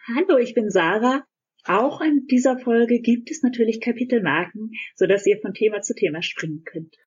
Hallo, ich bin Sarah. Auch in dieser Folge gibt es natürlich Kapitelmarken, sodass ihr von Thema zu Thema springen könnt.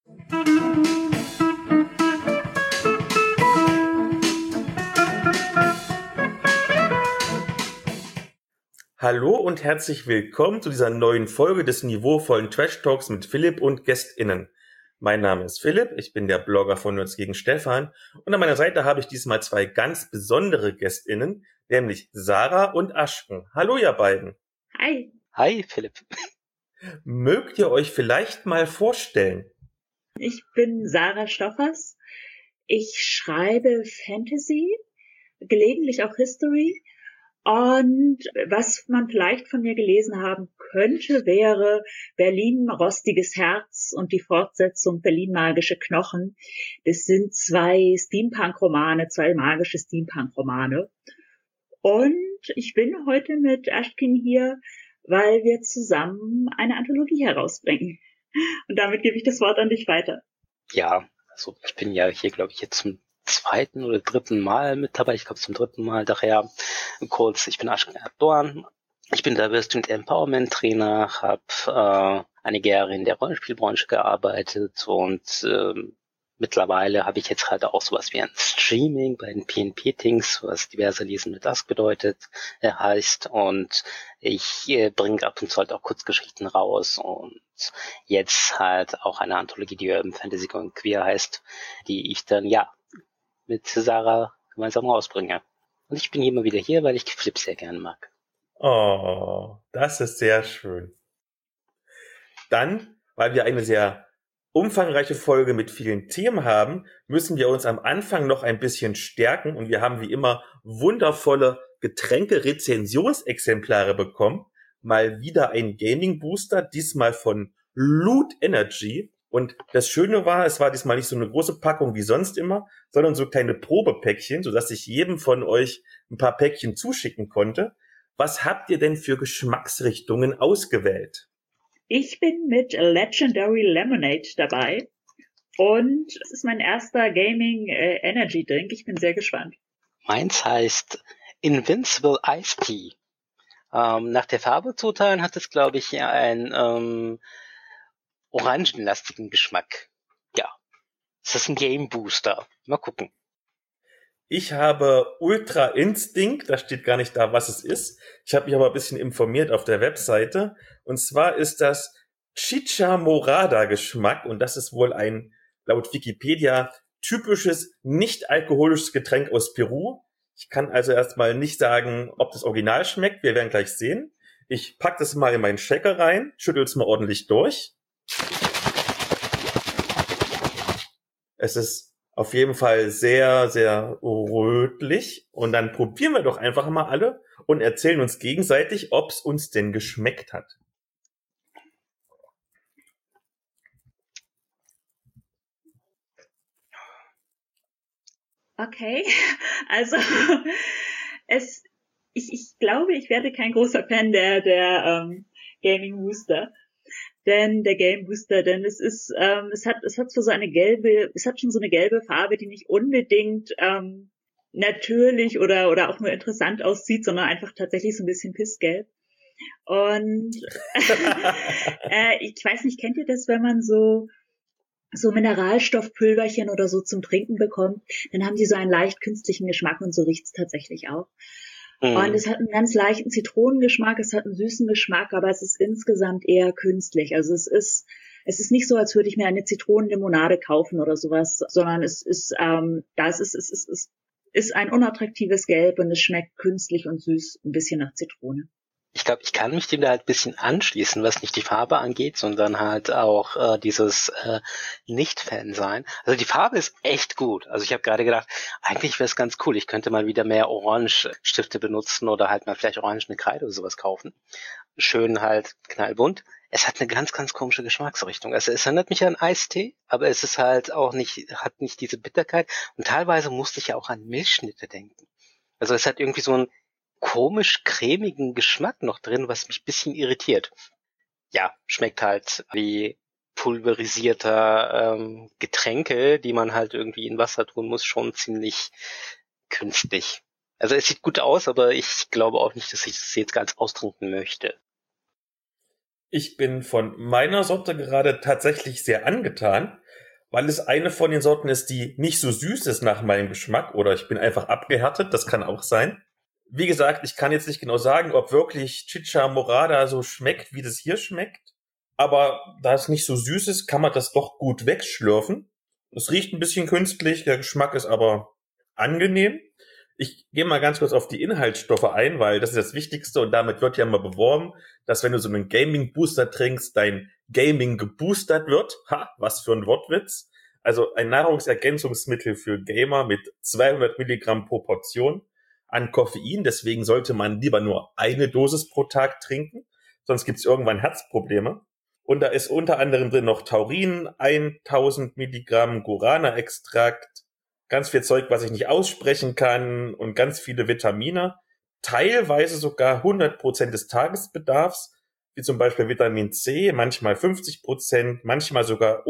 Hallo und herzlich willkommen zu dieser neuen Folge des niveauvollen Trash Talks mit Philipp und GästInnen. Mein Name ist Philipp, ich bin der Blogger von Nerds gegen Stefan und an meiner Seite habe ich diesmal zwei ganz besondere GästInnen, nämlich Sarah und Ashken. Hallo ihr beiden. Hi. Hi Philipp. Mögt ihr euch vielleicht mal vorstellen? Ich bin Sarah Stoffers. Ich schreibe Fantasy, gelegentlich auch History. Und was man vielleicht von mir gelesen haben könnte, wäre Berlin rostiges Herz und die Fortsetzung Berlin magische Knochen. Das sind zwei Steampunk-Romane, zwei magische Steampunk-Romane. Und ich bin heute mit Ashkin hier, weil wir zusammen eine Anthologie herausbringen. Und damit gebe ich das Wort an dich weiter. Ja, also ich bin ja hier, glaube ich, jetzt zum zweiten oder dritten Mal mit dabei. Ich glaube zum dritten Mal. Daher kurz, ich bin Ashken Erdogan. Ich bin Diversity und Empowerment Trainer, habe einige Jahre in der Rollenspielbranche gearbeitet und mittlerweile habe ich jetzt halt auch sowas wie ein Streaming bei den PNP-Things, was diverse Lesen mit Ask bedeutet, heißt. Und ich bringe ab und zu halt auch Kurzgeschichten raus und jetzt halt auch eine Anthologie, die Urban Fantasy Going Queer heißt, die ich dann, mit Sarah gemeinsam rausbringe. Und ich bin immer wieder hier, weil ich Flip sehr gerne mag. Oh, das ist sehr schön. Dann, weil wir eine sehr umfangreiche Folge mit vielen Themen haben, müssen wir uns am Anfang noch ein bisschen stärken und wir haben wie immer wundervolle Getränke-Rezensionsexemplare bekommen. Mal wieder ein Gaming-Booster, diesmal von Loot Energy. Und das Schöne war, es war diesmal nicht so eine große Packung wie sonst immer, sondern so kleine Probepäckchen, sodass ich jedem von euch ein paar Päckchen zuschicken konnte. Was habt ihr denn für Geschmacksrichtungen ausgewählt? Ich bin mit Legendary Lemonade dabei und es ist mein erster Gaming Energy Drink. Ich bin sehr gespannt. Meins heißt Invincible Ice Tea. Nach der Farbe zu urteilen hat es, glaube ich, einen orangenlastigen Geschmack. Ja, es ist ein Game Booster. Mal gucken. Ich habe Ultra Instinct, da steht gar nicht da, was es ist. Ich habe mich aber ein bisschen informiert auf der Webseite. Und zwar ist das Chicha Morada Geschmack und das ist wohl ein, laut Wikipedia, typisches nicht-alkoholisches Getränk aus Peru. Ich kann also erstmal nicht sagen, ob das Original schmeckt. Wir werden gleich sehen. Ich pack das mal in meinen Shaker rein, schüttel es mal ordentlich durch. Es ist auf jeden Fall sehr, sehr rötlich. Und dann probieren wir doch einfach mal alle und erzählen uns gegenseitig, ob es uns denn geschmeckt hat. Okay, also ich glaube, ich werde kein großer Fan der Gaming Booster. Denn es ist, es hat so eine gelbe, es hat schon so eine gelbe Farbe, die nicht unbedingt natürlich oder auch nur interessant aussieht, sondern einfach tatsächlich so ein bisschen pissgelb. Und ich weiß nicht, kennt ihr das, wenn man so Mineralstoffpulverchen oder so zum Trinken bekommt, dann haben die so einen leicht künstlichen Geschmack und so riecht's tatsächlich auch. Und es hat einen ganz leichten Zitronengeschmack, es hat einen süßen Geschmack, aber es ist insgesamt eher künstlich. Also es ist nicht so, als würde ich mir eine Zitronenlimonade kaufen oder sowas, sondern es ist ein unattraktives Gelb und es schmeckt künstlich und süß, ein bisschen nach Zitrone. Ich glaube, ich kann mich dem da halt ein bisschen anschließen, was nicht die Farbe angeht, sondern halt auch dieses Nicht-Fan sein. Also die Farbe ist echt gut. Also ich habe gerade gedacht, eigentlich wäre es ganz cool. Ich könnte mal wieder mehr Orange-Stifte benutzen oder halt mal vielleicht orangene Kreide oder sowas kaufen. Schön halt knallbunt. Es hat eine ganz, ganz komische Geschmacksrichtung. Also es erinnert mich an Eistee, aber es ist halt auch nicht, hat nicht diese Bitterkeit. Und teilweise musste ich ja auch an Milchschnitte denken. Also es hat irgendwie so ein komisch cremigen Geschmack noch drin, was mich ein bisschen irritiert. Ja, schmeckt halt wie pulverisierter Getränke, die man halt irgendwie in Wasser tun muss, schon ziemlich künstlich. Also es sieht gut aus, aber ich glaube auch nicht, dass ich das jetzt ganz austrinken möchte. Ich bin von meiner Sorte gerade tatsächlich sehr angetan, weil es eine von den Sorten ist, die nicht so süß ist nach meinem Geschmack, oder ich bin einfach abgehärtet, das kann auch sein. Wie gesagt, ich kann jetzt nicht genau sagen, ob wirklich Chicha Morada so schmeckt, wie das hier schmeckt. Aber da es nicht so süß ist, kann man das doch gut wegschlürfen. Es riecht ein bisschen künstlich, der Geschmack ist aber angenehm. Ich gehe mal ganz kurz auf die Inhaltsstoffe ein, weil das ist das Wichtigste und damit wird ja immer beworben, dass wenn du so einen Gaming-Booster trinkst, dein Gaming geboostert wird. Ha, was für ein Wortwitz. Also ein Nahrungsergänzungsmittel für Gamer mit 200 Milligramm pro Portion an Koffein. Deswegen sollte man lieber nur eine Dosis pro Tag trinken, sonst gibt's irgendwann Herzprobleme. Und da ist unter anderem drin noch Taurin, 1000 Milligramm Guarana-Extrakt, ganz viel Zeug, was ich nicht aussprechen kann und ganz viele Vitamine. Teilweise sogar 100% des Tagesbedarfs, wie zum Beispiel Vitamin C, manchmal 50%, manchmal sogar,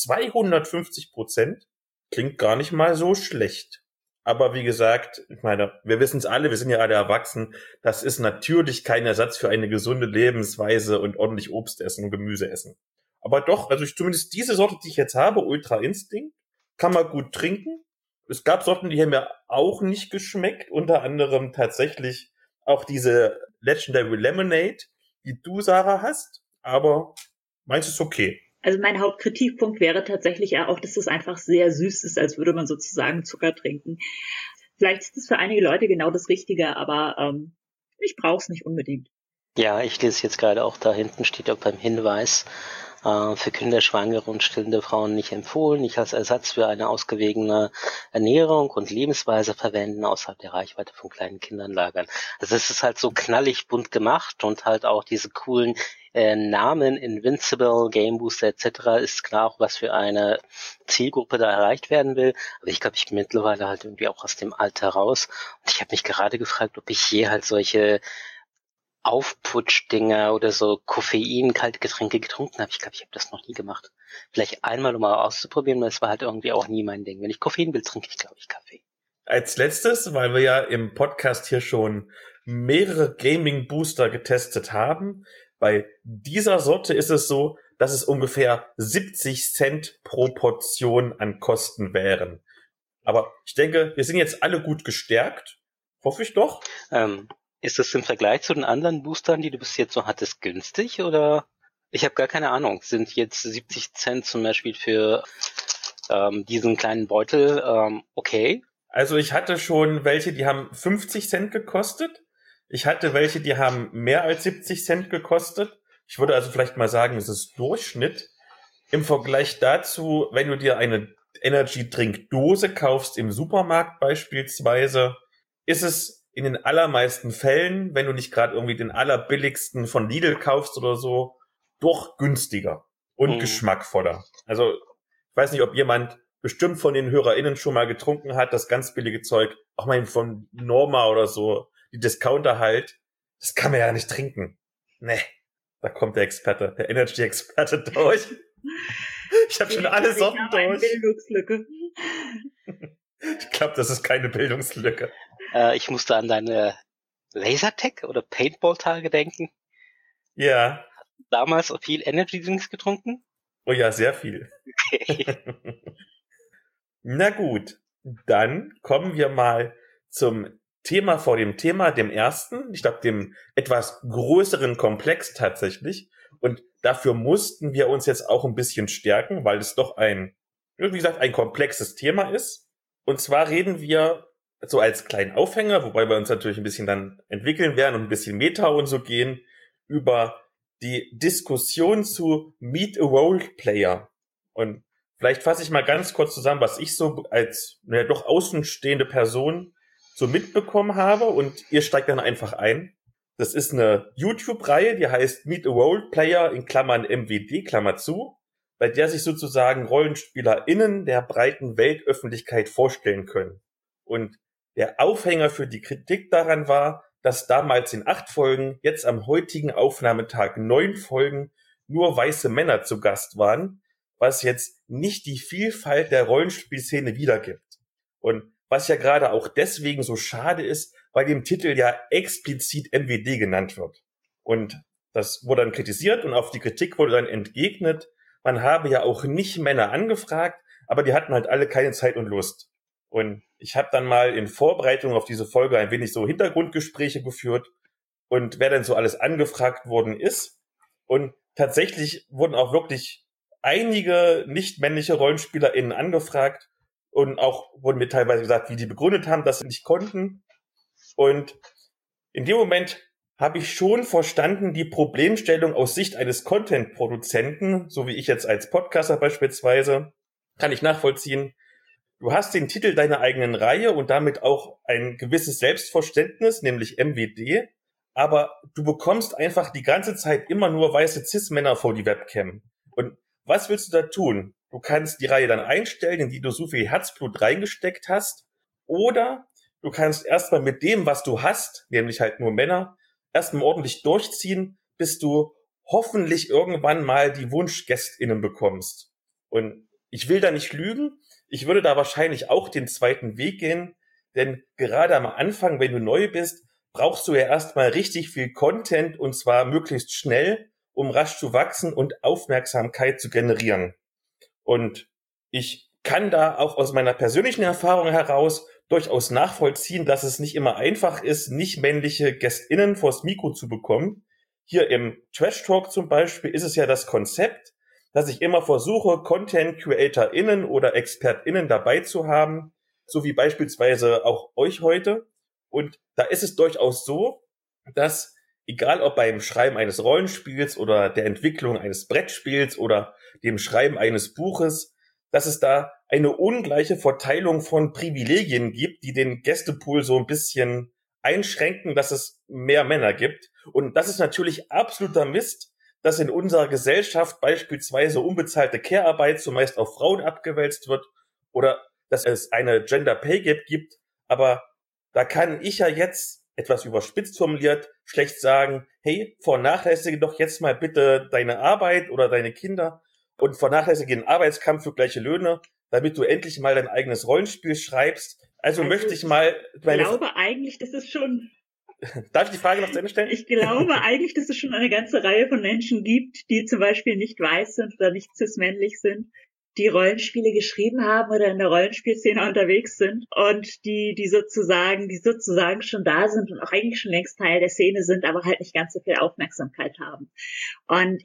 250%. Klingt gar nicht mal so schlecht. Aber wie gesagt, ich meine, wir wissen es alle, wir sind ja alle erwachsen, das ist natürlich kein Ersatz für eine gesunde Lebensweise und ordentlich Obst essen und Gemüse essen. Aber doch, also zumindest diese Sorte, die ich jetzt habe, Ultra Instinct, kann man gut trinken. Es gab Sorten, die haben mir auch nicht geschmeckt, unter anderem tatsächlich auch diese Legendary Lemonade, die du, Sarah, hast, aber meins ist okay. Also mein Hauptkritikpunkt wäre tatsächlich ja auch, dass es einfach sehr süß ist, als würde man sozusagen Zucker trinken. Vielleicht ist es für einige Leute genau das Richtige, aber ich brauche es nicht unbedingt. Ja, ich lese jetzt gerade auch, da hinten steht auch beim Hinweis, für Kinder, Schwangere und stillende Frauen nicht empfohlen, nicht als Ersatz für eine ausgewogene Ernährung und Lebensweise verwenden, außerhalb der Reichweite von kleinen Kindern lagern. Also es ist halt so knallig bunt gemacht und halt auch diese coolen Namen, Invincible, Game Booster etc. ist klar auch, was für eine Zielgruppe da erreicht werden will. Aber ich glaube, ich bin mittlerweile halt irgendwie auch aus dem Alter raus. Und ich habe mich gerade gefragt, ob ich je halt solche Aufputschdinger oder so kalte Getränke getrunken habe. Ich glaube, ich habe das noch nie gemacht. Vielleicht einmal, um mal auszuprobieren, aber es war halt irgendwie auch nie mein Ding. Wenn ich Koffein will, trinke ich, glaube ich, Kaffee. Als letztes, weil wir ja im Podcast hier schon mehrere Gaming-Booster getestet haben, bei dieser Sorte ist es so, dass es ungefähr 70 Cent pro Portion an Kosten wären. Aber ich denke, wir sind jetzt alle gut gestärkt. Hoffe ich doch. Ist das im Vergleich zu den anderen Boostern, die du bis jetzt so hattest, günstig oder? Ich habe gar keine Ahnung. Sind jetzt 70 Cent zum Beispiel für diesen kleinen Beutel okay? Also ich hatte schon welche, die haben 50 Cent gekostet. Ich hatte welche, die haben mehr als 70 Cent gekostet. Ich würde also vielleicht mal sagen, es ist Durchschnitt. Im Vergleich dazu, wenn du dir eine Energy-Drink-Dose kaufst im Supermarkt beispielsweise, ist es in den allermeisten Fällen, wenn du nicht gerade irgendwie den allerbilligsten von Lidl kaufst oder so, doch günstiger und geschmackvoller. Also ich weiß nicht, ob jemand bestimmt von den HörerInnen schon mal getrunken hat, das ganz billige Zeug, auch mal von Norma oder so, die Discounter halt, das kann man ja nicht trinken. Nee, da kommt der Experte, der Energy-Experte durch. Ich habe schon alle Sorten durch. Bildungslücke. Ich glaube, das ist keine Bildungslücke. Ich musste an deine Lasertag oder Paintball-Tage denken. Ja. Damals auch viel Energy-Drinks getrunken? Oh ja, sehr viel. Okay. Na gut, dann kommen wir mal zum Thema vor dem Thema, dem ersten, ich glaube dem etwas größeren Komplex tatsächlich. Und dafür mussten wir uns jetzt auch ein bisschen stärken, weil es doch ein, wie gesagt, ein komplexes Thema ist. Und zwar reden wir so als kleinen Aufhänger, wobei wir uns natürlich ein bisschen dann entwickeln werden und ein bisschen Meta und so gehen, über die Diskussion zu Meet a Role Player. Und vielleicht fasse ich mal ganz kurz zusammen, was ich so als doch außenstehende Person so mitbekommen habe und ihr steigt dann einfach ein. Das ist eine YouTube-Reihe, die heißt Meet a Role Player in Klammern MWD, Klammer zu, bei der sich sozusagen RollenspielerInnen der breiten Weltöffentlichkeit vorstellen können. Und der Aufhänger für die Kritik daran war, dass damals in 8 Folgen, jetzt am heutigen Aufnahmetag 9 Folgen, nur weiße Männer zu Gast waren, was jetzt nicht die Vielfalt der Rollenspielszene wiedergibt. Und was ja gerade auch deswegen so schade ist, weil im Titel ja explizit MWD genannt wird. Und das wurde dann kritisiert und auf die Kritik wurde dann entgegnet, man habe ja auch nicht Männer angefragt, aber die hatten halt alle keine Zeit und Lust. Und ich habe dann mal in Vorbereitung auf diese Folge ein wenig so Hintergrundgespräche geführt und wer denn so alles angefragt worden ist. Und tatsächlich wurden auch wirklich einige nicht-männliche RollenspielerInnen angefragt und auch wurden mir teilweise gesagt, wie die begründet haben, dass sie nicht konnten. Und in dem Moment habe ich schon verstanden, die Problemstellung aus Sicht eines Content-Produzenten, so wie ich jetzt als Podcaster beispielsweise, kann ich nachvollziehen. Du hast den Titel deiner eigenen Reihe und damit auch ein gewisses Selbstverständnis, nämlich MWD, aber du bekommst einfach die ganze Zeit immer nur weiße Cis-Männer vor die Webcam. Und was willst du da tun? Du kannst die Reihe dann einstellen, in die du so viel Herzblut reingesteckt hast, oder du kannst erstmal mit dem, was du hast, nämlich halt nur Männer, erstmal ordentlich durchziehen, bis du hoffentlich irgendwann mal die WunschgästInnen bekommst. Und ich will da nicht lügen, ich würde da wahrscheinlich auch den zweiten Weg gehen, denn gerade am Anfang, wenn du neu bist, brauchst du ja erstmal richtig viel Content und zwar möglichst schnell, um rasch zu wachsen und Aufmerksamkeit zu generieren. Und ich kann da auch aus meiner persönlichen Erfahrung heraus durchaus nachvollziehen, dass es nicht immer einfach ist, nicht männliche GästInnen vors Mikro zu bekommen. Hier im Trash Talk zum Beispiel ist es ja das Konzept, dass ich immer versuche, Content-CreatorInnen oder ExpertInnen dabei zu haben, so wie beispielsweise auch euch heute. Und da ist es durchaus so, dass egal ob beim Schreiben eines Rollenspiels oder der Entwicklung eines Brettspiels oder dem Schreiben eines Buches, dass es da eine ungleiche Verteilung von Privilegien gibt, die den Gästepool so ein bisschen einschränken, dass es mehr Männer gibt. Und das ist natürlich absoluter Mist, dass in unserer Gesellschaft beispielsweise unbezahlte Care-Arbeit zumeist auf Frauen abgewälzt wird oder dass es eine Gender Pay Gap gibt. Aber da kann ich ja jetzt, etwas überspitzt formuliert, schlecht sagen, hey, vernachlässige doch jetzt mal bitte deine Arbeit oder deine Kinder und vernachlässige den Arbeitskampf für gleiche Löhne, damit du endlich mal dein eigenes Rollenspiel schreibst. Also möchte ich mal... Ich glaube eigentlich, das ist schon... Darf ich die Frage noch zu Ende stellen? Ich glaube eigentlich, dass es schon eine ganze Reihe von Menschen gibt, die zum Beispiel nicht weiß sind oder nicht cis-männlich sind, die Rollenspiele geschrieben haben oder in der Rollenspielszene unterwegs sind und die sozusagen schon da sind und auch eigentlich schon längst Teil der Szene sind, aber halt nicht ganz so viel Aufmerksamkeit haben. Und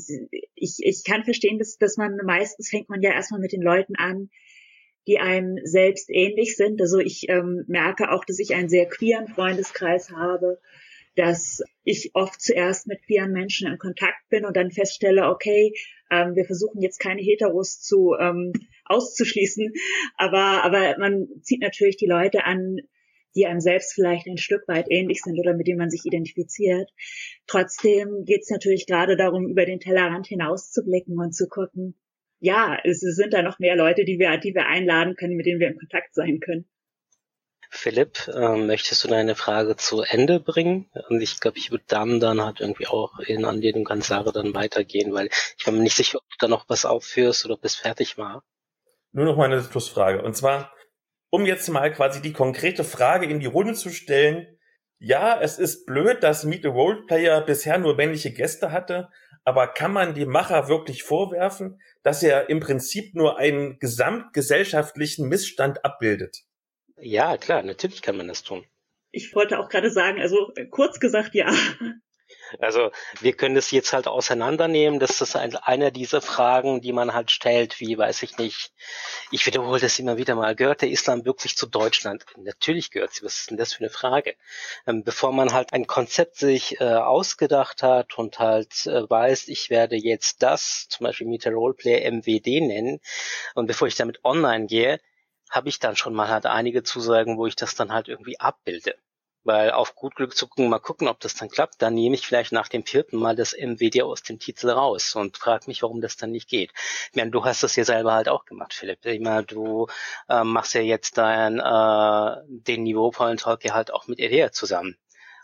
ich kann verstehen, dass man meistens fängt man ja erstmal mit den Leuten an, die einem selbst ähnlich sind. Also ich merke auch, dass ich einen sehr queeren Freundeskreis habe, dass ich oft zuerst mit queeren Menschen in Kontakt bin und dann feststelle, okay, wir versuchen jetzt keine Heteros auszuschließen, aber man zieht natürlich die Leute an, die einem selbst vielleicht ein Stück weit ähnlich sind oder mit denen man sich identifiziert. Trotzdem geht es natürlich gerade darum, über den Tellerrand hinauszublicken und zu gucken, ja, es sind da noch mehr Leute, die wir einladen können, mit denen wir in Kontakt sein können. Philipp, möchtest du deine Frage zu Ende bringen? Und ich glaube, ich würde dann halt irgendwie auch in Anlehnung an Sarah dann weitergehen, weil ich bin mir nicht sicher, ob du da noch was aufführst oder ob es fertig war. Nur noch mal eine Schlussfrage. Und zwar, um jetzt mal quasi die konkrete Frage in die Runde zu stellen. Ja, es ist blöd, dass Meet the Roleplayer bisher nur männliche Gäste hatte, aber kann man dem Macher wirklich vorwerfen, dass er im Prinzip nur einen gesamtgesellschaftlichen Missstand abbildet? Ja, klar, natürlich kann man das tun. Ich wollte auch gerade sagen, also kurz gesagt, ja. Also wir können das jetzt halt auseinandernehmen. Das ist einer dieser Fragen, die man halt stellt, wie, weiß ich nicht, ich wiederhole das immer wieder mal, gehört der Islam wirklich zu Deutschland? Natürlich gehört sie. Was ist denn das für eine Frage? Bevor man halt ein Konzept sich ausgedacht hat und halt weiß, ich werde jetzt das, zum Beispiel Meet the Roleplayer MWD nennen, und bevor ich damit online gehe, habe ich dann schon mal halt einige Zusagen, wo ich das dann halt irgendwie abbilde. Weil auf gut Glück zu gucken, mal gucken, ob das dann klappt, dann nehme ich vielleicht nach dem 4. Mal das MWD aus dem Titel raus und frage mich, warum das dann nicht geht. Ich meine, du hast das ja selber halt auch gemacht, Philipp. Ich meine, du machst ja jetzt den Niveau-Point Talk ja halt auch mit Elea zusammen.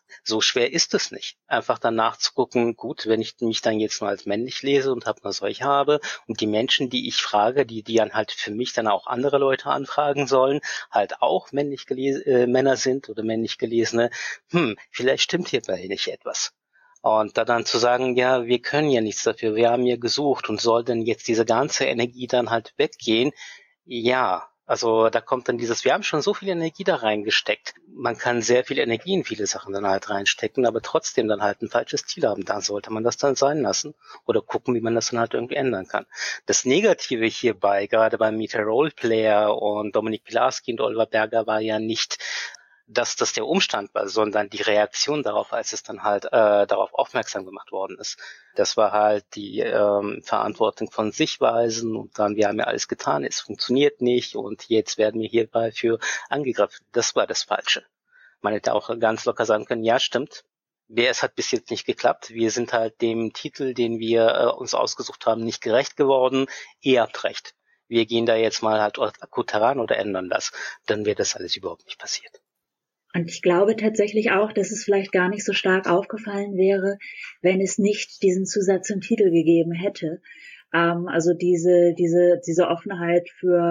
So schwer ist es nicht. Einfach danach zu gucken, gut, wenn ich mich dann jetzt nur als männlich lese und nur solche habe und die Menschen, die ich frage, die dann halt für mich dann auch andere Leute anfragen sollen, halt auch Männer sind oder männlich gelesene, vielleicht stimmt hierbei nicht etwas. Und dann zu sagen, ja, wir können ja nichts dafür, wir haben ja gesucht und soll denn jetzt diese ganze Energie dann halt weggehen? Ja, also da kommt dann wir haben schon so viel Energie da reingesteckt. Man kann sehr viel Energie in viele Sachen dann halt reinstecken, aber trotzdem dann halt ein falsches Ziel haben. Da sollte man das dann sein lassen oder gucken, wie man das dann halt irgendwie ändern kann. Das Negative hierbei, gerade beim Meet a Roleplayer und Dominik Pilarski und Oliver Berger, war ja nicht, dass das der Umstand war, sondern die Reaktion darauf, als es dann halt darauf aufmerksam gemacht worden ist. Das war halt die Verantwortung von Sichtweisen und dann, wir haben ja alles getan, es funktioniert nicht und jetzt werden wir hierbei für angegriffen. Das war das Falsche. Man hätte auch ganz locker sagen können, ja, stimmt, es hat bis jetzt nicht geklappt. Wir sind halt dem Titel, den wir uns ausgesucht haben, nicht gerecht geworden. Ihr habt recht. Wir gehen da jetzt mal halt akut heran oder ändern das. Dann wäre das alles überhaupt nicht passiert. Und ich glaube tatsächlich auch, dass es vielleicht gar nicht so stark aufgefallen wäre, wenn es nicht diesen Zusatz im Titel gegeben hätte. Also diese Offenheit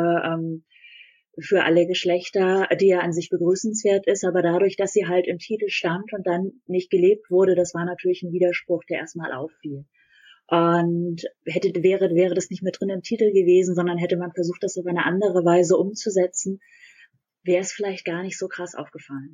für alle Geschlechter, die ja an sich begrüßenswert ist, aber dadurch, dass sie halt im Titel stand und dann nicht gelebt wurde, das war natürlich ein Widerspruch, der erstmal auffiel. Und wäre das nicht mehr drin im Titel gewesen, sondern hätte man versucht, das auf eine andere Weise umzusetzen, wäre es vielleicht gar nicht so krass aufgefallen.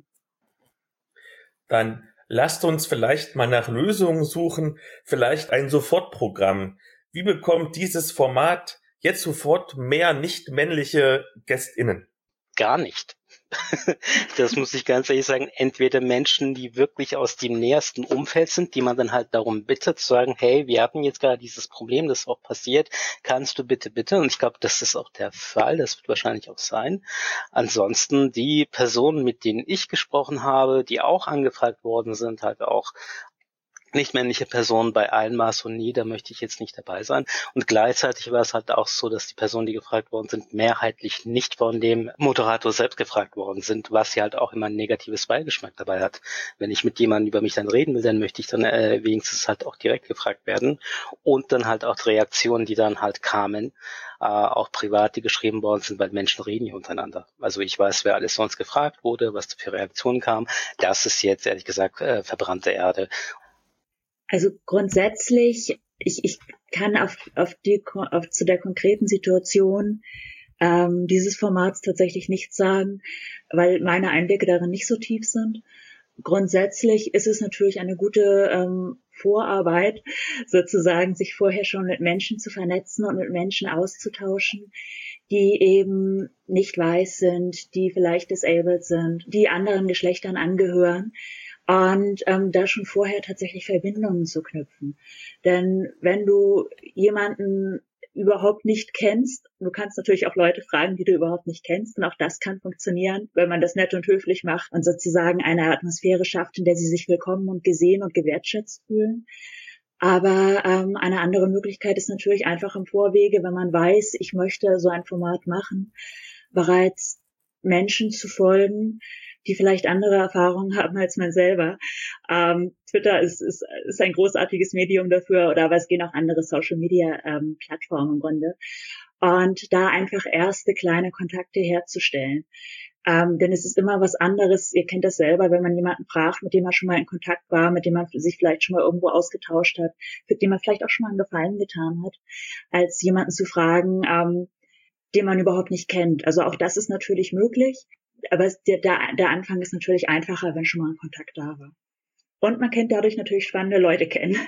Dann lasst uns vielleicht mal nach Lösungen suchen, vielleicht ein Sofortprogramm. Wie bekommt dieses Format jetzt sofort mehr nicht männliche GästInnen? Gar nicht. Das muss ich ganz ehrlich sagen, entweder Menschen, die wirklich aus dem nähersten Umfeld sind, die man dann halt darum bittet, zu sagen, hey, wir hatten jetzt gerade dieses Problem, das ist auch passiert, kannst du bitte, und ich glaube, das ist auch der Fall, das wird wahrscheinlich auch sein. Ansonsten die Personen, mit denen ich gesprochen habe, die auch angefragt worden sind, halt auch nicht männliche Personen bei allen Maß und nie, da möchte ich jetzt nicht dabei sein. Und gleichzeitig war es halt auch so, dass die Personen, die gefragt worden sind, mehrheitlich nicht von dem Moderator selbst gefragt worden sind, was ja halt auch immer ein negatives Beigeschmack dabei hat. Wenn ich mit jemandem über mich dann reden will, dann möchte ich dann wenigstens halt auch direkt gefragt werden. Und dann halt auch Reaktionen, die dann halt kamen, auch privat, die geschrieben worden sind, weil Menschen reden nicht untereinander. Also ich weiß, wer alles sonst gefragt wurde, was für Reaktionen kam. Das ist jetzt ehrlich gesagt verbrannte Erde. Also grundsätzlich, ich kann zu der konkreten Situation dieses Formats tatsächlich nichts sagen, weil meine Einblicke darin nicht so tief sind. Grundsätzlich ist es natürlich eine gute Vorarbeit, sozusagen sich vorher schon mit Menschen zu vernetzen und mit Menschen auszutauschen, die eben nicht weiß sind, die vielleicht disabled sind, die anderen Geschlechtern angehören. Und da schon vorher tatsächlich Verbindungen zu knüpfen. Denn wenn du jemanden überhaupt nicht kennst, du kannst natürlich auch Leute fragen, die du überhaupt nicht kennst, und auch das kann funktionieren, wenn man das nett und höflich macht und sozusagen eine Atmosphäre schafft, in der sie sich willkommen und gesehen und gewertschätzt fühlen. Aber eine andere Möglichkeit ist natürlich einfach im Vorwege, wenn man weiß, ich möchte so ein Format machen, bereits Menschen zu folgen, die vielleicht andere Erfahrungen haben als man selber. Twitter ist ein großartiges Medium dafür, aber es gehen auch andere Social-Media-Plattformen im Grunde. Und da einfach erste kleine Kontakte herzustellen. Denn es ist immer was anderes, ihr kennt das selber, wenn man jemanden fragt, mit dem man schon mal in Kontakt war, mit dem man sich vielleicht schon mal irgendwo ausgetauscht hat, für den man vielleicht auch schon mal einen Gefallen getan hat, als jemanden zu fragen, den man überhaupt nicht kennt. Also auch das ist natürlich möglich. Aber der Anfang ist natürlich einfacher, wenn schon mal ein Kontakt da war. Und man kennt dadurch natürlich spannende Leute kennen.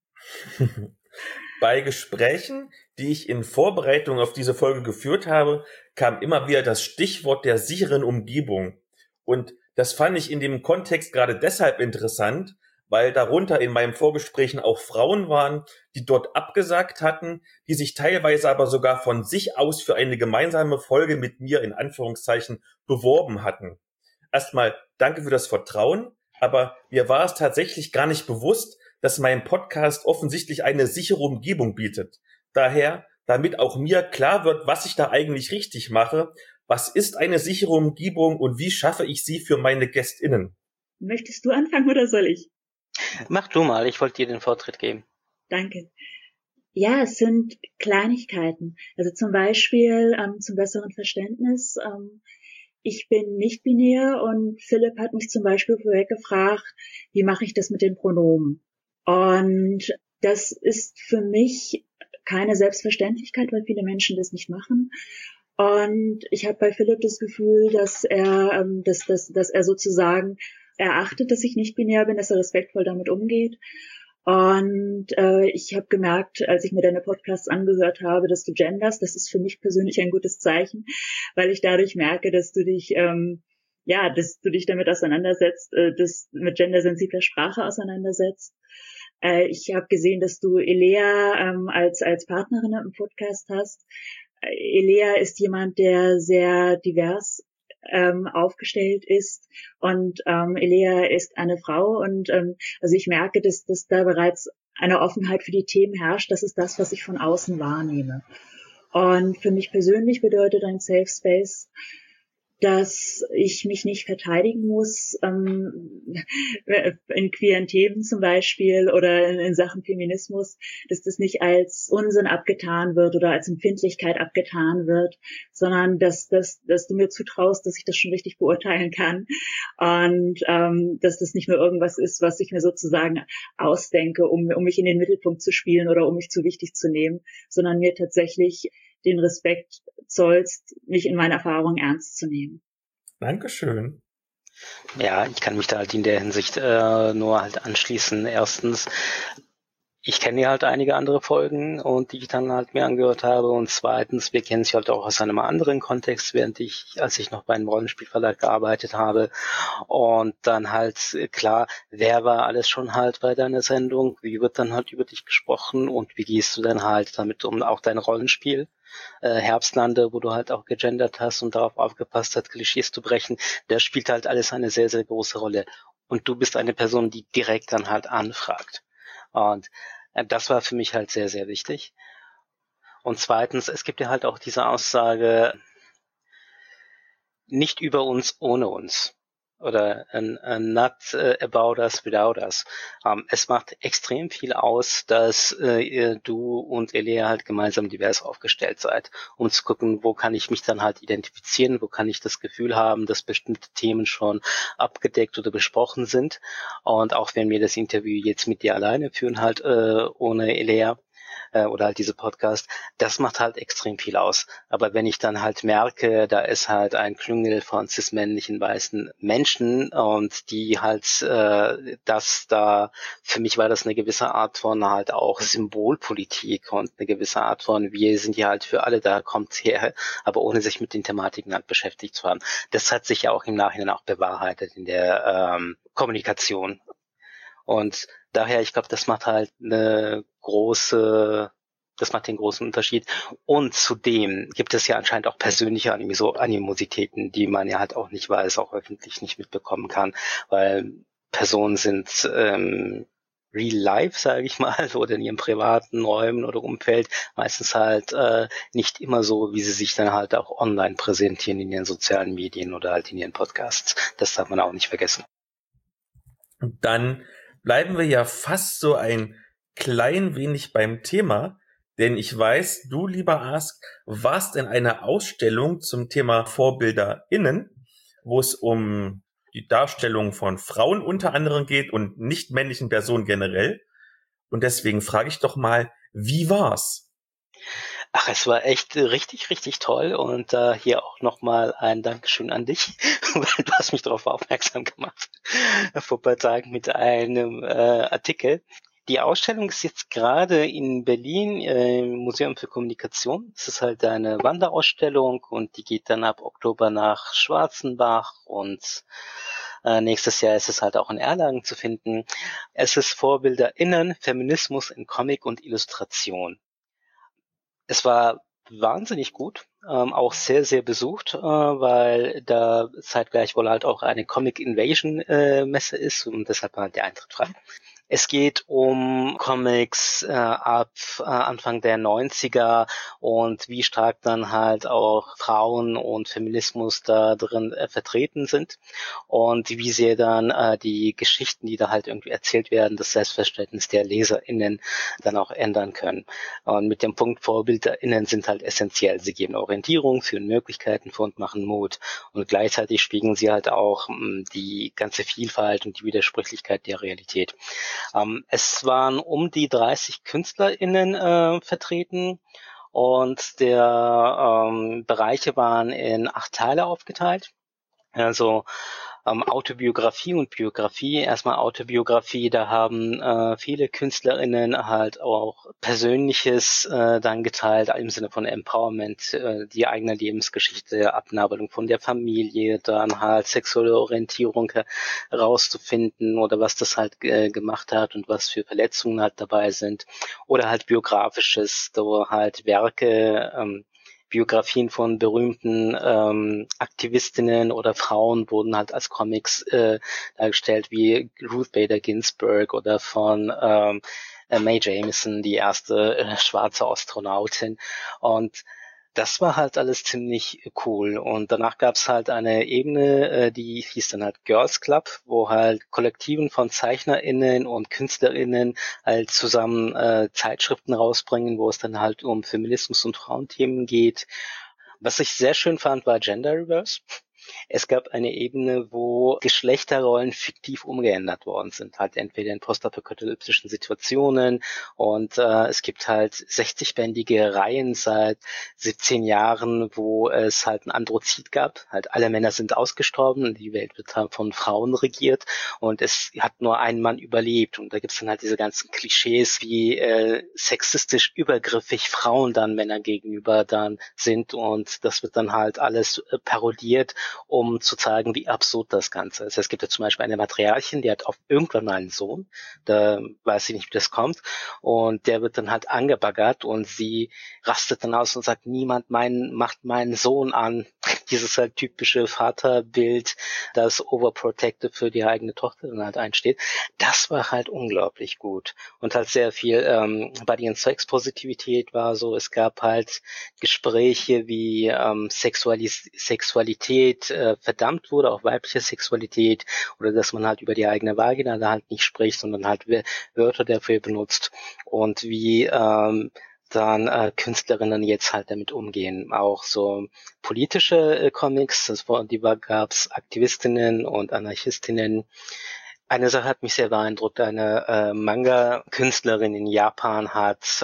Bei Gesprächen, die ich in Vorbereitung auf diese Folge geführt habe, kam immer wieder das Stichwort der sicheren Umgebung. Und das fand ich in dem Kontext gerade deshalb interessant, weil darunter in meinen Vorgesprächen auch Frauen waren, die dort abgesagt hatten, die sich teilweise aber sogar von sich aus für eine gemeinsame Folge mit mir in Anführungszeichen beworben hatten. Erstmal danke für das Vertrauen, aber mir war es tatsächlich gar nicht bewusst, dass mein Podcast offensichtlich eine sichere Umgebung bietet. Daher, damit auch mir klar wird, was ich da eigentlich richtig mache, was ist eine sichere Umgebung und wie schaffe ich sie für meine GästInnen? Möchtest du anfangen oder soll ich? Mach du mal, ich wollte dir den Vortritt geben. Danke. Ja, es sind Kleinigkeiten. Also zum Beispiel zum besseren Verständnis. Ich bin nicht binär und Philipp hat mich zum Beispiel vorweg gefragt, wie mache ich das mit den Pronomen? Und das ist für mich keine Selbstverständlichkeit, weil viele Menschen das nicht machen. Und ich habe bei Philipp das Gefühl, dass er sozusagen erachtet, dass ich nicht binär bin, dass er respektvoll damit umgeht. Und ich habe gemerkt, als ich mir deine Podcasts angehört habe, dass du genders. Das ist für mich persönlich ein gutes Zeichen, weil ich dadurch merke, dass du dich damit auseinandersetzt, mit gendersensibler Sprache auseinandersetzt. Ich habe gesehen, dass du Elea als Partnerin im Podcast hast. Elea ist jemand, der sehr divers aufgestellt ist und Elea ist eine Frau und also ich merke, dass da bereits eine Offenheit für die Themen herrscht. Das ist das, was ich von außen wahrnehme. Und für mich persönlich bedeutet ein Safe Space, dass ich mich nicht verteidigen muss, in queeren Themen zum Beispiel oder in Sachen Feminismus, dass das nicht als Unsinn abgetan wird oder als Empfindlichkeit abgetan wird, sondern dass du mir zutraust, dass ich das schon richtig beurteilen kann und dass das nicht nur irgendwas ist, was ich mir sozusagen ausdenke, um mich in den Mittelpunkt zu spielen oder um mich zu wichtig zu nehmen, sondern mir tatsächlich den Respekt zollst, mich in meiner Erfahrung ernst zu nehmen. Dankeschön. Ja, ich kann mich da halt in der Hinsicht nur halt anschließen. Erstens, ich kenne ja halt einige andere Folgen und die ich dann halt mir angehört habe. Und zweitens, wir kennen sich halt auch aus einem anderen Kontext, als ich noch bei einem Rollenspielverlag gearbeitet habe. Und dann halt, klar, wer war alles schon halt bei deiner Sendung? Wie wird dann halt über dich gesprochen? Und wie gehst du dann halt damit um, auch dein Rollenspiel? Herbstlande, wo du halt auch gegendert hast und darauf aufgepasst hast, Klischees zu brechen. Das spielt halt alles eine sehr, sehr große Rolle. Und du bist eine Person, die direkt dann halt anfragt. Und das war für mich halt sehr, sehr wichtig. Und zweitens, es gibt ja halt auch diese Aussage, nicht über uns ohne uns. Oder not about us without us. Es macht extrem viel aus, dass du und Elea halt gemeinsam divers aufgestellt seid, um zu gucken, wo kann ich mich dann halt identifizieren, wo kann ich das Gefühl haben, dass bestimmte Themen schon abgedeckt oder besprochen sind. Und auch wenn wir das Interview jetzt mit dir alleine führen, halt ohne Elea, oder halt diese Podcast, das macht halt extrem viel aus. Aber wenn ich dann halt merke, da ist halt ein Klüngel von cis-männlichen weißen Menschen und die halt für mich war das eine gewisse Art von halt auch Symbolpolitik und eine gewisse Art von, wir sind ja halt für alle da, kommt her, aber ohne sich mit den Thematiken halt beschäftigt zu haben. Das hat sich ja auch im Nachhinein auch bewahrheitet in der Kommunikation. Und daher, ich glaube, das macht den großen Unterschied. Und zudem gibt es ja anscheinend auch persönliche Animositäten, die man ja halt auch nicht weiß, auch öffentlich nicht mitbekommen kann, weil Personen sind real life, sage ich mal, oder in ihren privaten Räumen oder Umfeld meistens halt nicht immer so, wie sie sich dann halt auch online präsentieren in ihren sozialen Medien oder halt in ihren Podcasts. Das darf man auch nicht vergessen. Und dann bleiben wir ja fast so ein klein wenig beim Thema, denn ich weiß, du, lieber Ask, warst in einer Ausstellung zum Thema VorbilderInnen, wo es um die Darstellung von Frauen unter anderem geht und nicht männlichen Personen generell. Und deswegen frage ich doch mal, wie war's? Ach, es war echt richtig, richtig toll und hier auch nochmal ein Dankeschön an dich, weil du hast mich darauf aufmerksam gemacht vor ein paar Tagen mit einem Artikel. Die Ausstellung ist jetzt gerade in Berlin im Museum für Kommunikation. Es ist halt eine Wanderausstellung und die geht dann ab Oktober nach Schwarzenbach und nächstes Jahr ist es halt auch in Erlangen zu finden. Es ist VorbilderInnen, Feminismus in Comic und Illustration. Es war wahnsinnig gut, auch sehr, sehr besucht, weil da zeitgleich wohl halt auch eine Comic Invasion Messe ist und deshalb war halt der Eintritt frei. Es geht um Comics ab Anfang der 90er und wie stark dann halt auch Frauen und Feminismus da drin vertreten sind und wie sehr dann die Geschichten, die da halt irgendwie erzählt werden, das Selbstverständnis der LeserInnen dann auch ändern können. Und mit dem Punkt VorbilderInnen sind halt essentiell. Sie geben Orientierung, führen Möglichkeiten vor und machen Mut. Und gleichzeitig spiegeln sie halt auch die ganze Vielfalt und die Widersprüchlichkeit der Realität. Es waren um die 30 KünstlerInnen vertreten und der Bereiche waren in 8 Teile aufgeteilt. Also Autobiografie und Biografie. Erstmal Autobiografie, da haben viele KünstlerInnen halt auch Persönliches dann geteilt, im Sinne von Empowerment, die eigene Lebensgeschichte, Abnabelung von der Familie, dann halt sexuelle Orientierung herauszufinden oder was das halt gemacht hat und was für Verletzungen halt dabei sind. Oder halt Biografisches, so halt Werke, Biografien von berühmten Aktivistinnen oder Frauen wurden halt als Comics dargestellt, wie Ruth Bader Ginsburg oder von Mae Jemison, die erste schwarze Astronautin. Und das war halt alles ziemlich cool. Und danach gab's halt eine Ebene, die hieß dann halt Girls Club, wo halt Kollektiven von ZeichnerInnen und KünstlerInnen halt zusammen Zeitschriften rausbringen, wo es dann halt um Feminismus und Frauenthemen geht. Was ich sehr schön fand, war Gender Reverse. Es gab eine Ebene, wo Geschlechterrollen fiktiv umgeändert worden sind, halt entweder in postapokalyptischen Situationen und es gibt halt 60-bändige Reihen seit 17 Jahren, wo es halt ein Androzid gab, halt alle Männer sind ausgestorben, die Welt wird halt von Frauen regiert und es hat nur ein Mann überlebt und da gibt's dann halt diese ganzen Klischees, wie sexistisch übergriffig Frauen dann Männern gegenüber dann sind und das wird dann halt alles parodiert, um zu zeigen, wie absurd das Ganze ist. Es gibt ja zum Beispiel eine Matriarchin, die hat auch irgendwann mal einen Sohn, da weiß ich nicht, wie das kommt, und der wird dann halt angebaggert und sie rastet dann aus und sagt, niemand macht meinen Sohn an. Dieses halt typische Vaterbild, das Overprotective für die eigene Tochter dann halt einsteht. Das war halt unglaublich gut und halt sehr viel Body- und Sex-Positivität war so. Es gab halt Gespräche wie Sexualität verdammt wurde, auch weibliche Sexualität oder dass man halt über die eigene Vagina da halt nicht spricht, sondern halt Wörter dafür benutzt und wie dann Künstlerinnen jetzt halt damit umgehen. Auch so politische Comics, gab's Aktivistinnen und Anarchistinnen. Eine Sache hat mich sehr beeindruckt. Eine Manga-Künstlerin in Japan hat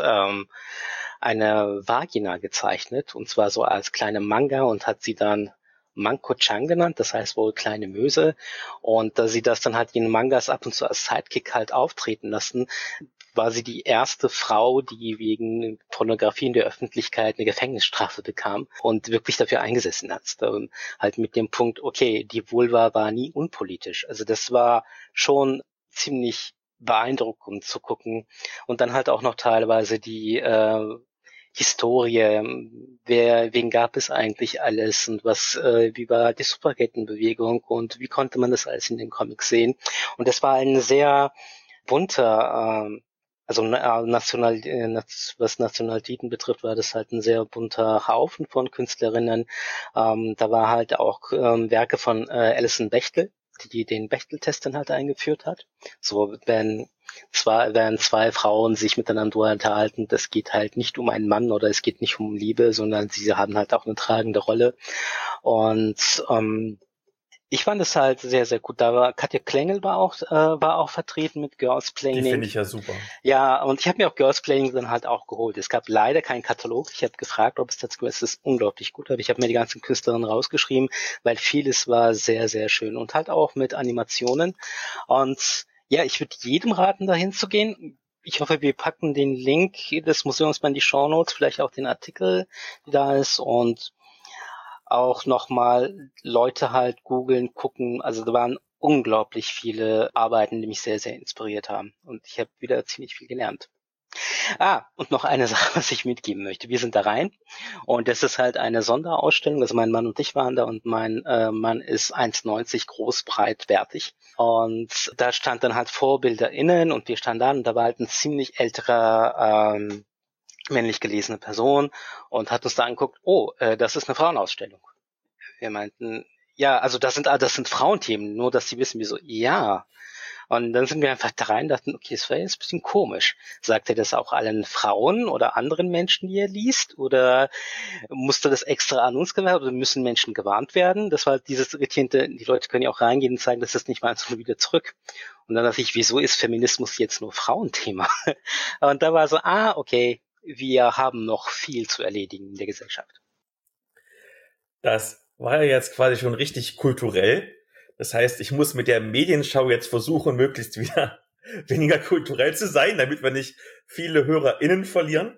eine Vagina gezeichnet, und zwar so als kleine Manga und hat sie dann Manko-chan genannt, das heißt wohl kleine Möse. Und da sie das dann halt in Mangas ab und zu als Sidekick halt auftreten lassen, war sie die erste Frau, die wegen Pornografie in der Öffentlichkeit eine Gefängnisstrafe bekam und wirklich dafür eingesessen hat. Halt mit dem Punkt, okay, die Vulva war nie unpolitisch. Also das war schon ziemlich beeindruckend zu gucken. Und dann halt auch noch teilweise die Historie, wen gab es eigentlich alles und wie war die Suffragettenbewegung und wie konnte man das alles in den Comics sehen. Und das war ein sehr bunter, was Nationalitäten betrifft, war das halt ein sehr bunter Haufen von Künstlerinnen. Da war halt auch Werke von Alison Bechdel, die den Bechdel-Test dann halt eingeführt hat. So, wenn zwei Frauen sich miteinander unterhalten, das geht halt nicht um einen Mann oder es geht nicht um Liebe, sondern sie haben halt auch eine tragende Rolle. Und ich fand es halt sehr, sehr gut. Da war Katja Klengel war auch vertreten mit Girlsplaining. Die finde ich ja super. Ja, und ich habe mir auch Girlsplaining dann halt auch geholt. Es gab leider keinen Katalog. Ich habe gefragt, ob es dazu ist. Es ist unglaublich gut. Aber ich habe mir die ganzen Künstlerinnen rausgeschrieben, weil vieles war sehr, sehr schön. Und halt auch mit Animationen. Und ja, ich würde jedem raten, dahin zu gehen. Ich hoffe, wir packen den Link des Museums mal in die Shownotes, vielleicht auch den Artikel, der da ist, und auch nochmal Leute halt googeln, gucken. Also da waren unglaublich viele Arbeiten, die mich sehr, sehr inspiriert haben. Und ich habe wieder ziemlich viel gelernt. Und noch eine Sache, was ich mitgeben möchte. Wir sind da rein und das ist halt eine Sonderausstellung. Also mein Mann und ich waren da und mein Mann ist 1,90 groß, breit, wertig. Und da stand dann halt VorbilderInnen und wir standen da und da war halt ein ziemlich älterer männlich gelesene Person und hat uns da angeguckt, das ist eine Frauenausstellung. Wir meinten, ja, also das sind Frauenthemen, nur dass sie wissen, wieso, ja. Und dann sind wir einfach da rein und dachten, okay, das wäre jetzt ein bisschen komisch. Sagt er das auch allen Frauen oder anderen Menschen, die er liest? Oder musste das extra an uns gewarnt oder müssen Menschen gewarnt werden? Das war dieses Irritierende, die Leute können ja auch reingehen und sagen, das ist nicht mal so wieder zurück. Und dann dachte ich, wieso ist Feminismus jetzt nur Frauenthema? Und da war so, okay, wir haben noch viel zu erledigen in der Gesellschaft. Das war ja jetzt quasi schon richtig kulturell. Das heißt, ich muss mit der Medienschau jetzt versuchen, möglichst wieder weniger kulturell zu sein, damit wir nicht viele HörerInnen verlieren.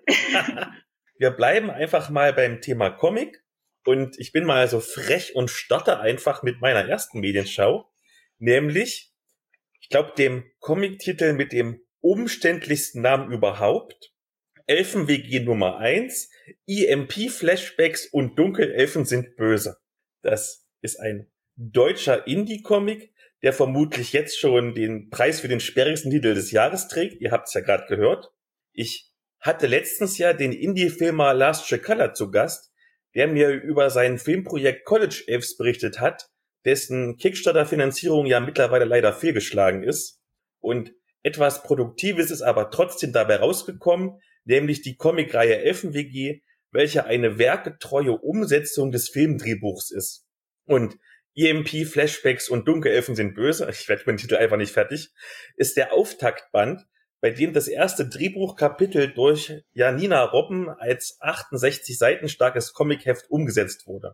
Wir bleiben einfach mal beim Thema Comic. Und ich bin mal so frech und starte einfach mit meiner ersten Medienschau. Nämlich, ich glaube, dem Comic-Titel mit dem umständlichsten Namen überhaupt. Elfen-WG Nummer 1, EMP-Flashbacks und Dunkelelfen sind böse. Das ist ein deutscher Indie-Comic, der vermutlich jetzt schon den Preis für den sperrigsten Titel des Jahres trägt. Ihr habt es ja gerade gehört. Ich hatte letztens ja den Indie-Filmer Lars Chakala zu Gast, der mir über sein Filmprojekt College Elves berichtet hat, dessen Kickstarter-Finanzierung ja mittlerweile leider fehlgeschlagen ist. Und etwas Produktives ist aber trotzdem dabei rausgekommen, nämlich die Comicreihe Elfen-WG, welche eine werketreue Umsetzung des Filmdrehbuchs ist. Und EMP, Flashbacks und Dunkelelfen sind böse, ich werde mit dem Titel einfach nicht fertig, ist der Auftaktband, bei dem das erste Drehbuchkapitel durch Janina Robben als 68 Seiten starkes Comicheft umgesetzt wurde.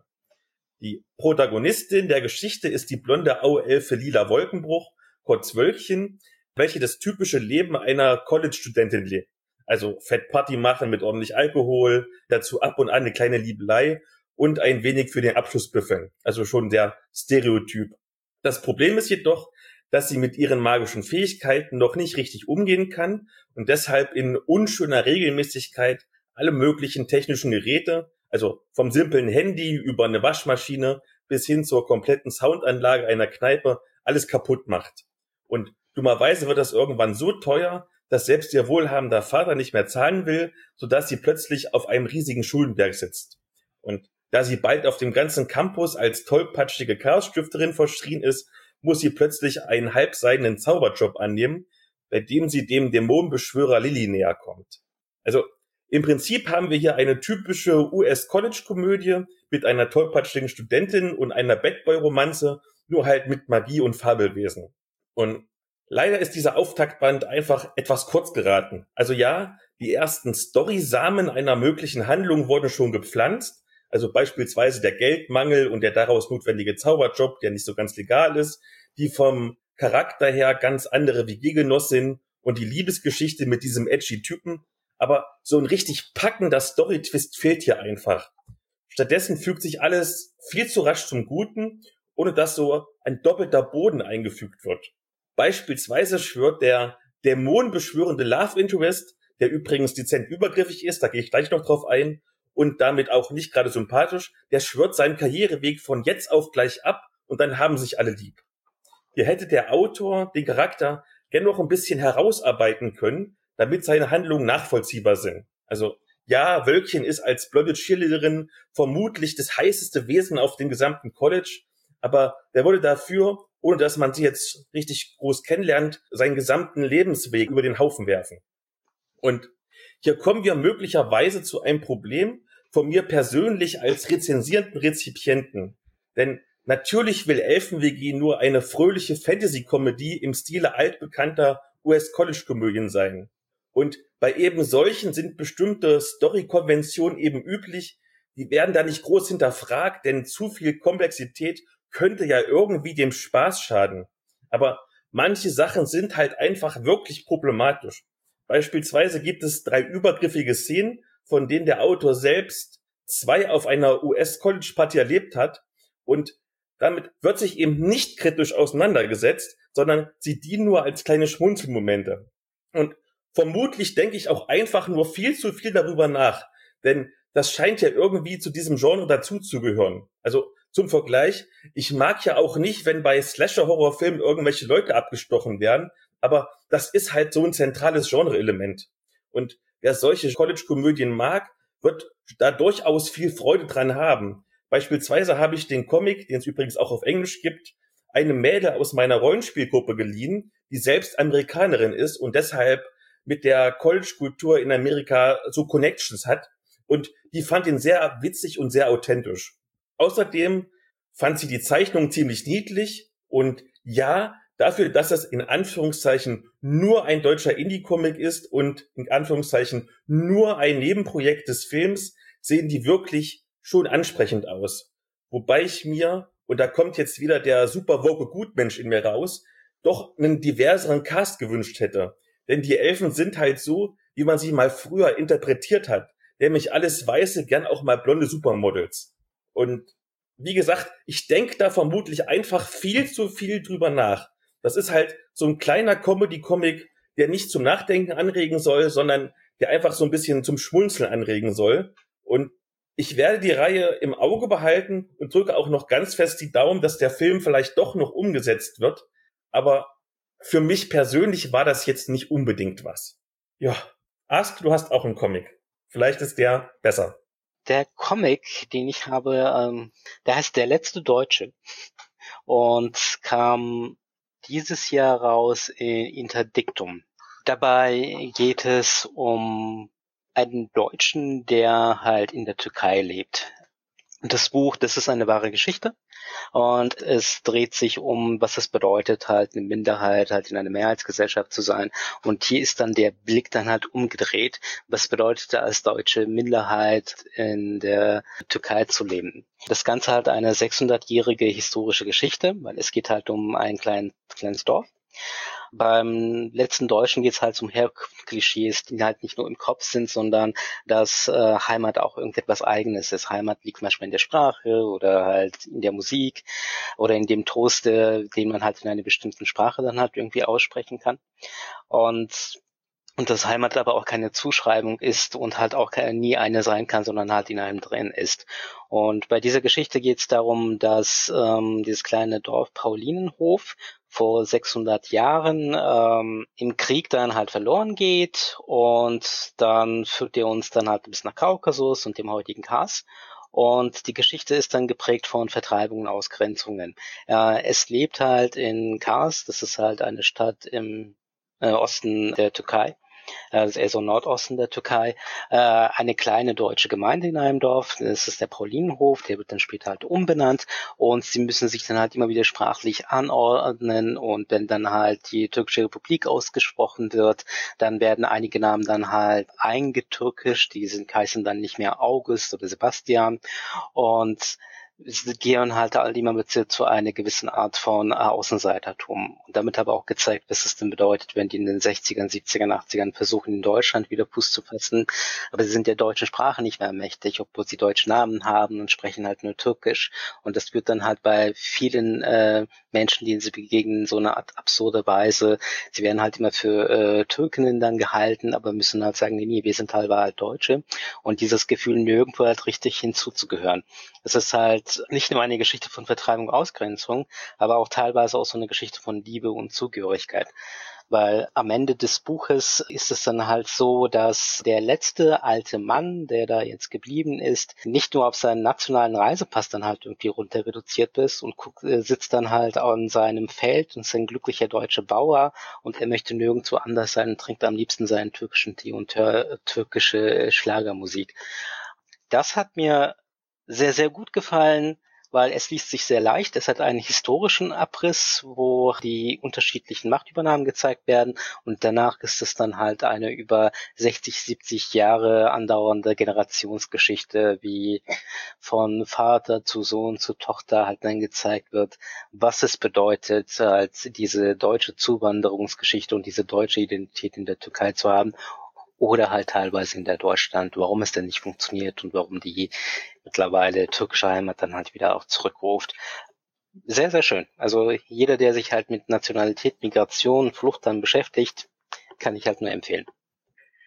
Die Protagonistin der Geschichte ist die blonde Auelfe Lila Wolkenbruch, kurz Wölkchen, welche das typische Leben einer College-Studentin lebt. Also Fettparty machen mit ordentlich Alkohol, dazu ab und an eine kleine Liebelei und ein wenig für den Abschluss büffeln. Also schon der Stereotyp. Das Problem ist jedoch, dass sie mit ihren magischen Fähigkeiten noch nicht richtig umgehen kann und deshalb in unschöner Regelmäßigkeit alle möglichen technischen Geräte, also vom simplen Handy über eine Waschmaschine bis hin zur kompletten Soundanlage einer Kneipe, alles kaputt macht. Und dummerweise wird das irgendwann so teuer, dass selbst ihr wohlhabender Vater nicht mehr zahlen will, sodass sie plötzlich auf einem riesigen Schuldenberg sitzt. Und da sie bald auf dem ganzen Campus als tollpatschige Chaosstifterin verschrien ist, muss sie plötzlich einen halbseidenen Zauberjob annehmen, bei dem sie dem Dämonenbeschwörer Lilly näher kommt. Also im Prinzip haben wir hier eine typische US-College-Komödie mit einer tollpatschigen Studentin und einer Bad-Boy-Romanze, nur halt mit Magie und Fabelwesen. Und leider ist dieser Auftaktband einfach etwas kurz geraten. Also ja, die ersten Story-Samen einer möglichen Handlung wurden schon gepflanzt, also beispielsweise der Geldmangel und der daraus notwendige Zauberjob, der nicht so ganz legal ist, die vom Charakter her ganz andere WG-Genossin und die Liebesgeschichte mit diesem edgy Typen, aber so ein richtig packender Story-Twist fehlt hier einfach. Stattdessen fügt sich alles viel zu rasch zum Guten, ohne dass so ein doppelter Boden eingefügt wird. Beispielsweise schwört der dämonenbeschwörende Love Interest, der übrigens dezent übergriffig ist, da gehe ich gleich noch drauf ein, und damit auch nicht gerade sympathisch, der schwört seinen Karriereweg von jetzt auf gleich ab und dann haben sich alle lieb. Hier hätte der Autor den Charakter gern noch ein bisschen herausarbeiten können, damit seine Handlungen nachvollziehbar sind. Also ja, Wölkchen ist als blonde Cheerleaderin vermutlich das heißeste Wesen auf dem gesamten College, aber der wurde dafür, ohne dass man sie jetzt richtig groß kennenlernt, seinen gesamten Lebensweg über den Haufen werfen. Und hier kommen wir möglicherweise zu einem Problem von mir persönlich als rezensierenden Rezipienten. Denn natürlich will Elfen-WG nur eine fröhliche Fantasy-Komödie im Stile altbekannter US-College-Komödien sein. Und bei eben solchen sind bestimmte Story-Konventionen eben üblich, die werden da nicht groß hinterfragt, denn zu viel Komplexität könnte ja irgendwie dem Spaß schaden. Aber manche Sachen sind halt einfach wirklich problematisch. Beispielsweise gibt es 3 übergriffige Szenen, von denen der Autor selbst 2 auf einer US-College-Party erlebt hat, und damit wird sich eben nicht kritisch auseinandergesetzt, sondern sie dienen nur als kleine Schmunzelmomente. Und vermutlich denke ich auch einfach nur viel zu viel darüber nach. Denn das scheint ja irgendwie zu diesem Genre dazuzugehören. Also zum Vergleich, ich mag ja auch nicht, wenn bei Slasher-Horrorfilmen irgendwelche Leute abgestochen werden, aber das ist halt so ein zentrales Genre-Element. Und wer solche College-Komödien mag, wird da durchaus viel Freude dran haben. Beispielsweise habe ich den Comic, den es übrigens auch auf Englisch gibt, eine Mädel aus meiner Rollenspielgruppe geliehen, die selbst Amerikanerin ist und deshalb mit der College-Kultur in Amerika so Connections hat. Und die fand ihn sehr witzig und sehr authentisch. Außerdem fand sie die Zeichnung ziemlich niedlich und ja, dafür, dass es in Anführungszeichen nur ein deutscher Indie-Comic ist und in Anführungszeichen nur ein Nebenprojekt des Films, sehen die wirklich schon ansprechend aus. Wobei ich mir, und da kommt jetzt wieder der super woke Gutmensch in mir raus, doch einen diverseren Cast gewünscht hätte. Denn die Elfen sind halt so, wie man sie mal früher interpretiert hat. Nämlich alles Weiße, gern auch mal blonde Supermodels. Und wie gesagt, ich denke da vermutlich einfach viel zu viel drüber nach. Das ist halt so ein kleiner Comedy-Comic, der nicht zum Nachdenken anregen soll, sondern der einfach so ein bisschen zum Schmunzeln anregen soll. Und ich werde die Reihe im Auge behalten und drücke auch noch ganz fest die Daumen, dass der Film vielleicht doch noch umgesetzt wird. Aber für mich persönlich war das jetzt nicht unbedingt was. Ja, Ask, du hast auch einen Comic. Vielleicht ist der besser. Der Comic, den ich habe, der heißt Der letzte Deutsche und kam dieses Jahr raus in Interdiktum. Dabei geht es um einen Deutschen, der halt in der Türkei lebt. Und das Buch, das ist eine wahre Geschichte und es dreht sich um, was es bedeutet, halt eine Minderheit, halt in einer Mehrheitsgesellschaft zu sein. Und hier ist dann der Blick dann halt umgedreht. Was bedeutet als deutsche Minderheit in der Türkei zu leben? Das Ganze halt eine 600-jährige historische Geschichte, weil es geht halt um ein kleines Dorf. Beim letzten Deutschen geht es halt um Herkunftsklischees, die halt nicht nur im Kopf sind, sondern dass Heimat auch irgendetwas Eigenes ist. Heimat liegt manchmal in der Sprache oder halt in der Musik oder in dem Trost, den man halt in einer bestimmten Sprache dann halt irgendwie aussprechen kann. Und das Heimat aber auch keine Zuschreibung ist und halt auch nie eine sein kann, sondern halt in einem drin ist. Und bei dieser Geschichte geht es darum, dass dieses kleine Dorf Paulinenhof vor 600 Jahren im Krieg dann halt verloren geht und dann führt er uns dann halt bis nach Kaukasus und dem heutigen Kars. Und die Geschichte ist dann geprägt von Vertreibungen, Ausgrenzungen. Es lebt halt in Kars, das ist halt eine Stadt im Osten der Türkei, also eher so Nordosten der Türkei, eine kleine deutsche Gemeinde in einem Dorf, das ist der Paulinenhof, der wird dann später halt umbenannt und sie müssen sich dann halt immer wieder sprachlich anordnen und wenn dann halt die türkische Republik ausgesprochen wird, dann werden einige Namen dann halt eingetürkischt, die heißen dann nicht mehr August oder Sebastian und es gehen halt immer mit zu einer gewissen Art von Außenseitertum. Und damit aber auch gezeigt, was es denn bedeutet, wenn die in den 60ern, 70ern, 80ern versuchen, in Deutschland wieder Fuß zu fassen. Aber sie sind der deutschen Sprache nicht mehr mächtig, obwohl sie deutsche Namen haben und sprechen halt nur Türkisch. Und das führt dann halt bei vielen Menschen, denen sie begegnen, so eine Art absurde Weise. Sie werden halt immer für Türkinnen dann gehalten, aber müssen halt sagen, nee, wir sind halt Deutsche. Und dieses Gefühl, nirgendwo halt richtig hinzuzugehören. Es ist halt nicht nur eine Geschichte von Vertreibung, Ausgrenzung, aber auch teilweise auch so eine Geschichte von Liebe und Zugehörigkeit. Weil am Ende des Buches ist es dann halt so, dass der letzte alte Mann, der da jetzt geblieben ist, nicht nur auf seinen nationalen Reisepass dann halt irgendwie runter reduziert ist und sitzt dann halt an seinem Feld und ist ein glücklicher deutscher Bauer und er möchte nirgendwo anders sein und trinkt am liebsten seinen türkischen Tee und türkische Schlagermusik. Das hat mir sehr, sehr gut gefallen, weil es liest sich sehr leicht. Es hat einen historischen Abriss, wo die unterschiedlichen Machtübernahmen gezeigt werden und danach ist es dann halt eine über 60, 70 Jahre andauernde Generationsgeschichte, wie von Vater zu Sohn zu Tochter halt dann gezeigt wird, was es bedeutet, als diese deutsche Zuwanderungsgeschichte und diese deutsche Identität in der Türkei zu haben. Oder halt teilweise in der Deutschland, warum es denn nicht funktioniert und warum die mittlerweile türkische Heimat dann halt wieder auch zurückruft. Sehr, sehr schön. Also jeder, der sich halt mit Nationalität, Migration, Flucht dann beschäftigt, kann ich halt nur empfehlen.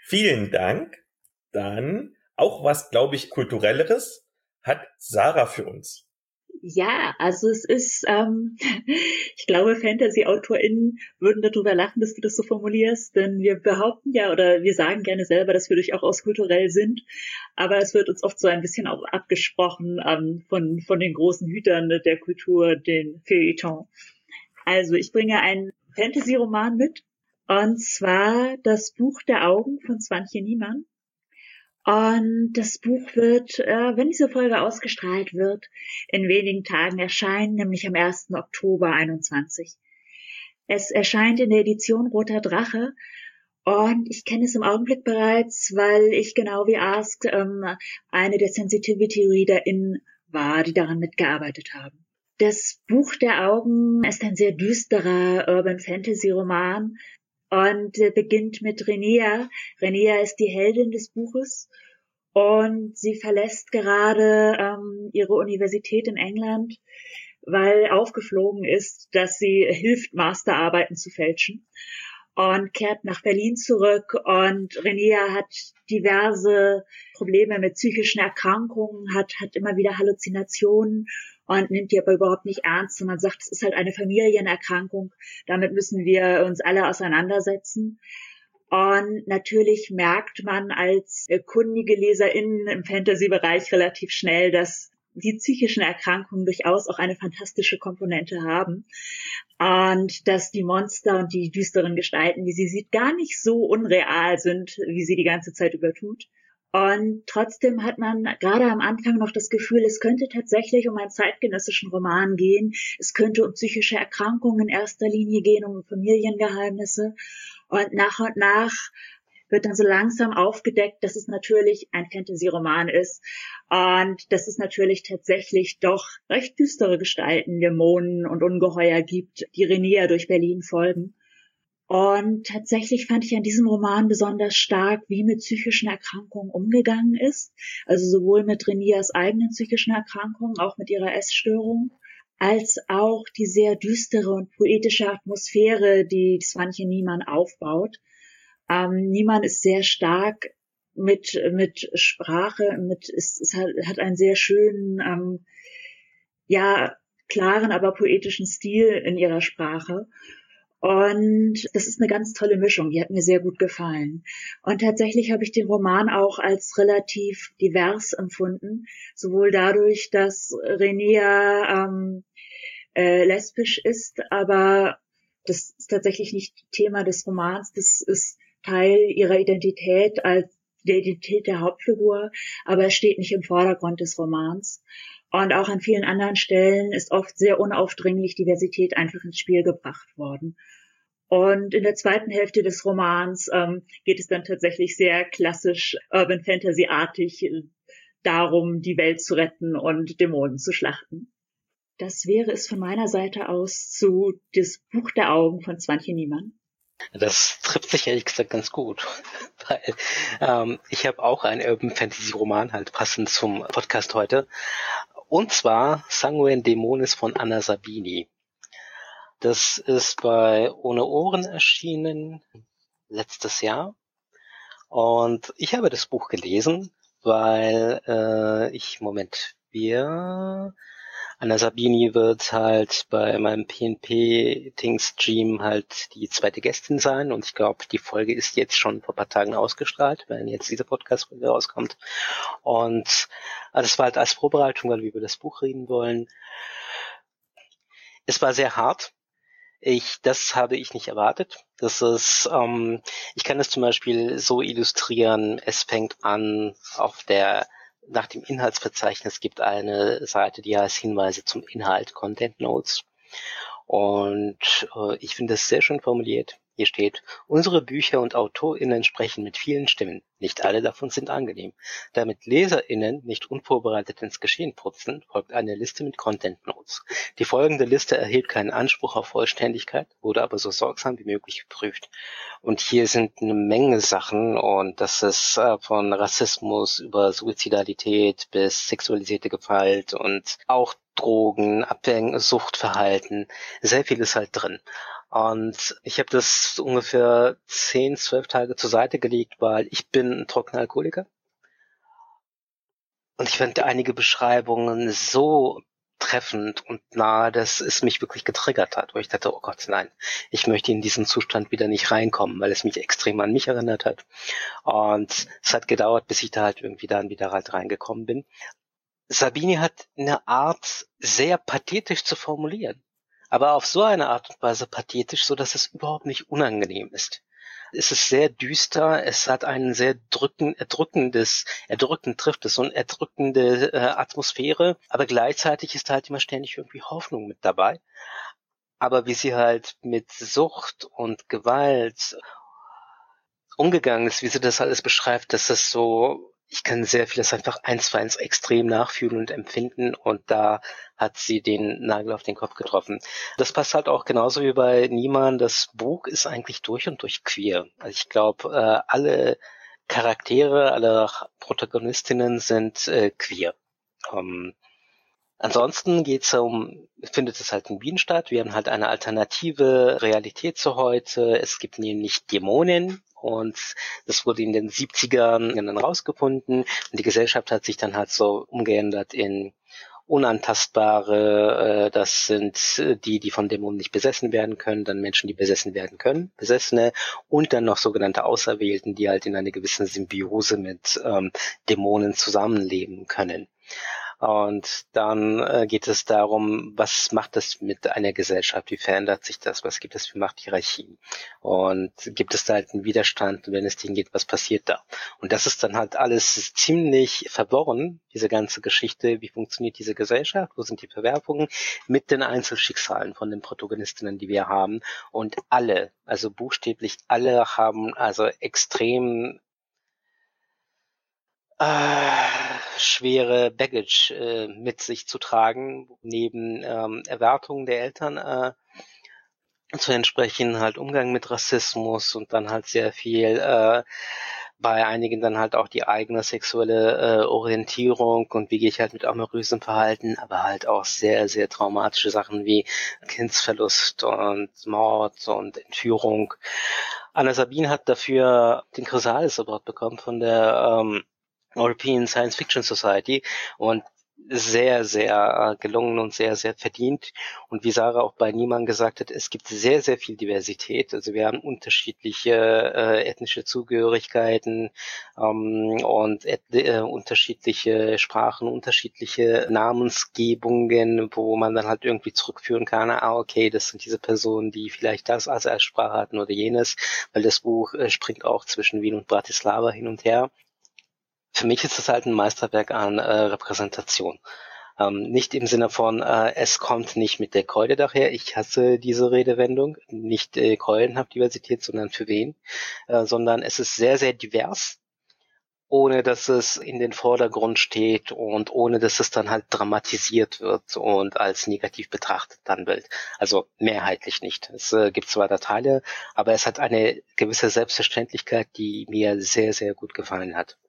Vielen Dank. Dann auch was, glaube ich, Kulturelleres hat Sarah für uns. Ja, also es ist, ich glaube, Fantasy-AutorInnen würden darüber lachen, dass du das so formulierst, denn wir behaupten ja oder wir sagen gerne selber, dass wir durchaus kulturell sind, aber es wird uns oft so ein bisschen auch abgesprochen von den großen Hütern der Kultur, den Feuilleton. Also ich bringe einen Fantasy-Roman mit, und zwar das Buch der Augen von Swantje Niemann. Und das Buch wird, wenn diese Folge ausgestrahlt wird, in wenigen Tagen erscheinen, nämlich am 1. Oktober 21. Es erscheint in der Edition Roter Drache und ich kenne es im Augenblick bereits, weil ich genau wie Ask eine der Sensitivity-ReaderInnen war, die daran mitgearbeitet haben. Das Buch der Augen ist ein sehr düsterer Urban-Fantasy-Roman, und beginnt mit Renia. Renia ist die Heldin des Buches und sie verlässt gerade ihre Universität in England, weil aufgeflogen ist, dass sie hilft, Masterarbeiten zu fälschen, und kehrt nach Berlin zurück. Und Renia hat diverse Probleme mit psychischen Erkrankungen, hat immer wieder Halluzinationen und nimmt die aber überhaupt nicht ernst. Und man sagt, es ist halt eine Familienerkrankung, damit müssen wir uns alle auseinandersetzen. Und natürlich merkt man als kundige LeserInnen im Fantasy-Bereich relativ schnell, dass die psychischen Erkrankungen durchaus auch eine fantastische Komponente haben und dass die Monster und die düsteren Gestalten, die sie sieht, gar nicht so unreal sind, wie sie die ganze Zeit über tut. Und trotzdem hat man gerade am Anfang noch das Gefühl, es könnte tatsächlich um einen zeitgenössischen Roman gehen. Es könnte um psychische Erkrankungen in erster Linie gehen, um Familiengeheimnisse. Und nach wird dann so langsam aufgedeckt, dass es natürlich ein Fantasy-Roman ist und dass es natürlich tatsächlich doch recht düstere Gestalten, Dämonen und Ungeheuer gibt, die Renia durch Berlin folgen. Und tatsächlich fand ich an diesem Roman besonders stark, wie mit psychischen Erkrankungen umgegangen ist. Also sowohl mit Renias eigenen psychischen Erkrankungen, auch mit ihrer Essstörung, als auch die sehr düstere und poetische Atmosphäre, die Swantje Niemann aufbaut. Niemann ist sehr stark mit Sprache, hat einen sehr schönen, klaren, aber poetischen Stil in ihrer Sprache. Und das ist eine ganz tolle Mischung, die hat mir sehr gut gefallen. Und tatsächlich habe ich den Roman auch als relativ divers empfunden, sowohl dadurch, dass Renia lesbisch ist, aber das ist tatsächlich nicht Thema des Romans, das ist Teil ihrer Identität als der Identität der Hauptfigur, aber es steht nicht im Vordergrund des Romans. Und auch an vielen anderen Stellen ist oft sehr unaufdringlich Diversität einfach ins Spiel gebracht worden. Und in der zweiten Hälfte des Romans geht es dann tatsächlich sehr klassisch Urban Fantasy-artig darum, die Welt zu retten und Dämonen zu schlachten. Das wäre es von meiner Seite aus zu das Buch der Augen von Swantje Niemann. Das trifft sich ehrlich gesagt ganz gut, weil ich habe auch einen Urban Fantasy Roman, halt passend zum Podcast heute, und zwar Sanguine Dämonis von Anna Sabini. Das ist bei Ohne Ohren erschienen letztes Jahr und ich habe das Buch gelesen, weil Anna Sabini wird halt bei meinem PNP-Stream halt die zweite Gästin sein und ich glaube, die Folge ist jetzt schon vor ein paar Tagen ausgestrahlt, wenn jetzt dieser Podcast rauskommt. Und das war halt als Vorbereitung, weil wir über das Buch reden wollen. Es war sehr hart. Das habe ich nicht erwartet. Das ist, ich kann das zum Beispiel so illustrieren, es fängt an nach dem Inhaltsverzeichnis gibt eine Seite, die heißt Hinweise zum Inhalt, Content Notes. Und ich finde das sehr schön formuliert. Hier steht, unsere Bücher und AutorInnen sprechen mit vielen Stimmen. Nicht alle davon sind angenehm. Damit LeserInnen nicht unvorbereitet ins Geschehen putzen, folgt eine Liste mit Content Notes. Die folgende Liste erhebt keinen Anspruch auf Vollständigkeit, wurde aber so sorgsam wie möglich geprüft. Und hier sind eine Menge Sachen und das ist von Rassismus über Suizidalität bis sexualisierte Gewalt und auch Drogen, Suchtverhalten, sehr viel ist halt drin. Und ich habe das ungefähr 10, 12 Tage zur Seite gelegt, weil ich bin ein trockener Alkoholiker. Und ich fand einige Beschreibungen so treffend und nahe, dass es mich wirklich getriggert hat, wo ich dachte, oh Gott, nein, ich möchte in diesen Zustand wieder nicht reinkommen, weil es mich extrem an mich erinnert hat. Und es hat gedauert, bis ich da halt irgendwie dann wieder halt reingekommen bin. Sabini hat eine Art, sehr pathetisch zu formulieren, aber auf so eine Art und Weise pathetisch, so dass es überhaupt nicht unangenehm ist. Es ist sehr düster, es hat einen sehr erdrückend trifft es, so eine erdrückende Atmosphäre, aber gleichzeitig ist halt immer ständig irgendwie Hoffnung mit dabei. Aber wie sie halt mit Sucht und Gewalt umgegangen ist, wie sie das alles beschreibt, dass das so, ich kann sehr vieles einfach 1:1 extrem nachfühlen und empfinden, und da hat sie den Nagel auf den Kopf getroffen. Das passt halt auch genauso wie bei Niemann. Das Buch ist eigentlich durch und durch queer. Also ich glaube, alle Charaktere, alle Protagonistinnen sind queer. Ansonsten findet es halt in Wien statt. Wir haben halt eine alternative Realität zu heute. Es gibt nämlich Dämonen, und das wurde in den 70ern dann rausgefunden. Und die Gesellschaft hat sich dann halt so umgeändert in Unantastbare, das sind die von Dämonen nicht besessen werden können, dann Menschen, die besessen werden können, Besessene, und dann noch sogenannte Auserwählten, die halt in einer gewissen Symbiose mit Dämonen zusammenleben können. Und dann geht es darum, was macht das mit einer Gesellschaft, wie verändert sich das, was gibt es für Machthierarchien, und gibt es da halt einen Widerstand, und wenn es denen geht, was passiert da? Und das ist dann halt alles ziemlich verworren, diese ganze Geschichte, wie funktioniert diese Gesellschaft, wo sind die Verwerfungen, mit den Einzelschicksalen von den Protagonistinnen, die wir haben, und alle, also buchstäblich alle, haben also extrem schwere Baggage mit sich zu tragen, neben Erwartungen der Eltern zu entsprechen, halt Umgang mit Rassismus, und dann halt sehr viel bei einigen dann halt auch die eigene sexuelle Orientierung und wie gehe ich halt mit amorösem Verhalten, aber halt auch sehr, sehr traumatische Sachen wie Kindsverlust und Mord und Entführung. Anna Sabin hat dafür den Chrysalis Award bekommen von der European Science Fiction Society, und sehr, sehr gelungen und sehr, sehr verdient. Und wie Sarah auch bei Niemann gesagt hat, es gibt sehr, sehr viel Diversität. Also wir haben unterschiedliche ethnische Zugehörigkeiten und unterschiedliche Sprachen, unterschiedliche Namensgebungen, wo man dann halt irgendwie zurückführen kann, okay, das sind diese Personen, die vielleicht das als Sprache hatten oder jenes, weil das Buch springt auch zwischen Wien und Bratislava hin und her. Für mich ist es halt ein Meisterwerk an Repräsentation. Nicht im Sinne von, es kommt nicht mit der Keule daher. Ich hasse diese Redewendung. Nicht Keulen habt Diversität, sondern für wen. Sondern es ist sehr, sehr divers, ohne dass es in den Vordergrund steht und ohne dass es dann halt dramatisiert wird und als negativ betrachtet dann wird. Also mehrheitlich nicht. Es gibt zwar da Teile, aber es hat eine gewisse Selbstverständlichkeit, die mir sehr, sehr gut gefallen hat.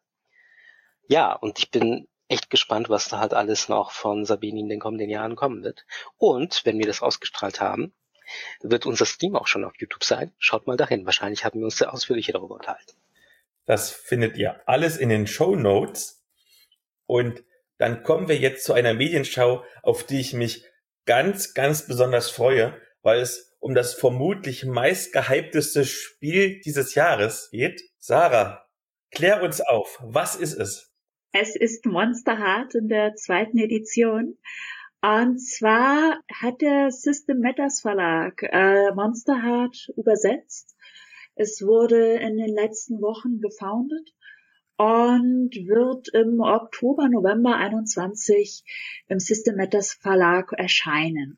Ja, und ich bin echt gespannt, was da halt alles noch von Sabini in den kommenden Jahren kommen wird. Und wenn wir das ausgestrahlt haben, wird unser Stream auch schon auf YouTube sein. Schaut mal dahin. Wahrscheinlich haben wir uns sehr ausführlich darüber unterhalten. Das findet ihr alles in den Shownotes. Und dann kommen wir jetzt zu einer Medienschau, auf die ich mich ganz, ganz besonders freue, weil es um das vermutlich meistgehypteste Spiel dieses Jahres geht. Sarah, klär uns auf. Was ist es? Es ist Monster Heart in der 2. Edition. Und zwar hat der System Matters Verlag Monster Heart übersetzt. Es wurde in den letzten Wochen gefoundet und wird im Oktober, November 21 im System Matters Verlag erscheinen.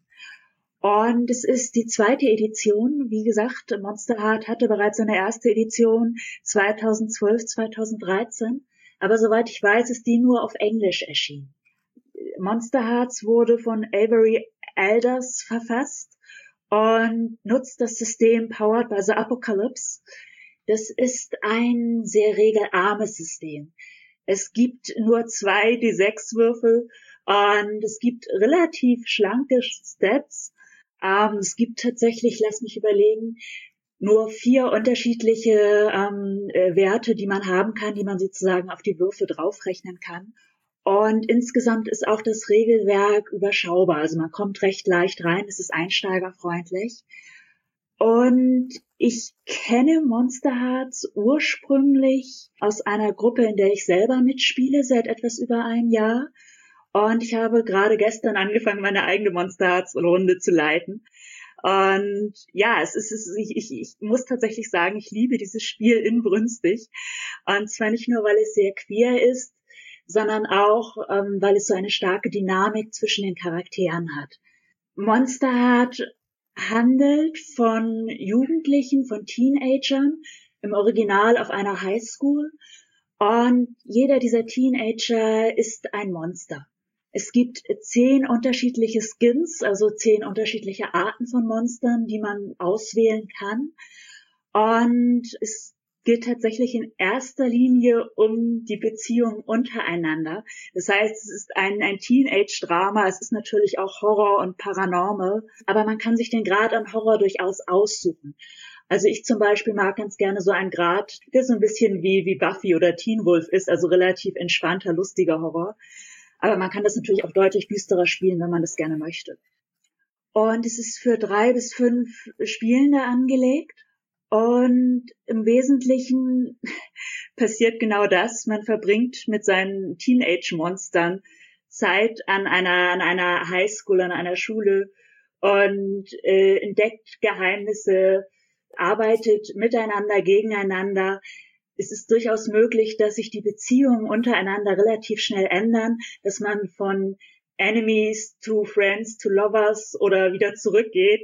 Und es ist die 2. Edition. Wie gesagt, Monster Heart hatte bereits seine erste Edition 2012, 2013. Aber soweit ich weiß, ist die nur auf Englisch erschienen. Monster Hearts wurde von Avery Elders verfasst und nutzt das System Powered by the Apocalypse. Das ist ein sehr regelarmes System. Es gibt nur 2 D6-Würfel und es gibt relativ schlanke Stats, Es gibt tatsächlich, lass mich überlegen, nur 4 unterschiedliche Werte, die man haben kann, die man sozusagen auf die Würfe draufrechnen kann. Und insgesamt ist auch das Regelwerk überschaubar. Also man kommt recht leicht rein, es ist einsteigerfreundlich. Und ich kenne Monster Hearts ursprünglich aus einer Gruppe, in der ich selber mitspiele, seit etwas über einem Jahr. Und ich habe gerade gestern angefangen, meine eigene Monster Hearts Runde zu leiten. Und ja, ich muss tatsächlich sagen, ich liebe dieses Spiel inbrünstig. Und zwar nicht nur, weil es sehr queer ist, sondern auch, weil es so eine starke Dynamik zwischen den Charakteren hat. Monster Heart handelt von Jugendlichen, von Teenagern, im Original auf einer Highschool. Und jeder dieser Teenager ist ein Monster. Es gibt 10 unterschiedliche Skins, also 10 unterschiedliche Arten von Monstern, die man auswählen kann. Und es geht tatsächlich in erster Linie um die Beziehung untereinander. Das heißt, es ist ein Teenage-Drama, es ist natürlich auch Horror und Paranormal, aber man kann sich den Grad an Horror durchaus aussuchen. Also ich zum Beispiel mag ganz gerne so einen Grad, der so ein bisschen wie Buffy oder Teen Wolf ist, also relativ entspannter, lustiger Horror. Aber man kann das natürlich auch deutlich düsterer spielen, wenn man das gerne möchte. Und es ist für 3 bis 5 Spielende angelegt. Und im Wesentlichen passiert genau das. Man verbringt mit seinen Teenage-Monstern Zeit an einer Highschool, an einer Schule und entdeckt Geheimnisse, arbeitet miteinander, gegeneinander. Es ist durchaus möglich, dass sich die Beziehungen untereinander relativ schnell ändern, dass man von Enemies to Friends to Lovers oder wieder zurückgeht.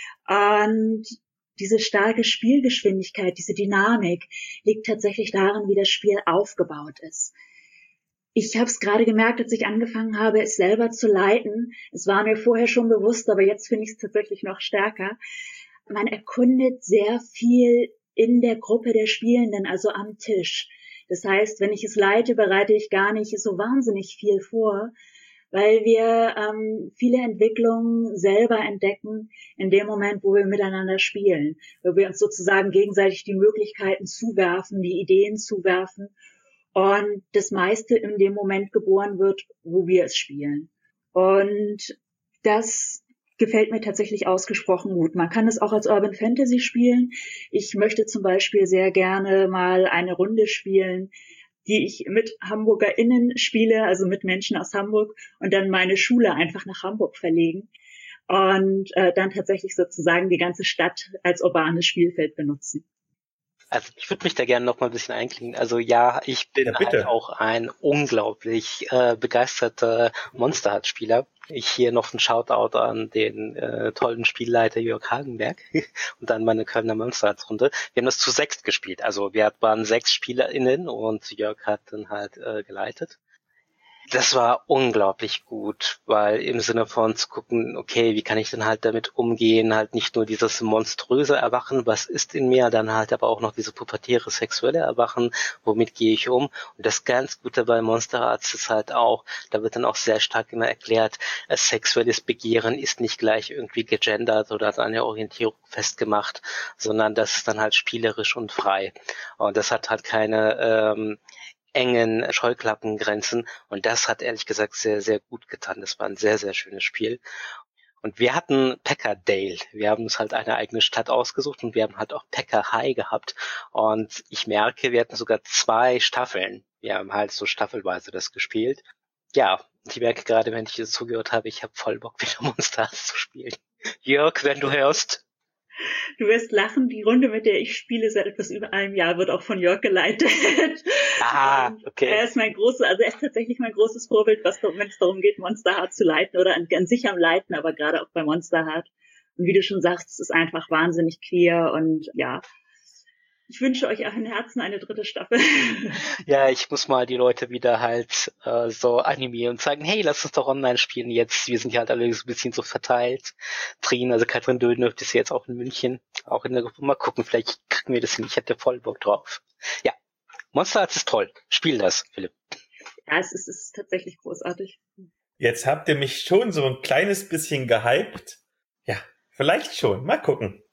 Und diese starke Spielgeschwindigkeit, diese Dynamik liegt tatsächlich darin, wie das Spiel aufgebaut ist. Ich habe es gerade gemerkt, als ich angefangen habe, es selber zu leiten. Es war mir vorher schon bewusst, aber jetzt finde ich es tatsächlich noch stärker. Man erkundet sehr viel in der Gruppe der Spielenden, also am Tisch. Das heißt, wenn ich es leite, bereite ich gar nicht so wahnsinnig viel vor, weil wir viele Entwicklungen selber entdecken in dem Moment, wo wir miteinander spielen, wo wir uns sozusagen gegenseitig die Möglichkeiten zuwerfen, die Ideen zuwerfen und das meiste in dem Moment geboren wird, wo wir es spielen. Und das gefällt mir tatsächlich ausgesprochen gut. Man kann es auch als Urban Fantasy spielen. Ich möchte zum Beispiel sehr gerne mal eine Runde spielen, die ich mit HamburgerInnen spiele, also mit Menschen aus Hamburg und dann meine Schule einfach nach Hamburg verlegen und dann tatsächlich sozusagen die ganze Stadt als urbanes Spielfeld benutzen. Also ich würde mich da gerne noch mal ein bisschen einklinken. Also ja, ich bin halt auch ein unglaublich begeisterter Monster Hearts-Spieler. Ich hier noch einen Shoutout an den tollen Spielleiter Jörg Hagenberg und an meine Kölner Monster Hearts-Runde. Wir haben das zu 6 gespielt. Also wir waren 6 SpielerInnen und Jörg hat dann halt geleitet. Das war unglaublich gut, weil im Sinne von zu gucken, okay, wie kann ich denn halt damit umgehen, halt nicht nur dieses monströse Erwachen, was ist in mir, dann halt aber auch noch diese pubertäre sexuelle Erwachen, womit gehe ich um? Und das ganz Gute bei Monster Hearts ist halt auch, da wird dann auch sehr stark immer erklärt, sexuelles Begehren ist nicht gleich irgendwie gegendert oder an eine Orientierung festgemacht, sondern das ist dann halt spielerisch und frei. Und das hat halt keine engen Scheuklappengrenzen und das hat ehrlich gesagt sehr, sehr gut getan. Das war ein sehr, sehr schönes Spiel. Und wir hatten Packardale. Wir haben uns halt eine eigene Stadt ausgesucht und wir haben halt auch Packer High gehabt. Und ich merke, wir hatten sogar 2 Staffeln. Wir haben halt so staffelweise das gespielt. Ja, ich merke gerade, wenn ich das zugehört habe, ich habe voll Bock, wieder Monster zu spielen. Jörg, wenn du hörst. Du wirst lachen, die Runde, mit der ich spiele, seit etwas über einem Jahr, wird auch von Jörg geleitet. Ah, okay. Er ist tatsächlich mein großes Vorbild, wenn es darum geht, Monster Heart zu leiten oder an sich am Leiten, aber gerade auch bei Monster Heart. Und wie du schon sagst, es ist einfach wahnsinnig queer und ja, ich wünsche euch auch im Herzen eine 3. Staffel. Ja, ich muss mal die Leute wieder halt so animieren und sagen, hey, lass uns doch online spielen jetzt. Wir sind ja halt alle so ein bisschen so verteilt. Also Katrin Dödner ist jetzt auch in München, auch in der Gruppe. Mal gucken, vielleicht kriegen wir das hin. Ich hätte voll Bock drauf. Ja, Monster Hearts ist toll. Spiel das, Philipp. Ja, es ist tatsächlich großartig. Jetzt habt ihr mich schon so ein kleines bisschen gehypt. Ja, Vielleicht schon. Mal gucken.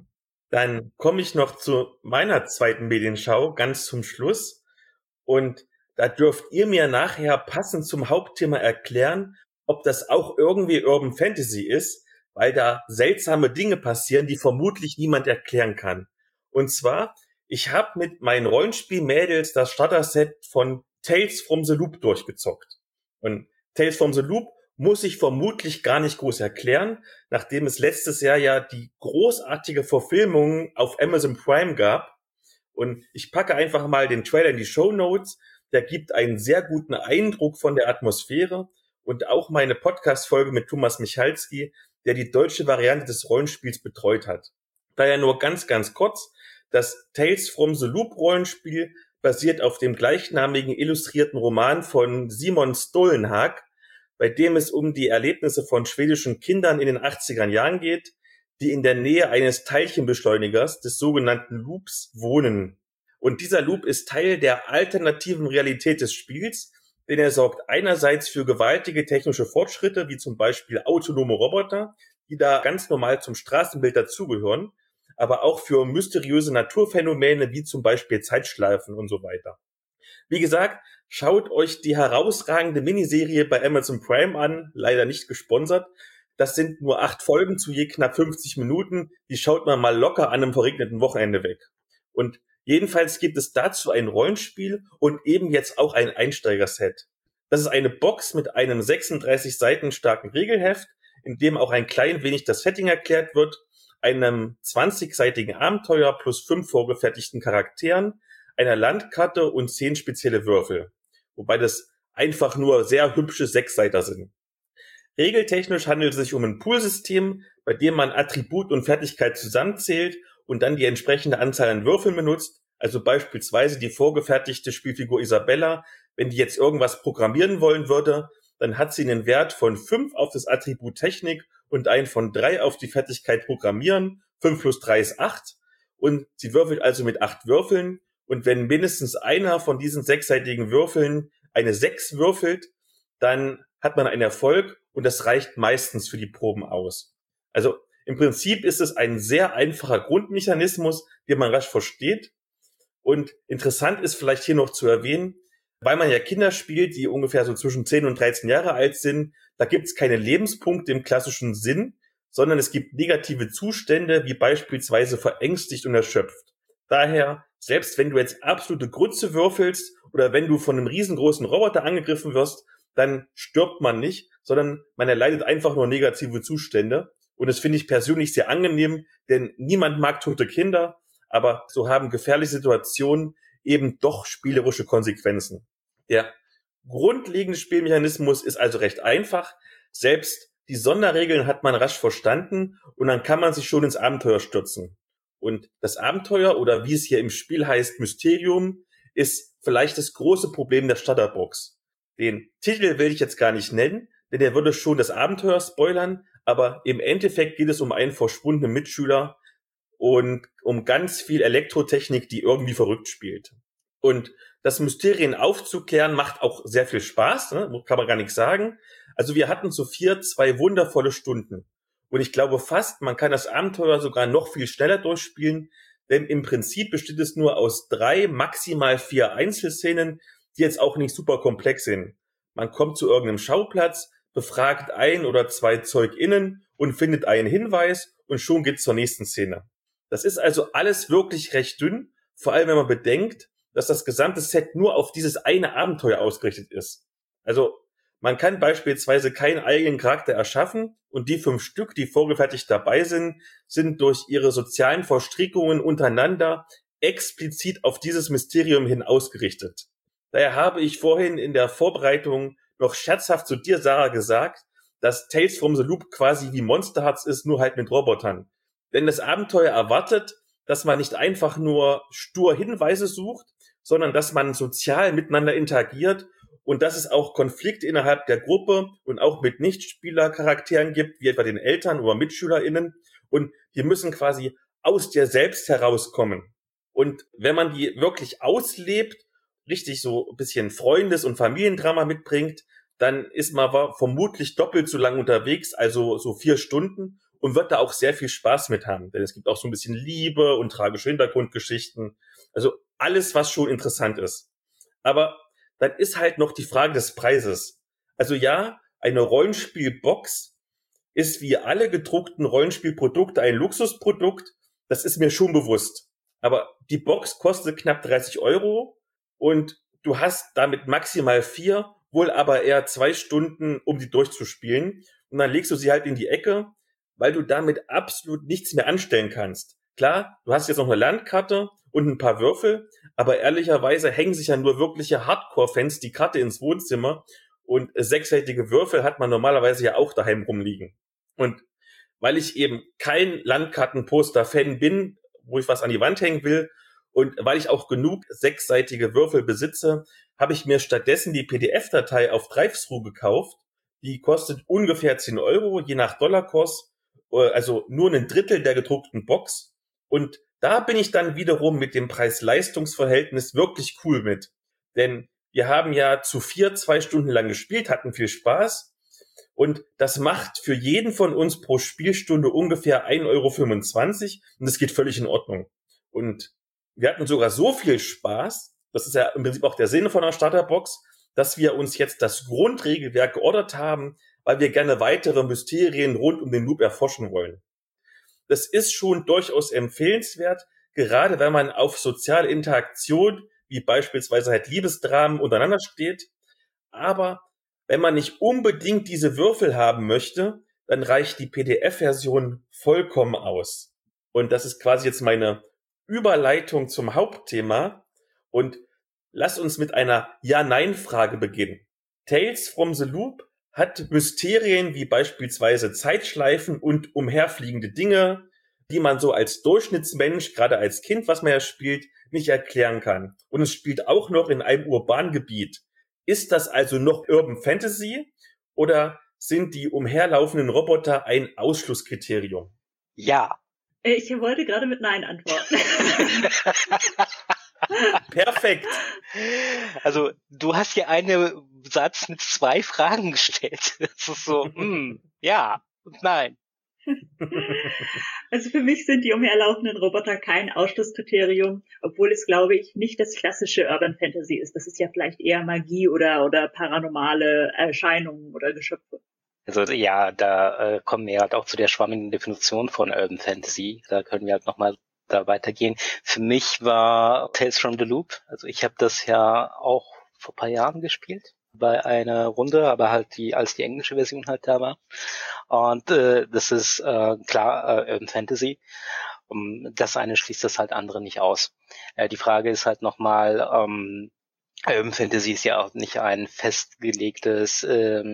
Dann komme ich noch zu meiner zweiten Medienschau, ganz zum Schluss. Und da dürft ihr mir nachher passend zum Hauptthema erklären, ob das auch irgendwie Urban Fantasy ist, weil da seltsame Dinge passieren, die vermutlich niemand erklären kann. Und zwar, ich habe mit meinen Rollenspiel-Mädels das Starter-Set von Tales from the Loop durchgezockt. Und Tales from the Loop muss ich vermutlich gar nicht groß erklären, nachdem es letztes Jahr ja die großartige Verfilmung auf Amazon Prime gab. Und ich packe einfach mal den Trailer in die Shownotes. Der gibt einen sehr guten Eindruck von der Atmosphäre. Und auch meine Podcast-Folge mit Thomas Michalski, der die deutsche Variante des Rollenspiels betreut hat. Daher nur ganz, ganz kurz. Das Tales from the Loop Rollenspiel basiert auf dem gleichnamigen illustrierten Roman von Simon Stollenhag, bei dem es um die Erlebnisse von schwedischen Kindern in den 80er Jahren geht, die in der Nähe eines Teilchenbeschleunigers, des sogenannten Loops, wohnen. Und dieser Loop ist Teil der alternativen Realität des Spiels, denn er sorgt einerseits für gewaltige technische Fortschritte, wie zum Beispiel autonome Roboter, die da ganz normal zum Straßenbild dazugehören, aber auch für mysteriöse Naturphänomene, wie zum Beispiel Zeitschleifen und so weiter. Wie gesagt, schaut euch die herausragende Miniserie bei Amazon Prime an, leider nicht gesponsert. Das sind nur 8 Folgen zu je knapp 50 Minuten. Die schaut man mal locker an einem verregneten Wochenende weg. Und jedenfalls gibt es dazu ein Rollenspiel und eben jetzt auch ein Einsteigerset. Das ist eine Box mit einem 36 Seiten starken Regelheft, in dem auch ein klein wenig das Setting erklärt wird, einem 20-seitigen Abenteuer plus 5 vorgefertigten Charakteren, einer Landkarte und 10 spezielle Würfel. Wobei das einfach nur sehr hübsche 6-Seiter sind. Regeltechnisch handelt es sich um ein Poolsystem, bei dem man Attribut und Fertigkeit zusammenzählt und dann die entsprechende Anzahl an Würfeln benutzt, also beispielsweise die vorgefertigte Spielfigur Isabella, wenn die jetzt irgendwas programmieren wollen würde, dann hat sie einen Wert von 5 auf das Attribut Technik und einen von 3 auf die Fertigkeit Programmieren. 5 plus 3 ist 8 und sie würfelt also mit 8 Würfeln und wenn mindestens einer von diesen 6-seitigen Würfeln eine 6 würfelt, dann hat man einen Erfolg und das reicht meistens für die Proben aus. Also im Prinzip ist es ein sehr einfacher Grundmechanismus, den man rasch versteht. Und interessant ist vielleicht hier noch zu erwähnen, weil man ja Kinder spielt, die ungefähr so zwischen 10 und 13 Jahre alt sind, da gibt es keine Lebenspunkte im klassischen Sinn, sondern es gibt negative Zustände, wie beispielsweise verängstigt und erschöpft. Daher, selbst wenn du jetzt absolute Grütze würfelst oder wenn du von einem riesengroßen Roboter angegriffen wirst, dann stirbt man nicht, sondern man erleidet einfach nur negative Zustände. Und das finde ich persönlich sehr angenehm, denn niemand mag tote Kinder, aber so haben gefährliche Situationen eben doch spielerische Konsequenzen. Der grundlegende Spielmechanismus ist also recht einfach. Selbst die Sonderregeln hat man rasch verstanden und dann kann man sich schon ins Abenteuer stürzen. Und das Abenteuer, oder wie es hier im Spiel heißt, Mysterium, ist vielleicht das große Problem der Starterbox. Den Titel will ich jetzt gar nicht nennen, denn der würde schon das Abenteuer spoilern, aber im Endeffekt geht es um einen verschwundenen Mitschüler und um ganz viel Elektrotechnik, die irgendwie verrückt spielt. Und das Mysterien aufzuklären macht auch sehr viel Spaß, ne? Kann man gar nichts sagen. Also wir hatten zu 4 2 wundervolle Stunden. Und ich glaube fast, man kann das Abenteuer sogar noch viel schneller durchspielen, denn im Prinzip besteht es nur aus 3, maximal 4 Einzelszenen, die jetzt auch nicht super komplex sind. Man kommt zu irgendeinem Schauplatz, befragt 1 oder 2 ZeugInnen und findet einen Hinweis und schon geht's zur nächsten Szene. Das ist also alles wirklich recht dünn, vor allem wenn man bedenkt, dass das gesamte Set nur auf dieses eine Abenteuer ausgerichtet ist. Also man kann beispielsweise keinen eigenen Charakter erschaffen und die 5 Stück, die vorgefertigt dabei sind, sind durch ihre sozialen Verstrickungen untereinander explizit auf dieses Mysterium hin ausgerichtet. Daher habe ich vorhin in der Vorbereitung noch scherzhaft zu dir, Sarah, gesagt, dass Tales from the Loop quasi wie Monster Hearts ist, nur halt mit Robotern. Denn das Abenteuer erwartet, dass man nicht einfach nur stur Hinweise sucht, sondern dass man sozial miteinander interagiert und dass es auch Konflikte innerhalb der Gruppe und auch mit Nichtspielercharakteren gibt, wie etwa den Eltern oder MitschülerInnen. Und die müssen quasi aus dir selbst herauskommen. Und wenn man die wirklich auslebt, richtig so ein bisschen Freundes- und Familiendrama mitbringt, dann ist man vermutlich doppelt so lang unterwegs, also so 4 Stunden. und wird da auch sehr viel Spaß mit haben. Denn es gibt auch so ein bisschen Liebe und tragische Hintergrundgeschichten. Also alles, was schon interessant ist. Aber dann ist halt noch die Frage des Preises. Also ja, eine Rollenspielbox ist wie alle gedruckten Rollenspielprodukte ein Luxusprodukt. Das ist mir schon bewusst. Aber die Box kostet knapp 30 € und du hast damit maximal 4, wohl aber eher 2 Stunden, um die durchzuspielen. Und dann legst du sie halt in die Ecke, weil du damit absolut nichts mehr anstellen kannst. Klar, du hast jetzt noch eine Landkarte und ein paar Würfel, aber ehrlicherweise hängen sich ja nur wirkliche Hardcore-Fans die Karte ins Wohnzimmer und 6-seitige Würfel hat man normalerweise ja auch daheim rumliegen. Und weil ich eben kein Landkartenposter-Fan bin, wo ich was an die Wand hängen will, und weil ich auch genug 6-seitige Würfel besitze, habe ich mir stattdessen die PDF-Datei auf Drive-Thru gekauft. Die kostet ungefähr 10 €, je nach Dollarkurs, also nur ein Drittel der gedruckten Box. Und da bin ich dann wiederum mit dem Preis-Leistungs-Verhältnis wirklich cool mit. Denn wir haben ja zu 4 2 Stunden lang gespielt, hatten viel Spaß. Und das macht für jeden von uns pro Spielstunde ungefähr 1,25 € und das geht völlig in Ordnung. Und wir hatten sogar so viel Spaß, das ist ja im Prinzip auch der Sinn von einer Starterbox, dass wir uns jetzt das Grundregelwerk geordert haben, weil wir gerne weitere Mysterien rund um den Loop erforschen wollen. Das ist schon durchaus empfehlenswert, gerade wenn man auf soziale Interaktion, wie beispielsweise halt Liebesdramen untereinander steht. Aber wenn man nicht unbedingt diese Würfel haben möchte, dann reicht die PDF-Version vollkommen aus. Und das ist quasi jetzt meine Überleitung zum Hauptthema. Und lass uns mit einer Ja-Nein-Frage beginnen. Tales from the Loop hat Mysterien wie beispielsweise Zeitschleifen und umherfliegende Dinge, die man so als Durchschnittsmensch, gerade als Kind, was man ja spielt, nicht erklären kann. Und es spielt auch noch in einem urbanen Gebiet. Ist das also noch Urban Fantasy oder sind die umherlaufenden Roboter ein Ausschlusskriterium? Ja. Ich wollte gerade mit Nein antworten. Perfekt. Also, du hast hier einen Satz mit 2 Fragen gestellt. Das ist so, ja und nein. Also für mich sind die umherlaufenden Roboter kein Ausschlusskriterium, obwohl es, glaube ich, nicht das klassische Urban Fantasy ist. Das ist ja vielleicht eher Magie oder paranormale Erscheinungen oder Geschöpfe. Also ja, da kommen wir halt auch zu der schwammigen Definition von Urban Fantasy. Da können wir halt nochmal da weitergehen. Für mich war Tales from the Loop, also ich habe das ja auch vor ein paar Jahren gespielt bei einer Runde, aber halt als die englische Version halt da war. Und das ist klar Urban Fantasy. Das eine schließt das halt andere nicht aus. Die Frage ist halt nochmal, Urban Fantasy ist ja auch nicht ein festgelegtes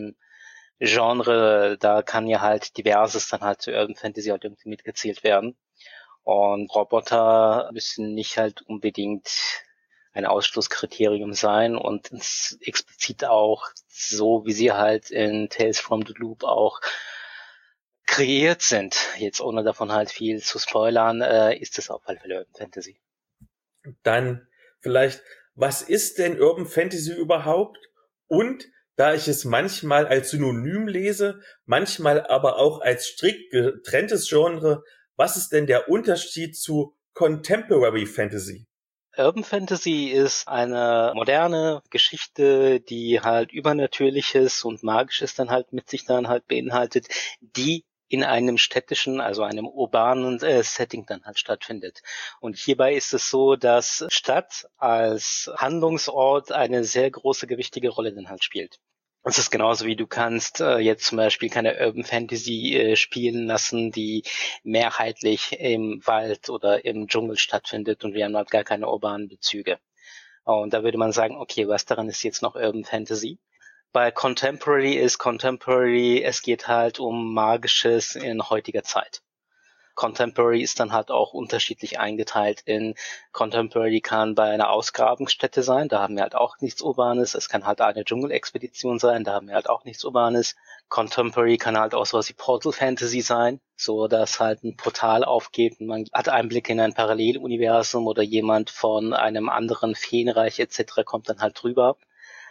Genre, da kann ja halt diverses dann halt zu Urban Fantasy halt irgendwie mitgezählt werden. Und Roboter müssen nicht halt unbedingt ein Ausschlusskriterium sein und explizit auch so, wie sie halt in Tales from the Loop auch kreiert sind. Jetzt ohne davon halt viel zu spoilern, ist es auf alle Fälle Urban Fantasy. Dann vielleicht, was ist denn Urban Fantasy überhaupt? Und da ich es manchmal als Synonym lese, manchmal aber auch als strikt getrenntes Genre, was ist denn der Unterschied zu Contemporary Fantasy? Urban Fantasy ist eine moderne Geschichte, die halt Übernatürliches und Magisches dann halt mit sich dann halt beinhaltet, die in einem städtischen, also einem urbanen Setting dann halt stattfindet. Und hierbei ist es so, dass Stadt als Handlungsort eine sehr große, gewichtige Rolle dann halt spielt. Es ist genauso wie du kannst jetzt zum Beispiel keine Urban Fantasy spielen lassen, die mehrheitlich im Wald oder im Dschungel stattfindet und wir haben halt gar keine urbanen Bezüge. Und da würde man sagen, okay, was daran ist jetzt noch Urban Fantasy? Bei Contemporary, es geht halt um Magisches in heutiger Zeit. Contemporary ist dann halt auch unterschiedlich eingeteilt in Contemporary kann bei einer Ausgrabungsstätte sein, da haben wir halt auch nichts Urbanes. Es kann halt eine Dschungelexpedition sein, da haben wir halt auch nichts Urbanes. Contemporary kann halt auch sowas wie Portal Fantasy sein, so dass halt ein Portal aufgeht und man hat Einblick in ein Paralleluniversum oder jemand von einem anderen Feenreich etc. kommt dann halt drüber.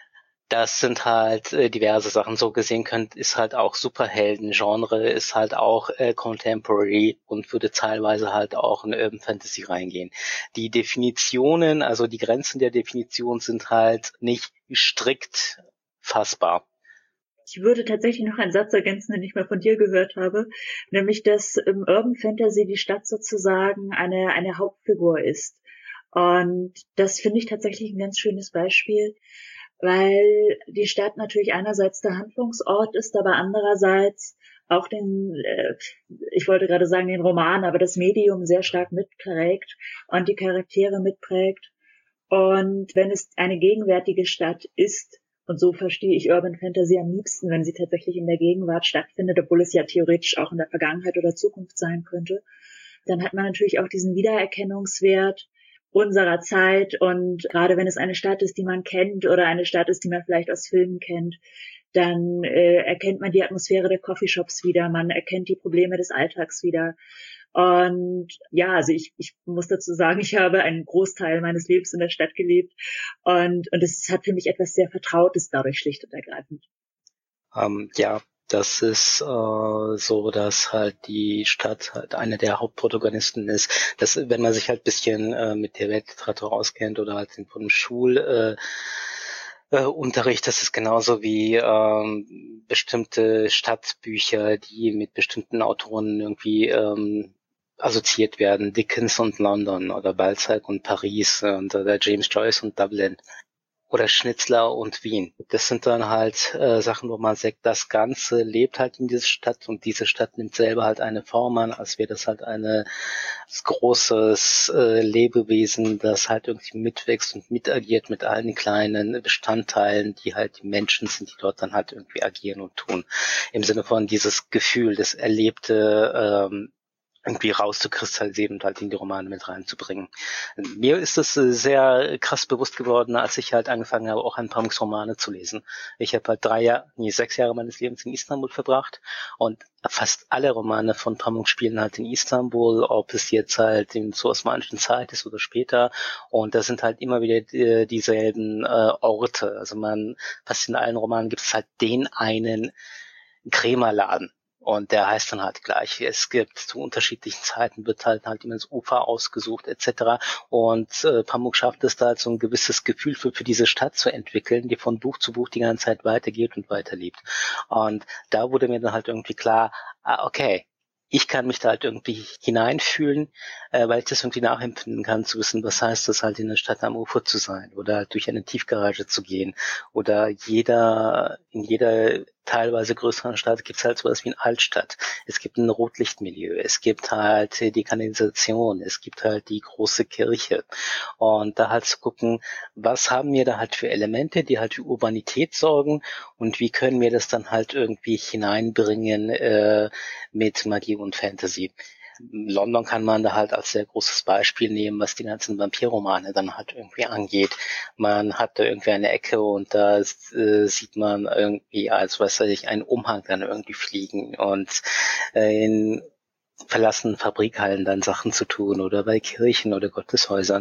Das sind halt diverse Sachen. So gesehen ist halt auch Superhelden-Genre, ist halt auch Contemporary und würde teilweise halt auch in Urban Fantasy reingehen. Die Definitionen, also die Grenzen der Definition sind halt nicht strikt fassbar. Ich würde tatsächlich noch einen Satz ergänzen, den ich mal von dir gehört habe, nämlich, dass im Urban Fantasy die Stadt sozusagen eine Hauptfigur ist. Und das finde ich tatsächlich ein ganz schönes Beispiel, weil die Stadt natürlich einerseits der Handlungsort ist, aber andererseits auch ich wollte gerade sagen den Roman, aber das Medium sehr stark mitprägt und die Charaktere mitprägt. Und wenn es eine gegenwärtige Stadt ist, und so verstehe ich Urban Fantasy am liebsten, wenn sie tatsächlich in der Gegenwart stattfindet, obwohl es ja theoretisch auch in der Vergangenheit oder Zukunft sein könnte, dann hat man natürlich auch diesen Wiedererkennungswert unserer Zeit. Und gerade wenn es eine Stadt ist, die man kennt oder eine Stadt ist, die man vielleicht aus Filmen kennt, dann erkennt man die Atmosphäre der Coffeeshops wieder, man erkennt die Probleme des Alltags wieder. Und ja, also ich muss dazu sagen, ich habe einen Großteil meines Lebens in der Stadt gelebt und es hat für mich etwas sehr Vertrautes dadurch schlicht und ergreifend. Ja, das ist so, dass halt die Stadt halt eine der Hauptprotagonisten ist. Das, wenn man sich halt bisschen mit der Weltliteratur auskennt oder halt von Unterricht, das ist genauso wie bestimmte Stadtbücher, die mit bestimmten Autoren irgendwie assoziiert werden. Dickens und London oder Balzac und Paris oder James Joyce und Dublin. Oder Schnitzler und Wien. Das sind dann halt Sachen, wo man sagt, das Ganze lebt halt in dieser Stadt und diese Stadt nimmt selber halt eine Form an, als wäre das halt ein großes Lebewesen, das halt irgendwie mitwächst und mitagiert mit allen kleinen Bestandteilen, die halt die Menschen sind, die dort dann halt irgendwie agieren und tun. Im Sinne von dieses Gefühl, das Erlebte irgendwie rauszukristallisieren und halt in die Romane mit reinzubringen. Mir ist es sehr krass bewusst geworden, als ich halt angefangen habe, auch ein paar Romane zu lesen. Ich habe halt 6 Jahre meines Lebens in Istanbul verbracht und fast alle Romane von Pamuk spielen halt in Istanbul, ob es jetzt halt zur osmanischen Zeit ist oder später. Und da sind halt immer wieder dieselben Orte. Also fast in allen Romanen gibt es halt den einen Krämerladen. Und der heißt dann halt gleich. Es gibt zu unterschiedlichen Zeiten wird halt immer das Ufer ausgesucht etc. Und Pamuk schafft es da halt so ein gewisses Gefühl für diese Stadt zu entwickeln, die von Buch zu Buch die ganze Zeit weitergeht und weiterlebt. Und da wurde mir dann halt irgendwie klar, okay, ich kann mich da halt irgendwie hineinfühlen, weil ich das irgendwie nachempfinden kann, zu wissen, was heißt das halt in der Stadt am Ufer zu sein oder halt durch eine Tiefgarage zu gehen oder in jeder teilweise größeren Stadt gibt's halt sowas wie eine Altstadt. Es gibt ein Rotlichtmilieu, es gibt halt die Kanalisation, es gibt halt die große Kirche. Und da halt zu gucken, was haben wir da halt für Elemente, die halt für Urbanität sorgen und wie können wir das dann halt irgendwie hineinbringen mit Magie und Fantasy. London kann man da halt als sehr großes Beispiel nehmen, was die ganzen Vampirromane dann halt irgendwie angeht. Man hat da irgendwie eine Ecke und da sieht man irgendwie als, was weiß ich, einen Umhang dann irgendwie fliegen und in verlassenen Fabrikhallen dann Sachen zu tun oder bei Kirchen oder Gotteshäusern.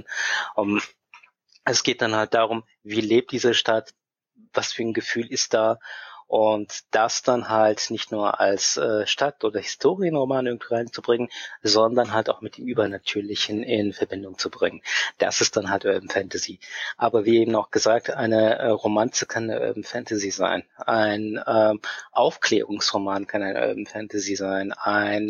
Es geht dann halt darum, wie lebt diese Stadt, was für ein Gefühl ist da und das dann halt nicht nur als Stadt- oder Historienroman irgendwie reinzubringen, sondern halt auch mit dem Übernatürlichen in Verbindung zu bringen. Das ist dann halt Urban Fantasy. Aber wie eben auch gesagt, eine Romanze kann eine Urban Fantasy sein. Ein Aufklärungsroman kann eine Urban Fantasy sein. Ein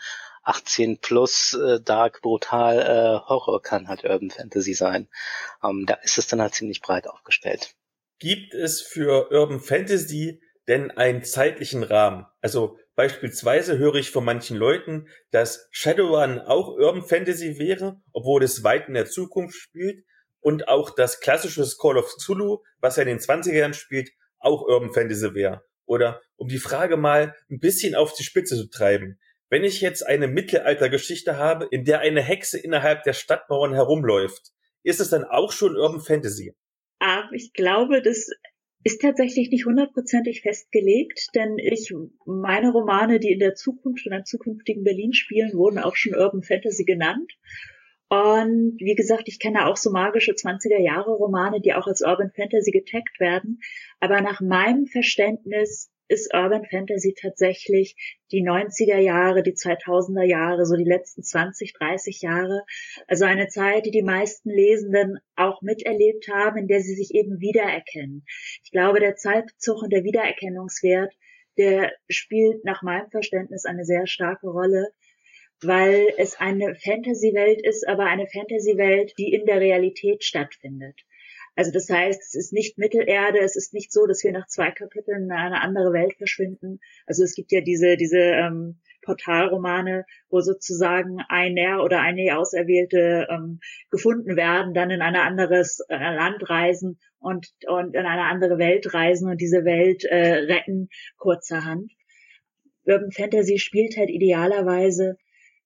18 plus dark, brutal Horror kann halt Urban Fantasy sein. Da ist es dann halt ziemlich breit aufgestellt. Gibt es für Urban Fantasy denn einen zeitlichen Rahmen? Also beispielsweise höre ich von manchen Leuten, dass Shadowrun auch Urban Fantasy wäre, obwohl es weit in der Zukunft spielt, und auch das klassische Call of Cthulhu, was ja in den 20er Jahren spielt, auch Urban Fantasy wäre. Oder um die Frage mal ein bisschen auf die Spitze zu treiben. Wenn ich jetzt eine Mittelaltergeschichte habe, in der eine Hexe innerhalb der Stadtmauern herumläuft, ist es dann auch schon Urban Fantasy? Aber ich glaube, das ist tatsächlich nicht hundertprozentig festgelegt, denn meine Romane, die in der Zukunft und am zukünftigen Berlin spielen, wurden auch schon Urban Fantasy genannt. Und wie gesagt, ich kenne auch so magische 20er-Jahre-Romane, die auch als Urban Fantasy getaggt werden. Aber nach meinem Verständnis ist Urban Fantasy tatsächlich die 90er Jahre, die 2000er Jahre, so die letzten 20, 30 Jahre. Also eine Zeit, die die meisten Lesenden auch miterlebt haben, in der sie sich eben wiedererkennen. Ich glaube, der Zeitbezug und der Wiedererkennungswert, der spielt nach meinem Verständnis eine sehr starke Rolle, weil es eine Fantasy-Welt ist, aber eine Fantasy-Welt, die in der Realität stattfindet. Also das heißt, es ist nicht Mittelerde, es ist nicht so, dass wir nach 2 Kapiteln in eine andere Welt verschwinden. Also es gibt ja diese Portalromane, wo sozusagen einer oder eine Auserwählte gefunden werden, dann in ein anderes Land reisen und in eine andere Welt reisen und diese Welt retten kurzerhand. Urban Fantasy spielt halt idealerweise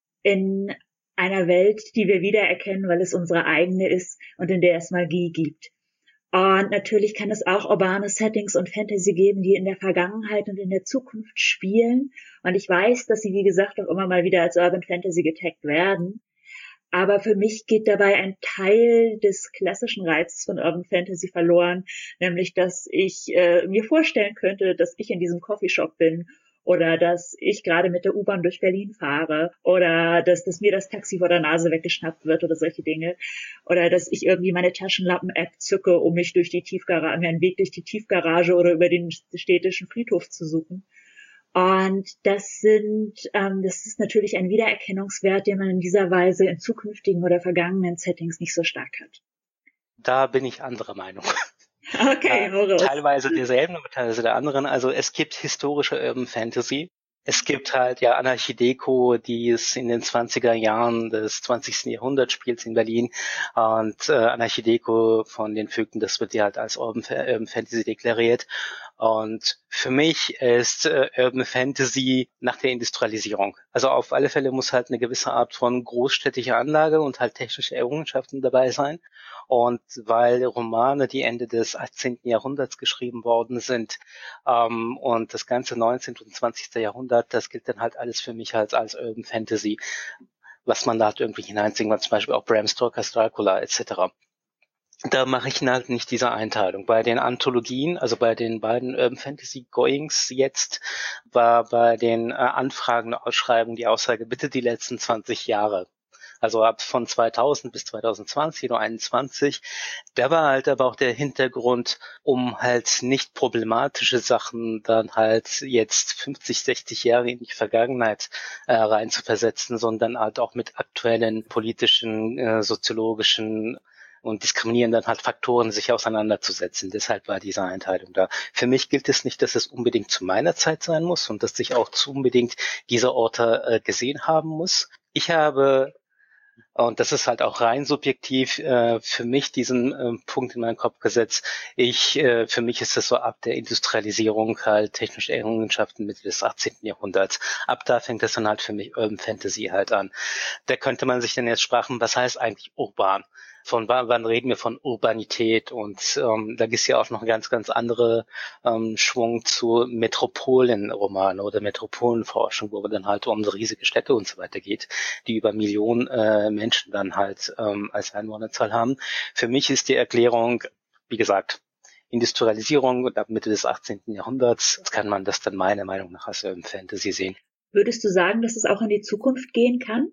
in einer Welt, die wir wiedererkennen, weil es unsere eigene ist und in der es Magie gibt. Und natürlich kann es auch urbane Settings und Fantasy geben, die in der Vergangenheit und in der Zukunft spielen. Und ich weiß, dass sie, wie gesagt, auch immer mal wieder als Urban Fantasy getaggt werden. Aber für mich geht dabei ein Teil des klassischen Reizes von Urban Fantasy verloren, nämlich, dass ich mir vorstellen könnte, dass ich in diesem Coffeeshop bin oder dass ich gerade mit der U-Bahn durch Berlin fahre oder dass mir das Taxi vor der Nase weggeschnappt wird oder solche Dinge oder dass ich irgendwie meine Taschenlampen-App zücke, um mich durch die Tiefgarage, mir einen Weg durch die Tiefgarage oder über den städtischen Friedhof zu suchen. Und das ist natürlich ein Wiedererkennungswert, den man in dieser Weise in zukünftigen oder vergangenen Settings nicht so stark hat. Da bin ich anderer Meinung. Okay, teilweise derselben, aber teilweise der anderen. Also es gibt historische Urban Fantasy. Es gibt halt ja Anarchideko, die es in den 20er Jahren des 20. Jahrhunderts spielt in Berlin. Und Anarchideko von den Vögten, das wird ja halt als Urban Fantasy deklariert. Und für mich ist Urban Fantasy nach der Industrialisierung. Also auf alle Fälle muss halt eine gewisse Art von großstädtischer Anlage und halt technische Errungenschaften dabei sein. Und weil Romane, die Ende des 18. Jahrhunderts geschrieben worden sind, und das ganze 19. und 20. Jahrhundert, das gilt dann halt alles für mich halt als Urban Fantasy, was man da halt irgendwie hineinziehen, zum Beispiel auch Bram Stokers Dracula etc. Da mache ich halt nicht diese Einteilung. Bei den Anthologien, also bei den beiden Urban Fantasy Goings jetzt, war bei den Anfragen, Ausschreibungen die Aussage, bitte die letzten 20 Jahre. Also ab von 2000 bis 2020 oder 2021. Da war halt aber auch der Hintergrund, um halt nicht problematische Sachen dann halt jetzt 50, 60 Jahre in die Vergangenheit rein zu versetzen, sondern halt auch mit aktuellen politischen, soziologischen und diskriminierenden halt Faktoren sich auseinanderzusetzen. Deshalb war diese Einteilung da. Für mich gilt es nicht, dass es unbedingt zu meiner Zeit sein muss und dass ich auch unbedingt diese Orte gesehen haben muss. Ich habe, und das ist halt auch rein subjektiv, für mich diesen Punkt in meinen Kopf gesetzt. Für mich ist das so ab der Industrialisierung halt technische Errungenschaften Mitte des 18. Jahrhunderts. Ab da fängt das dann halt für mich Urban Fantasy halt an. Da könnte man sich dann jetzt sprachen, was heißt eigentlich urban? Von wann reden wir von Urbanität? Und da gibt es ja auch noch einen ganz, ganz andere Schwung zu Metropolenromanen oder Metropolenforschung, wo wir dann halt um so riesige Städte und so weiter geht, die über Millionen Menschen dann halt als Einwohnerzahl haben. Für mich ist die Erklärung, wie gesagt, Industrialisierung und ab Mitte des 18. Jahrhunderts kann man das dann meiner Meinung nach als Urban Fantasy sehen. Würdest du sagen, dass es auch in die Zukunft gehen kann?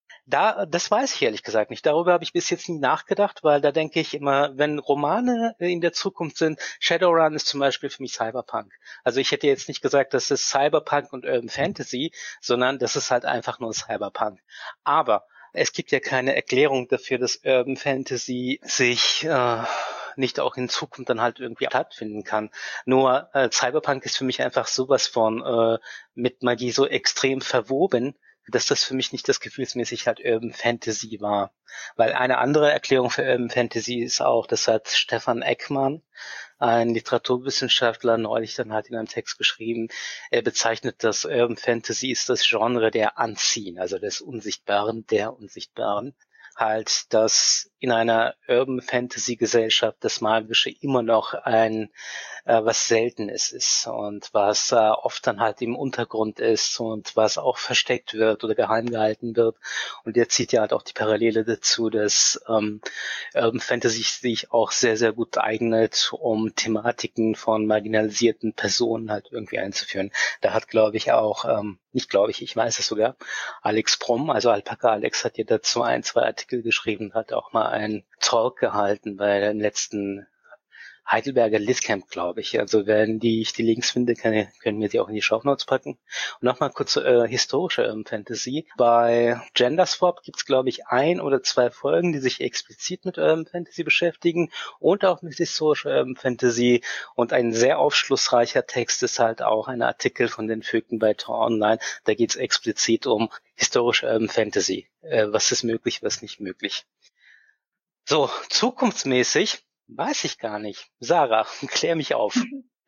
Das weiß ich ehrlich gesagt nicht. Darüber habe ich bis jetzt nie nachgedacht, weil da denke ich immer, wenn Romane in der Zukunft sind, Shadowrun ist zum Beispiel für mich Cyberpunk. Also ich hätte jetzt nicht gesagt, das ist Cyberpunk und Urban Fantasy, sondern das ist halt einfach nur Cyberpunk. Aber es gibt ja keine Erklärung dafür, dass Urban Fantasy sich nicht auch in Zukunft dann halt irgendwie stattfinden kann. Nur Cyberpunk ist für mich einfach sowas von mit Magie so extrem verwoben, dass das für mich nicht das gefühlsmäßig halt Urban Fantasy war. Weil eine andere Erklärung für Urban Fantasy ist auch, das hat Stefan Eckmann, ein Literaturwissenschaftler, neulich dann halt in einem Text geschrieben, er bezeichnet das Urban Fantasy ist das Genre der Unseen, also des Unsichtbaren, der Unsichtbaren. Halt, dass in einer Urban Fantasy Gesellschaft das Magische immer noch was Seltenes ist und was oft dann halt im Untergrund ist und was auch versteckt wird oder geheim gehalten wird. Und jetzt zieht ja halt auch die Parallele dazu, dass Urban Fantasy sich auch sehr, sehr gut eignet, um Thematiken von marginalisierten Personen halt irgendwie einzuführen. Da hat, glaube ich, auch, ich weiß es sogar, Alex Prom, also Alpaka Alex, hat ja dazu 2 Artikel geschrieben, hat auch mal einen Talk gehalten bei den letzten Heidelberger Litcamp, glaube ich. Also wenn ich die Links finde, können wir die auch in die Shownotes packen. Und nochmal kurz historische Urban Fantasy. Bei Genderswap gibt's, glaube ich, 1 oder 2 Folgen, die sich explizit mit Urban Fantasy beschäftigen und auch mit historischer Urban Fantasy. Und ein sehr aufschlussreicher Text ist halt auch ein Artikel von den Vögten bei Tor Online. Da geht's explizit um historische Urban Fantasy. Was ist möglich, was nicht möglich. So, zukunftsmäßig weiß ich gar nicht. Sarah, klär mich auf.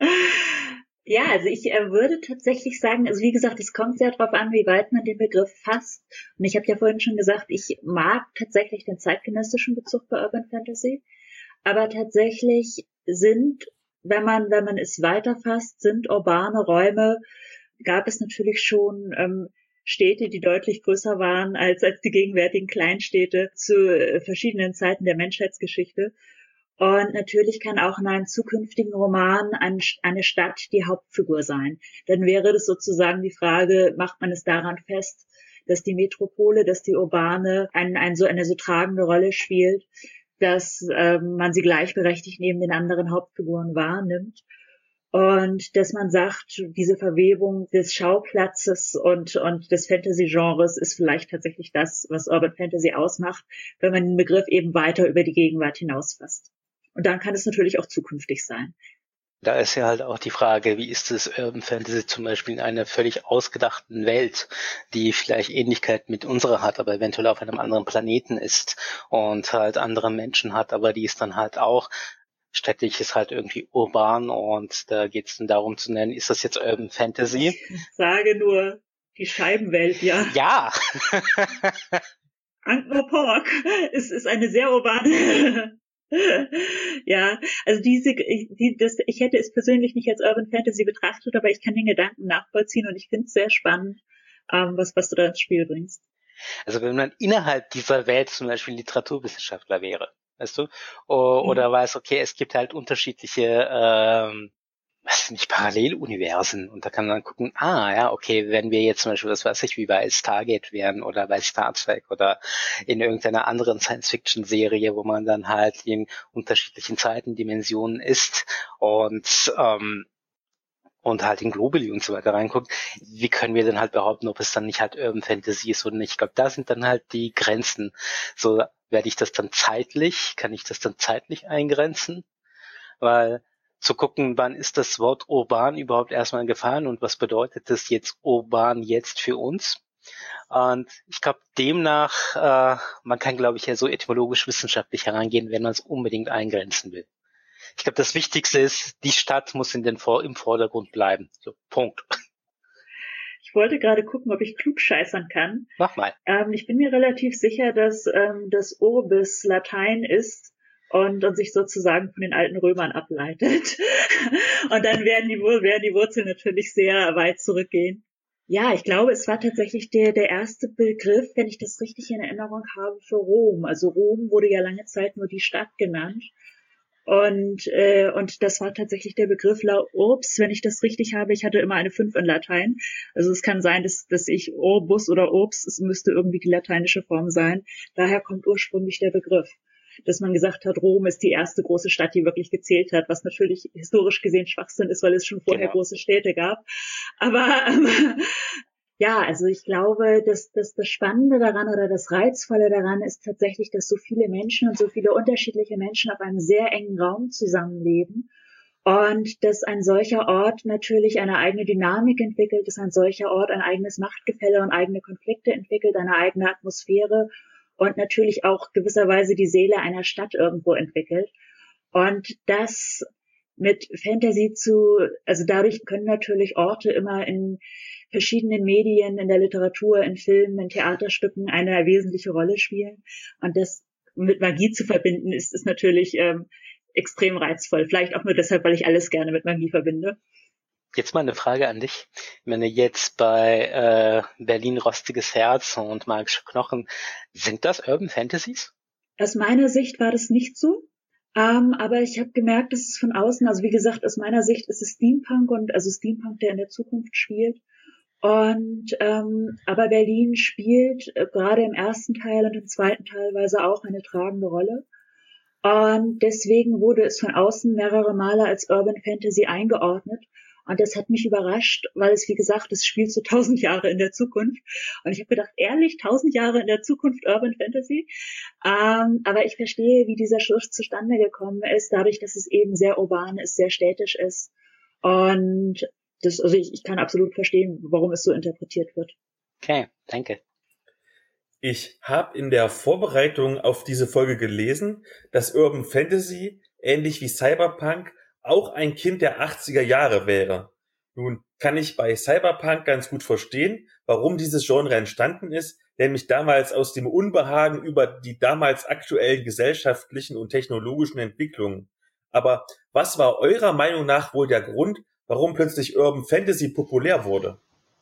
Ja, also ich würde tatsächlich sagen, also wie gesagt, es kommt sehr darauf an, wie weit man den Begriff fasst. Und ich habe ja vorhin schon gesagt, ich mag tatsächlich den zeitgenössischen Bezug bei Urban Fantasy. Aber tatsächlich sind, wenn man es weiterfasst, sind urbane Räume, gab es natürlich schon Städte, die deutlich größer waren als die gegenwärtigen Kleinstädte zu verschiedenen Zeiten der Menschheitsgeschichte. Und natürlich kann auch in einem zukünftigen Roman eine Stadt die Hauptfigur sein. Dann wäre das sozusagen die Frage, macht man es daran fest, dass die Metropole, dass die urbane eine so tragende Rolle spielt, dass man sie gleichberechtigt neben den anderen Hauptfiguren wahrnimmt. Und dass man sagt, diese Verwebung des Schauplatzes und des Fantasy-Genres ist vielleicht tatsächlich das, was Urban Fantasy ausmacht, wenn man den Begriff eben weiter über die Gegenwart hinausfasst. Und dann kann es natürlich auch zukünftig sein. Da ist ja halt auch die Frage, wie ist es Urban Fantasy zum Beispiel in einer völlig ausgedachten Welt, die vielleicht Ähnlichkeit mit unserer hat, aber eventuell auf einem anderen Planeten ist und halt andere Menschen hat, aber die ist dann halt auch städtisch, ist halt irgendwie urban und da geht es dann darum zu nennen, ist das jetzt Urban Fantasy? Ich sage nur, die Scheibenwelt, ja. Ja! Ankh-Morpork ist eine sehr urbane... Ja, also ich hätte es persönlich nicht als Urban Fantasy betrachtet, aber ich kann den Gedanken nachvollziehen und ich finde es sehr spannend, was du da ins Spiel bringst. Also wenn man innerhalb dieser Welt zum Beispiel Literaturwissenschaftler wäre, weißt du, oder weiß, okay, es gibt halt unterschiedliche Paralleluniversen und da kann man gucken, okay, wenn wir jetzt zum Beispiel, was weiß ich, wie bei Stargate wären oder bei Star Trek oder in irgendeiner anderen Science-Fiction-Serie, wo man dann halt in unterschiedlichen Zeitendimensionen ist und halt in Globally und so weiter reinguckt, wie können wir denn halt behaupten, ob es dann nicht halt Urban Fantasy ist oder nicht? Ich glaube, da sind dann halt die Grenzen. So, kann ich das dann zeitlich eingrenzen? Weil zu gucken, wann ist das Wort urban überhaupt erstmal gefallen und was bedeutet das jetzt urban jetzt für uns? Und ich glaube, demnach, man kann, glaube ich, ja so etymologisch-wissenschaftlich herangehen, wenn man es unbedingt eingrenzen will. Ich glaube, das Wichtigste ist, die Stadt muss im Vordergrund bleiben. So, Punkt. Ich wollte gerade gucken, ob ich klugscheißern kann. Mach mal. Ich bin mir relativ sicher, dass das Urbis Latein ist und sich sozusagen von den alten Römern ableitet. Und dann werden die Wurzeln natürlich sehr weit zurückgehen. Ja, ich glaube, es war tatsächlich der erste Begriff, wenn ich das richtig in Erinnerung habe, für Rom. Also Rom wurde ja lange Zeit nur die Stadt genannt. Und das war tatsächlich der Begriff La Urbs, wenn ich das richtig habe. Ich hatte immer eine 5 in Latein. Also es kann sein, dass ich Urbus oder Urbs, es müsste irgendwie die lateinische Form sein. Daher kommt ursprünglich der Begriff. Dass man gesagt hat, Rom ist die erste große Stadt, die wirklich gezählt hat, was natürlich historisch gesehen Schwachsinn ist, weil es schon vorher große Städte gab. Aber ja, also ich glaube, dass das Spannende daran oder das Reizvolle daran ist tatsächlich, dass so viele Menschen und so viele unterschiedliche Menschen auf einem sehr engen Raum zusammenleben und dass ein solcher Ort natürlich eine eigene Dynamik entwickelt, dass ein solcher Ort ein eigenes Machtgefälle und eigene Konflikte entwickelt, eine eigene Atmosphäre und natürlich auch gewisserweise die Seele einer Stadt irgendwo entwickelt. Und das mit Fantasy also dadurch können natürlich Orte immer in verschiedenen Medien, in der Literatur, in Filmen, in Theaterstücken eine wesentliche Rolle spielen. Und das mit Magie zu verbinden, ist natürlich extrem reizvoll. Vielleicht auch nur deshalb, weil ich alles gerne mit Magie verbinde. Jetzt mal eine Frage an dich. Wenn du jetzt bei Berlin Rostiges Herz und Magische Knochen, sind das Urban Fantasies? Aus meiner Sicht war das nicht so. Aber ich habe gemerkt, dass es von außen, also wie gesagt, aus meiner Sicht ist es Steampunk also Steampunk, der in der Zukunft spielt. Und aber Berlin spielt gerade im ersten Teil und im zweiten teilweise auch eine tragende Rolle. Und deswegen wurde es von außen mehrere Male als Urban Fantasy eingeordnet. Und das hat mich überrascht, weil es, wie gesagt, es spielt so 1000 Jahre in der Zukunft. Und ich habe gedacht, ehrlich, 1000 Jahre in der Zukunft Urban Fantasy? Aber ich verstehe, wie dieser Schluss zustande gekommen ist, dadurch, dass es eben sehr urban ist, sehr städtisch ist. Und also ich kann absolut verstehen, warum es so interpretiert wird. Okay, danke. Ich habe in der Vorbereitung auf diese Folge gelesen, dass Urban Fantasy, ähnlich wie Cyberpunk, auch ein Kind der 80er Jahre wäre. Nun kann ich bei Cyberpunk ganz gut verstehen, warum dieses Genre entstanden ist, nämlich damals aus dem Unbehagen über die damals aktuellen gesellschaftlichen und technologischen Entwicklungen. Aber was war eurer Meinung nach wohl der Grund, warum plötzlich Urban Fantasy populär wurde?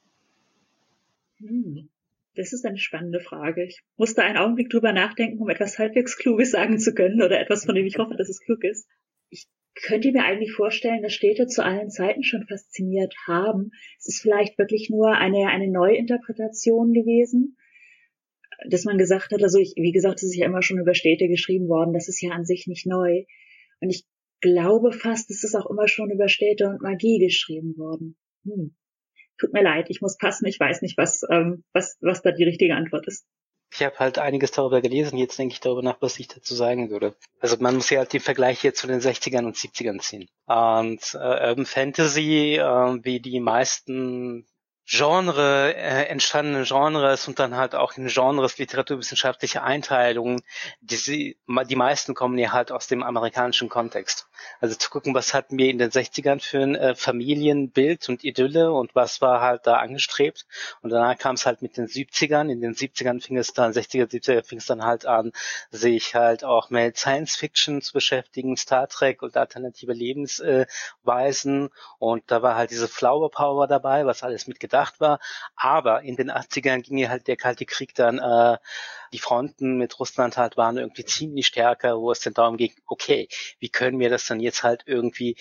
Das ist eine spannende Frage. Ich musste einen Augenblick drüber nachdenken, um etwas halbwegs Kluges sagen zu können oder etwas, von dem ich hoffe, dass es klug ist. Ich könnte mir eigentlich vorstellen, dass Städte zu allen Zeiten schon fasziniert haben. Es ist vielleicht wirklich nur eine Neuinterpretation gewesen, dass man gesagt hat, also wie gesagt, es ist ja immer schon über Städte geschrieben worden, das ist ja an sich nicht neu. Und ich glaube fast, es ist auch immer schon über Städte und Magie geschrieben worden. Tut mir leid, ich muss passen, ich weiß nicht, was da die richtige Antwort ist. Ich habe halt einiges darüber gelesen, jetzt denke ich darüber nach, was ich dazu sagen würde. Also man muss ja halt den Vergleich hier zu den 60ern und 70ern ziehen. Und Urban Fantasy, wie die meisten entstandenen Genres und dann halt auch in Genres literaturwissenschaftliche Einteilungen, die meisten kommen ja halt aus dem amerikanischen Kontext. Also zu gucken, was hatten wir in den 60ern für ein Familienbild und Idylle und was war halt da angestrebt. Und danach kam es halt mit den 70ern. In den 70ern fing es dann, 60er, 70er fing es dann halt an, sich halt auch mit Science Fiction zu beschäftigen, Star Trek und alternative Lebensweisen. Und da war halt diese Flower Power dabei, was alles mitgedacht war. Aber in den 80ern ging ja halt der Kalte Krieg dann, die Fronten mit Russland halt waren irgendwie ziemlich stärker, wo es dann darum ging, okay, wie können wir das dann jetzt halt irgendwie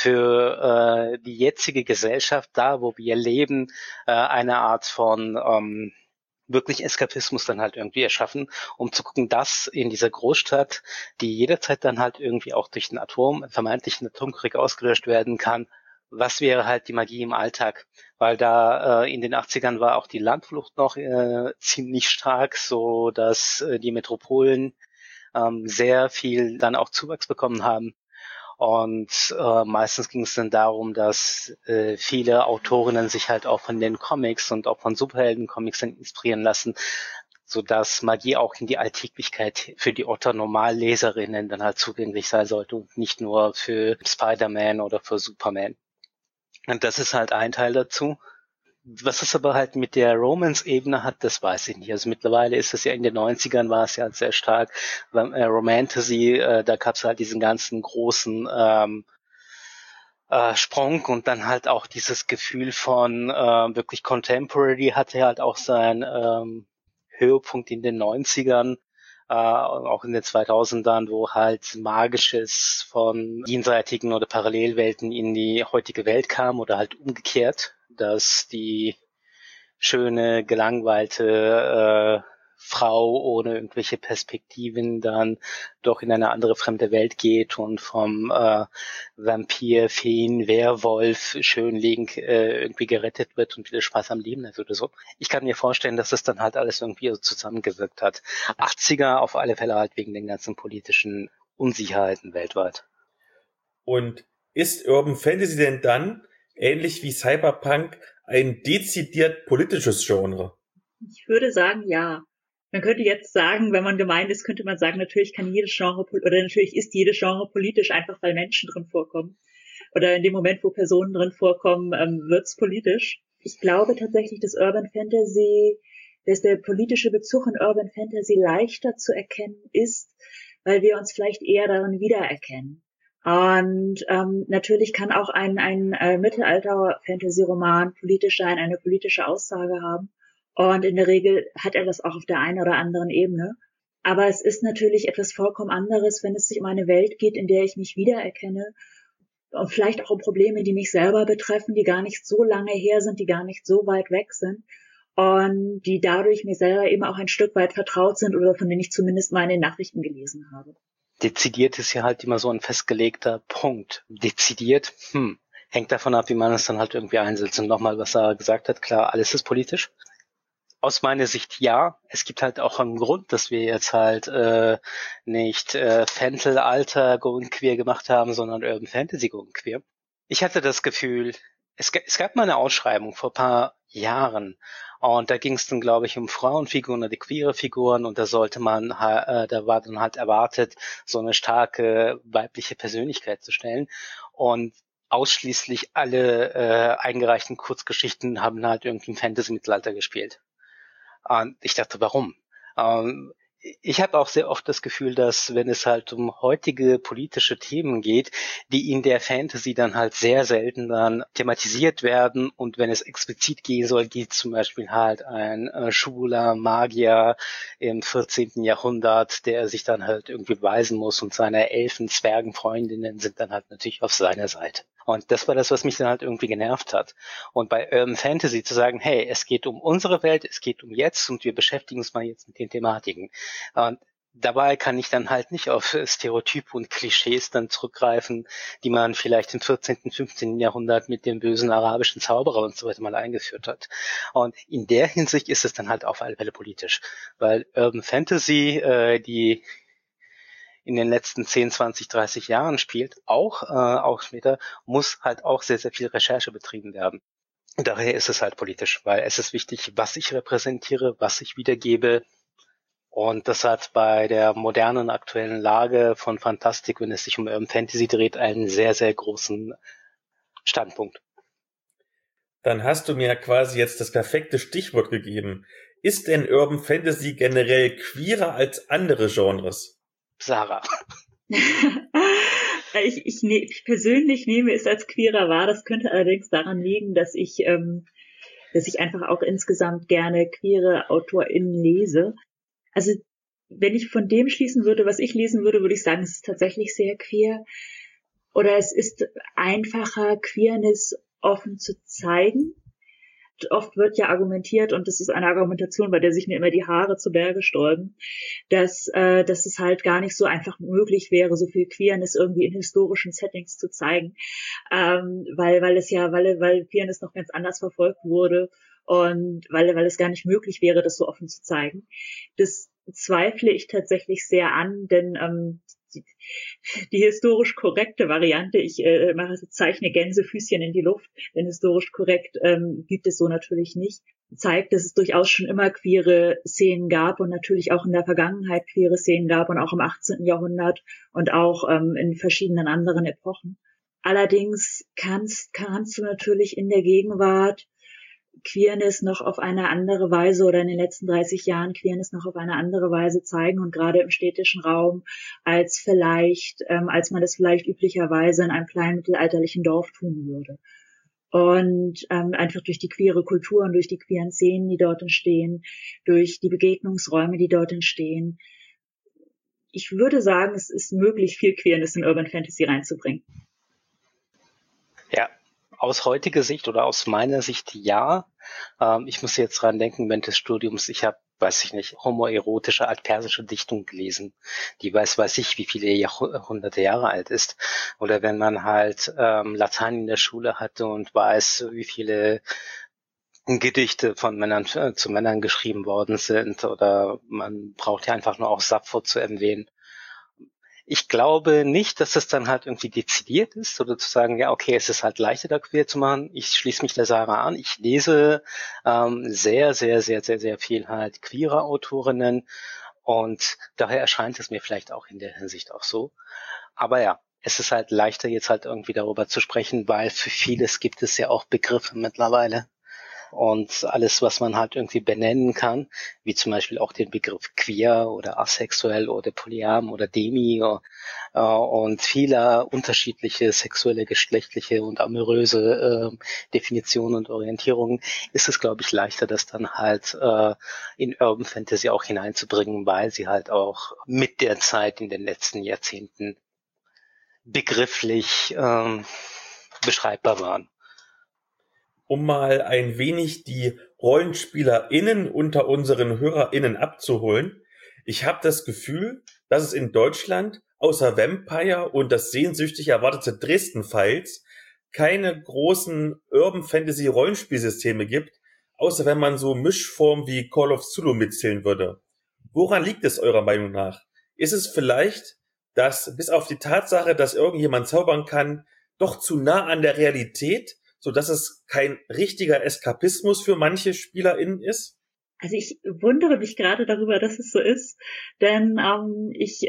für die jetzige Gesellschaft da, wo wir leben, eine Art von wirklich Eskapismus dann halt irgendwie erschaffen, um zu gucken, dass in dieser Großstadt, die jederzeit dann halt irgendwie auch durch den vermeintlichen Atomkrieg ausgelöscht werden kann, was wäre halt die Magie im Alltag? Weil da in den 80ern war auch die Landflucht noch ziemlich stark, so dass die Metropolen sehr viel dann auch Zuwachs bekommen haben. Und meistens ging es dann darum, dass viele Autorinnen sich halt auch von den Comics und auch von Superhelden-Comics dann inspirieren lassen, so dass Magie auch in die Alltäglichkeit für die Otto-Normalleserinnen dann halt zugänglich sein sollte und nicht nur für Spider-Man oder für Superman. Und das ist halt ein Teil dazu. Was es aber halt mit der Romance-Ebene hat, das weiß ich nicht. Also mittlerweile ist es ja in den 90ern war es ja sehr stark. Romantasy, da gab es halt diesen ganzen großen Sprung und dann halt auch dieses Gefühl von wirklich Contemporary hatte halt auch seinen Höhepunkt in den 90ern. Auch in den 2000ern, wo halt Magisches von jenseitigen oder Parallelwelten in die heutige Welt kam oder halt umgekehrt, dass die schöne, gelangweilte Frau ohne irgendwelche Perspektiven dann doch in eine andere fremde Welt geht und vom Vampir, Feen, Werwolf, Schönling irgendwie gerettet wird und wieder Spaß am Leben hat oder so. Ich kann mir vorstellen, dass das dann halt alles irgendwie so zusammengewirkt hat. 80er auf alle Fälle halt wegen den ganzen politischen Unsicherheiten weltweit. Und ist Urban Fantasy denn dann, ähnlich wie Cyberpunk, ein dezidiert politisches Genre? Ich würde sagen, ja. Man könnte jetzt sagen, wenn man gemeint ist, könnte man sagen, natürlich kann jedes Genre, oder natürlich ist jedes Genre politisch, einfach weil Menschen drin vorkommen. Oder in dem Moment, wo Personen drin vorkommen, wird's politisch. Ich glaube tatsächlich, dass der politische Bezug in Urban Fantasy leichter zu erkennen ist, weil wir uns vielleicht eher darin wiedererkennen. Und natürlich kann auch ein Mittelalter-Fantasy-Roman politisch sein, eine politische Aussage haben. Und in der Regel hat er das auch auf der einen oder anderen Ebene. Aber es ist natürlich etwas vollkommen anderes, wenn es sich um eine Welt geht, in der ich mich wiedererkenne und vielleicht auch um Probleme, die mich selber betreffen, die gar nicht so lange her sind, die gar nicht so weit weg sind und die dadurch mir selber eben auch ein Stück weit vertraut sind oder von denen ich zumindest mal in den Nachrichten gelesen habe. Dezidiert ist ja halt immer so ein festgelegter Punkt. Dezidiert, hängt davon ab, wie man es dann halt irgendwie einsetzt. Und nochmal, was er gesagt hat, klar, alles ist politisch. Aus meiner Sicht ja. Es gibt halt auch einen Grund, dass wir jetzt halt nicht Fantasy-Alter Going Queer gemacht haben, sondern Urban Fantasy Going Queer. Ich hatte das Gefühl, es gab mal eine Ausschreibung vor ein paar Jahren und da ging es dann, glaube ich, um Frauenfiguren oder die queere Figuren und da sollte man, da war dann halt erwartet, so eine starke weibliche Persönlichkeit zu stellen und ausschließlich alle eingereichten Kurzgeschichten haben halt irgendwie im Fantasy-Mittelalter gespielt. Und ich dachte, warum? Ich habe auch sehr oft das Gefühl, dass wenn es halt um heutige politische Themen geht, die in der Fantasy dann halt sehr selten dann thematisiert werden und wenn es explizit gehen soll, geht zum Beispiel halt ein schwuler Magier im 14. Jahrhundert, der sich dann halt irgendwie beweisen muss und seine Elfen-Zwergen-Freundinnen sind dann halt natürlich auf seiner Seite. Und das war das, was mich dann halt irgendwie genervt hat. Und bei Urban Fantasy zu sagen, hey, es geht um unsere Welt, es geht um jetzt und wir beschäftigen uns mal jetzt mit den Thematiken. Und dabei kann ich dann halt nicht auf Stereotype und Klischees dann zurückgreifen, die man vielleicht im 14., 15. Jahrhundert mit dem bösen arabischen Zauberer und so weiter mal eingeführt hat. Und in der Hinsicht ist es dann halt auf alle Fälle politisch. Weil Urban Fantasy, die in den letzten 10, 20, 30 Jahren spielt, auch später, muss halt auch sehr, sehr viel Recherche betrieben werden. Und daher ist es halt politisch, weil es ist wichtig, was ich repräsentiere, was ich wiedergebe. Und das hat bei der modernen aktuellen Lage von Fantastik, wenn es sich um Urban Fantasy dreht, einen sehr, sehr großen Standpunkt. Dann hast du mir quasi jetzt das perfekte Stichwort gegeben. Ist denn Urban Fantasy generell queerer als andere Genres? Sarah. Ich persönlich nehme es als queerer wahr. Das könnte allerdings daran liegen, dass ich einfach auch insgesamt gerne queere AutorInnen lese. Also wenn ich von dem schließen würde, was ich lesen würde, würde ich sagen, es ist tatsächlich sehr queer. Oder es ist einfacher, Queerness offen zu zeigen. Oft wird ja argumentiert, und das ist eine Argumentation, bei der sich mir immer die Haare zu Berge sträuben, dass es halt gar nicht so einfach möglich wäre, so viel Queerness irgendwie in historischen Settings zu zeigen, weil Queerness noch ganz anders verfolgt wurde und weil es gar nicht möglich wäre, das so offen zu zeigen. Das zweifle ich tatsächlich sehr an, denn die historisch korrekte Variante, ich zeichne Gänsefüßchen in die Luft, denn historisch korrekt gibt es so natürlich nicht, zeigt, dass es durchaus schon immer queere Szenen gab und natürlich auch in der Vergangenheit queere Szenen gab und auch im 18. Jahrhundert und auch in verschiedenen anderen Epochen. Allerdings kannst du natürlich in der Gegenwart Queerness noch auf eine andere Weise oder in den letzten 30 Jahren Queerness noch auf eine andere Weise zeigen und gerade im städtischen Raum als man das vielleicht üblicherweise in einem kleinen mittelalterlichen Dorf tun würde. Und einfach durch die queere Kultur und durch die queeren Szenen, die dort entstehen, durch die Begegnungsräume, die dort entstehen. Ich würde sagen, es ist möglich, viel Queerness in Urban Fantasy reinzubringen. Ja. Aus heutiger Sicht oder aus meiner Sicht ja. Ich muss jetzt dran denken, während des Studiums, ich habe, homoerotische altpersische Dichtung gelesen, die weiß ich, wie viele hunderte Jahre alt ist. Oder wenn man halt Latein in der Schule hatte und weiß, wie viele Gedichte von Männern zu Männern geschrieben worden sind. Oder man braucht ja einfach nur auch Sappho zu erwähnen. Ich glaube nicht, dass es dann halt irgendwie dezidiert ist oder zu sagen, ja, okay, es ist halt leichter, da queer zu machen. Ich schließe mich der Sarah an. Ich lese sehr, sehr, sehr, sehr, sehr viel halt queere Autorinnen und daher erscheint es mir vielleicht auch in der Hinsicht auch so. Aber ja, es ist halt leichter, jetzt halt irgendwie darüber zu sprechen, weil für vieles gibt es ja auch Begriffe mittlerweile. und alles, was man halt irgendwie benennen kann, wie zum Beispiel auch den Begriff queer oder asexuell oder polyam oder demi und viele unterschiedliche sexuelle, geschlechtliche und amoröse Definitionen und Orientierungen, ist es, glaube ich, leichter, das dann halt in Urban Fantasy auch hineinzubringen, weil sie halt auch mit der Zeit in den letzten Jahrzehnten begrifflich beschreibbar waren. Um mal ein wenig die RollenspielerInnen unter unseren HörerInnen abzuholen. Ich habe das Gefühl, dass es in Deutschland außer Vampire und das sehnsüchtig erwartete Dresden-Files keine großen Urban-Fantasy-Rollenspielsysteme gibt, außer wenn man so Mischformen wie Call of Cthulhu mitzählen würde. Woran liegt es eurer Meinung nach? Ist es vielleicht, dass bis auf die Tatsache, dass irgendjemand zaubern kann, doch zu nah an der Realität, so dass es kein richtiger Eskapismus für manche SpielerInnen ist? Also ich wundere mich gerade darüber, dass es so ist, denn ich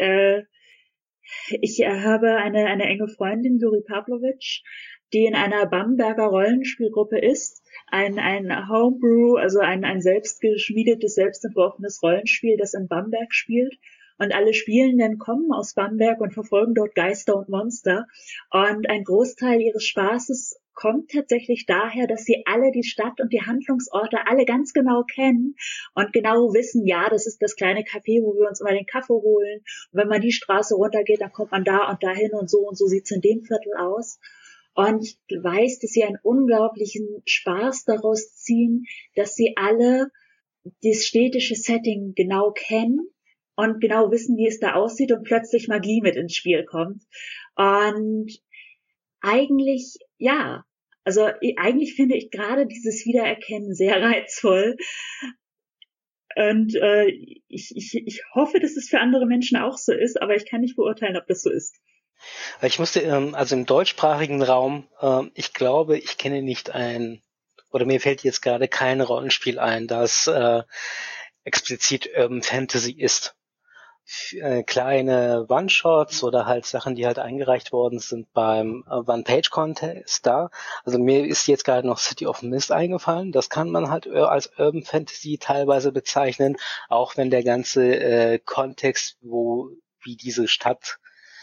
habe eine enge Freundin, Juri Pavlovic, die in einer Bamberger Rollenspielgruppe ist, ein Homebrew, also ein selbstgeschmiedetes, selbstentworfenes Rollenspiel, das in Bamberg spielt. Und alle Spielenden kommen aus Bamberg und verfolgen dort Geister und Monster. Und ein Großteil ihres Spaßes kommt tatsächlich daher, dass sie alle die Stadt und die Handlungsorte alle ganz genau kennen und genau wissen, ja, das ist das kleine Café, wo wir uns immer den Kaffee holen. Und wenn man die Straße runtergeht, dann kommt man da und dahin und so sieht's in dem Viertel aus. Und ich weiß, dass sie einen unglaublichen Spaß daraus ziehen, dass sie alle das städtische Setting genau kennen und genau wissen, wie es da aussieht und plötzlich Magie mit ins Spiel kommt. Und eigentlich, ja, also eigentlich finde ich gerade dieses Wiedererkennen sehr reizvoll. Und ich hoffe, dass es für andere Menschen auch so ist, aber ich kann nicht beurteilen, ob das so ist. Ich musste, also im deutschsprachigen Raum, ich glaube, ich kenne nicht oder mir fällt jetzt gerade kein Rollenspiel ein, das explizit Urban Fantasy ist. Kleine One-Shots oder halt Sachen, die halt eingereicht worden sind beim One-Page-Contest da. Also mir ist jetzt gerade noch City of Mist eingefallen. Das kann man halt als Urban Fantasy teilweise bezeichnen, auch wenn der ganze Kontext, wie diese Stadt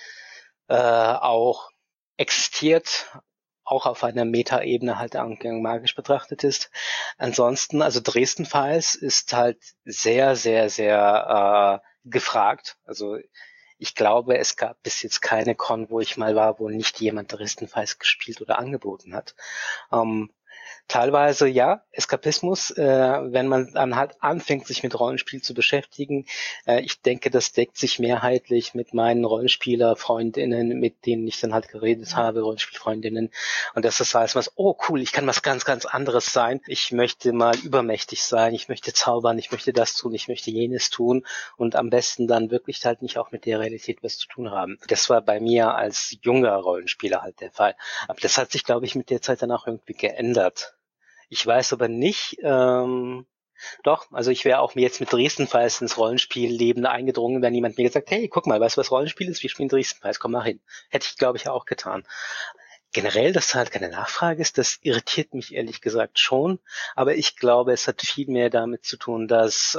auch existiert, auch auf einer Meta-Ebene halt magisch betrachtet ist. Ansonsten, also Dresden Files ist halt sehr, sehr, sehr gefragt. Also ich glaube, es gab bis jetzt keine Con, wo ich mal war, wo nicht jemand Dresden Files gespielt oder angeboten hat. Teilweise ja, Eskapismus, wenn man dann halt anfängt, sich mit Rollenspiel zu beschäftigen. Ich denke, das deckt sich mehrheitlich mit meinen Rollenspieler-Freundinnen, mit denen ich dann halt geredet habe, Rollenspielfreundinnen. Und das ist alles was, oh cool, ich kann was ganz, ganz anderes sein. Ich möchte mal übermächtig sein, ich möchte zaubern, ich möchte das tun, ich möchte jenes tun und am besten dann wirklich halt nicht auch mit der Realität was zu tun haben. Das war bei mir als junger Rollenspieler halt der Fall. Aber das hat sich, glaube ich, mit der Zeit dann auch irgendwie geändert. Ich weiß aber nicht, doch, also ich wäre auch jetzt mit Dresden Files ins Rollenspielleben eingedrungen, wenn jemand mir gesagt, hey, guck mal, weißt du, was Rollenspiel ist? Wir spielen Dresden Files, komm mal hin. Hätte ich, glaube ich, auch getan. Generell, dass halt keine Nachfrage ist, das irritiert mich ehrlich gesagt schon, aber ich glaube, es hat viel mehr damit zu tun, dass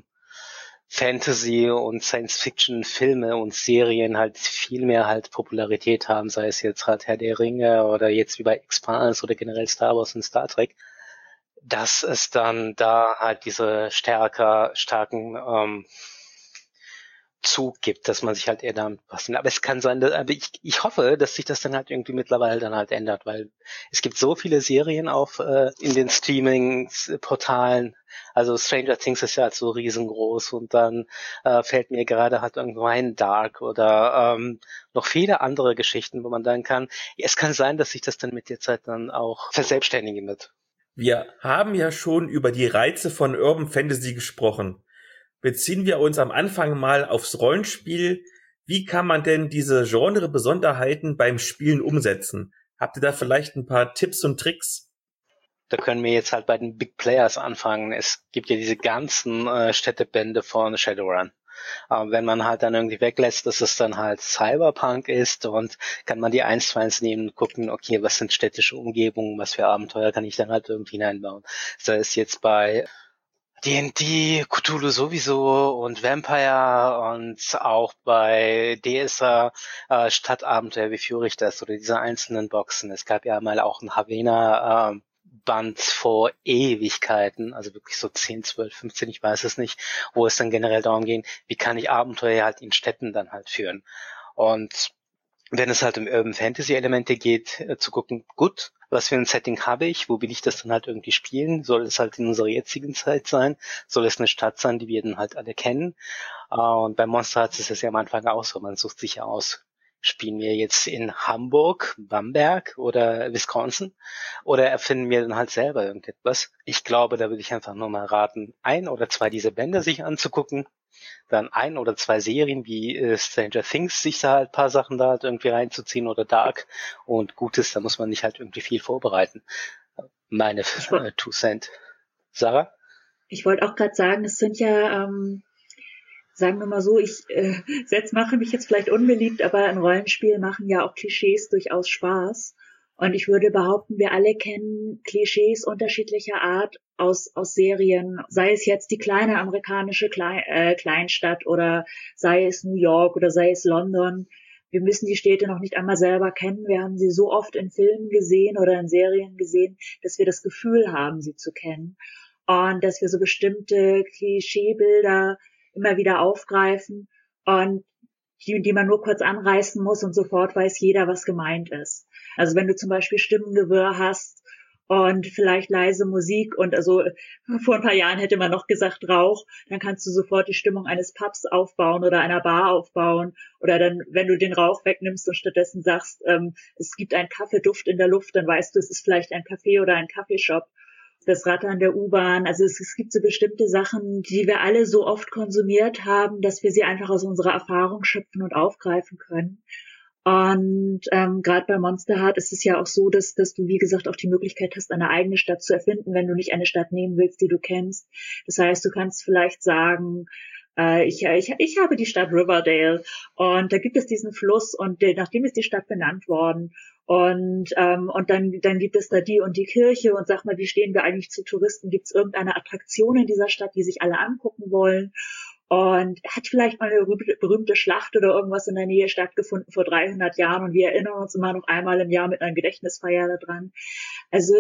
Fantasy und Science-Fiction-Filme und Serien halt viel mehr halt Popularität haben, sei es jetzt halt Herr der Ringe oder jetzt wie bei Expanse oder generell Star Wars und Star Trek, dass es dann da halt diese starken Zug gibt, dass man sich halt eher damit passen. Aber es kann sein, aber ich hoffe, dass sich das dann halt irgendwie mittlerweile dann halt ändert, weil es gibt so viele Serien in den Streaming-Portalen. Also Stranger Things ist ja halt so riesengroß und dann fällt mir gerade halt irgendwo ein Dark oder noch viele andere Geschichten, wo man dann kann. Es kann sein, dass sich das dann mit der Zeit dann auch verselbstständigen wird. Wir haben ja schon über die Reize von Urban Fantasy gesprochen. Beziehen wir uns am Anfang mal aufs Rollenspiel. Wie kann man denn diese Genre-Besonderheiten beim Spielen umsetzen? Habt ihr da vielleicht ein paar Tipps und Tricks? Da können wir jetzt halt bei den Big Players anfangen. Es gibt ja diese ganzen Städtebände von Shadowrun. Wenn man halt dann irgendwie weglässt, dass es dann halt Cyberpunk ist, und kann man die 1:1 nehmen und gucken, okay, was sind städtische Umgebungen, was für Abenteuer kann ich dann halt irgendwie hineinbauen. Sei es jetzt bei D&D, Cthulhu sowieso und Vampire und auch bei DSA Stadtabenteuer, wie führe ich das, oder diese einzelnen Boxen. Es gab ja mal auch ein Havena Band vor Ewigkeiten, also wirklich so 10, 12, 15, ich weiß es nicht, wo es dann generell darum ging, wie kann ich Abenteuer halt in Städten dann halt führen. Und wenn es halt um Urban Fantasy Elemente geht, zu gucken, gut, was für ein Setting habe ich, wo will ich das dann halt irgendwie spielen, soll es halt in unserer jetzigen Zeit sein, soll es eine Stadt sein, die wir dann halt alle kennen, und bei Monster Hearts ist es ja am Anfang auch so, man sucht sich ja aus, spielen wir jetzt in Hamburg, Bamberg oder Wisconsin, oder erfinden wir dann halt selber irgendetwas. Ich glaube, da würde ich einfach nur mal raten, 1 oder 2 dieser Bände sich anzugucken, dann 1 oder 2 Serien wie Stranger Things, sich da halt ein paar Sachen da halt irgendwie reinzuziehen, oder Dark, und Gutes, da muss man nicht halt irgendwie viel vorbereiten. Meine 2 Cent. Sarah? Ich wollte auch gerade sagen, es sind ja, sagen wir mal so, ich mache mich jetzt vielleicht unbeliebt, aber in Rollenspiel machen ja auch Klischees durchaus Spaß. Und ich würde behaupten, wir alle kennen Klischees unterschiedlicher Art aus Serien, sei es jetzt die kleine amerikanische Kleinstadt oder sei es New York oder sei es London. Wir müssen die Städte noch nicht einmal selber kennen. Wir haben sie so oft in Filmen gesehen oder in Serien gesehen, dass wir das Gefühl haben, sie zu kennen. Und dass wir so bestimmte Klischeebilder immer wieder aufgreifen und die man nur kurz anreißen muss und sofort weiß jeder, was gemeint ist. Also wenn du zum Beispiel Stimmengewirr hast und vielleicht leise Musik und also vor ein paar Jahren hätte man noch gesagt Rauch, dann kannst du sofort die Stimmung eines Pubs aufbauen oder einer Bar aufbauen, oder dann, wenn du den Rauch wegnimmst und stattdessen sagst, es gibt einen Kaffeeduft in der Luft, dann weißt du, es ist vielleicht ein Café oder ein Kaffeeshop. Das Rattern der U-Bahn, also es gibt so bestimmte Sachen, die wir alle so oft konsumiert haben, dass wir sie einfach aus unserer Erfahrung schöpfen und aufgreifen können. Und gerade bei Monster Heart ist es ja auch so, dass du, wie gesagt, auch die Möglichkeit hast, eine eigene Stadt zu erfinden, wenn du nicht eine Stadt nehmen willst, die du kennst. Das heißt, du kannst vielleicht sagen, ich habe die Stadt Riverdale und da gibt es diesen Fluss und nachdem ist die Stadt benannt worden. Und dann gibt es da die und die Kirche und sag mal, wie stehen wir eigentlich zu Touristen? Gibt es irgendeine Attraktion in dieser Stadt, die sich alle angucken wollen? Und hat vielleicht mal eine berühmte Schlacht oder irgendwas in der Nähe stattgefunden vor 300 Jahren und wir erinnern uns immer noch einmal im Jahr mit einer Gedächtnisfeier daran. Also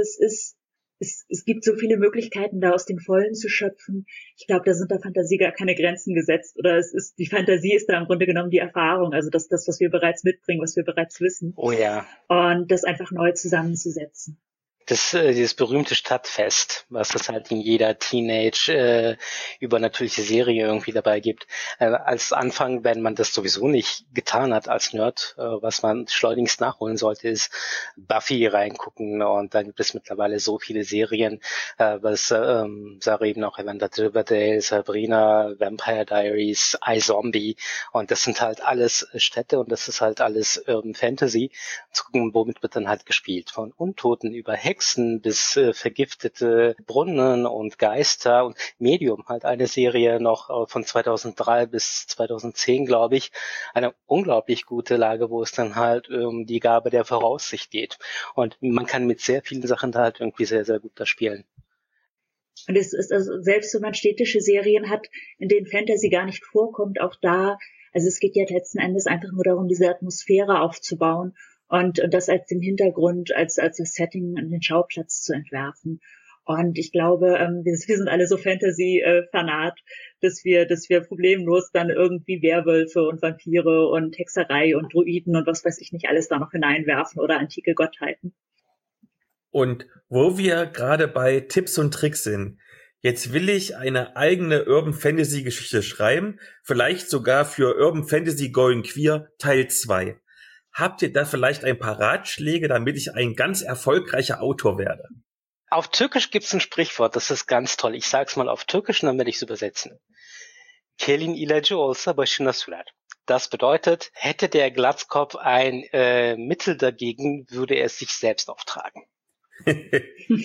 es gibt so viele Möglichkeiten, da aus den Vollen zu schöpfen. Ich glaube, da sind der Fantasie gar keine Grenzen gesetzt. Oder die Fantasie ist da im Grunde genommen die Erfahrung, also das, was wir bereits mitbringen, was wir bereits wissen. Oh ja. Und das einfach neu zusammenzusetzen. Dieses berühmte Stadtfest, was es halt in jeder Teenage übernatürliche Serie irgendwie dabei gibt. Als Anfang, wenn man das sowieso nicht getan hat als Nerd, was man schleunigst nachholen sollte, ist Buffy reingucken. Und da gibt es mittlerweile so viele Serien, was Sarah eben auch erwähnt hat, Riverdale, Sabrina, Vampire Diaries, iZombie. Und das sind halt alles Städte und das ist halt alles Urban Fantasy. Zu gucken, womit wird dann halt gespielt. Von Untoten über Hexen bis vergiftete Brunnen und Geister und Medium, halt eine Serie noch von 2003 bis 2010, glaube ich. Eine unglaublich gute Lage, wo es dann halt um die Gabe der Voraussicht geht. Und man kann mit sehr vielen Sachen da halt irgendwie sehr, sehr gut da spielen. Und es ist also, selbst wenn man städtische Serien hat, in denen Fantasy gar nicht vorkommt, auch da, also es geht ja letzten Endes einfach nur darum, diese Atmosphäre aufzubauen und das als den Hintergrund, als das Setting an den Schauplatz zu entwerfen. Und ich glaube, wir sind alle so Fantasy-Fanat, dass wir problemlos dann irgendwie Werwölfe und Vampire und Hexerei und Druiden und was weiß ich nicht alles da noch hineinwerfen oder antike Gottheiten. Und wo wir gerade bei Tipps und Tricks sind, jetzt will ich eine eigene Urban Fantasy Geschichte schreiben, vielleicht sogar für Urban Fantasy Going Queer Teil 2. Habt ihr da vielleicht ein paar Ratschläge, damit ich ein ganz erfolgreicher Autor werde? Auf Türkisch gibt's ein Sprichwort, das ist ganz toll. Ich sag's mal auf Türkisch und dann werde ich's übersetzen. Kelin ilacı olsa başına sürer. Das bedeutet, hätte der Glatzkopf ein Mittel dagegen, würde er es sich selbst auftragen.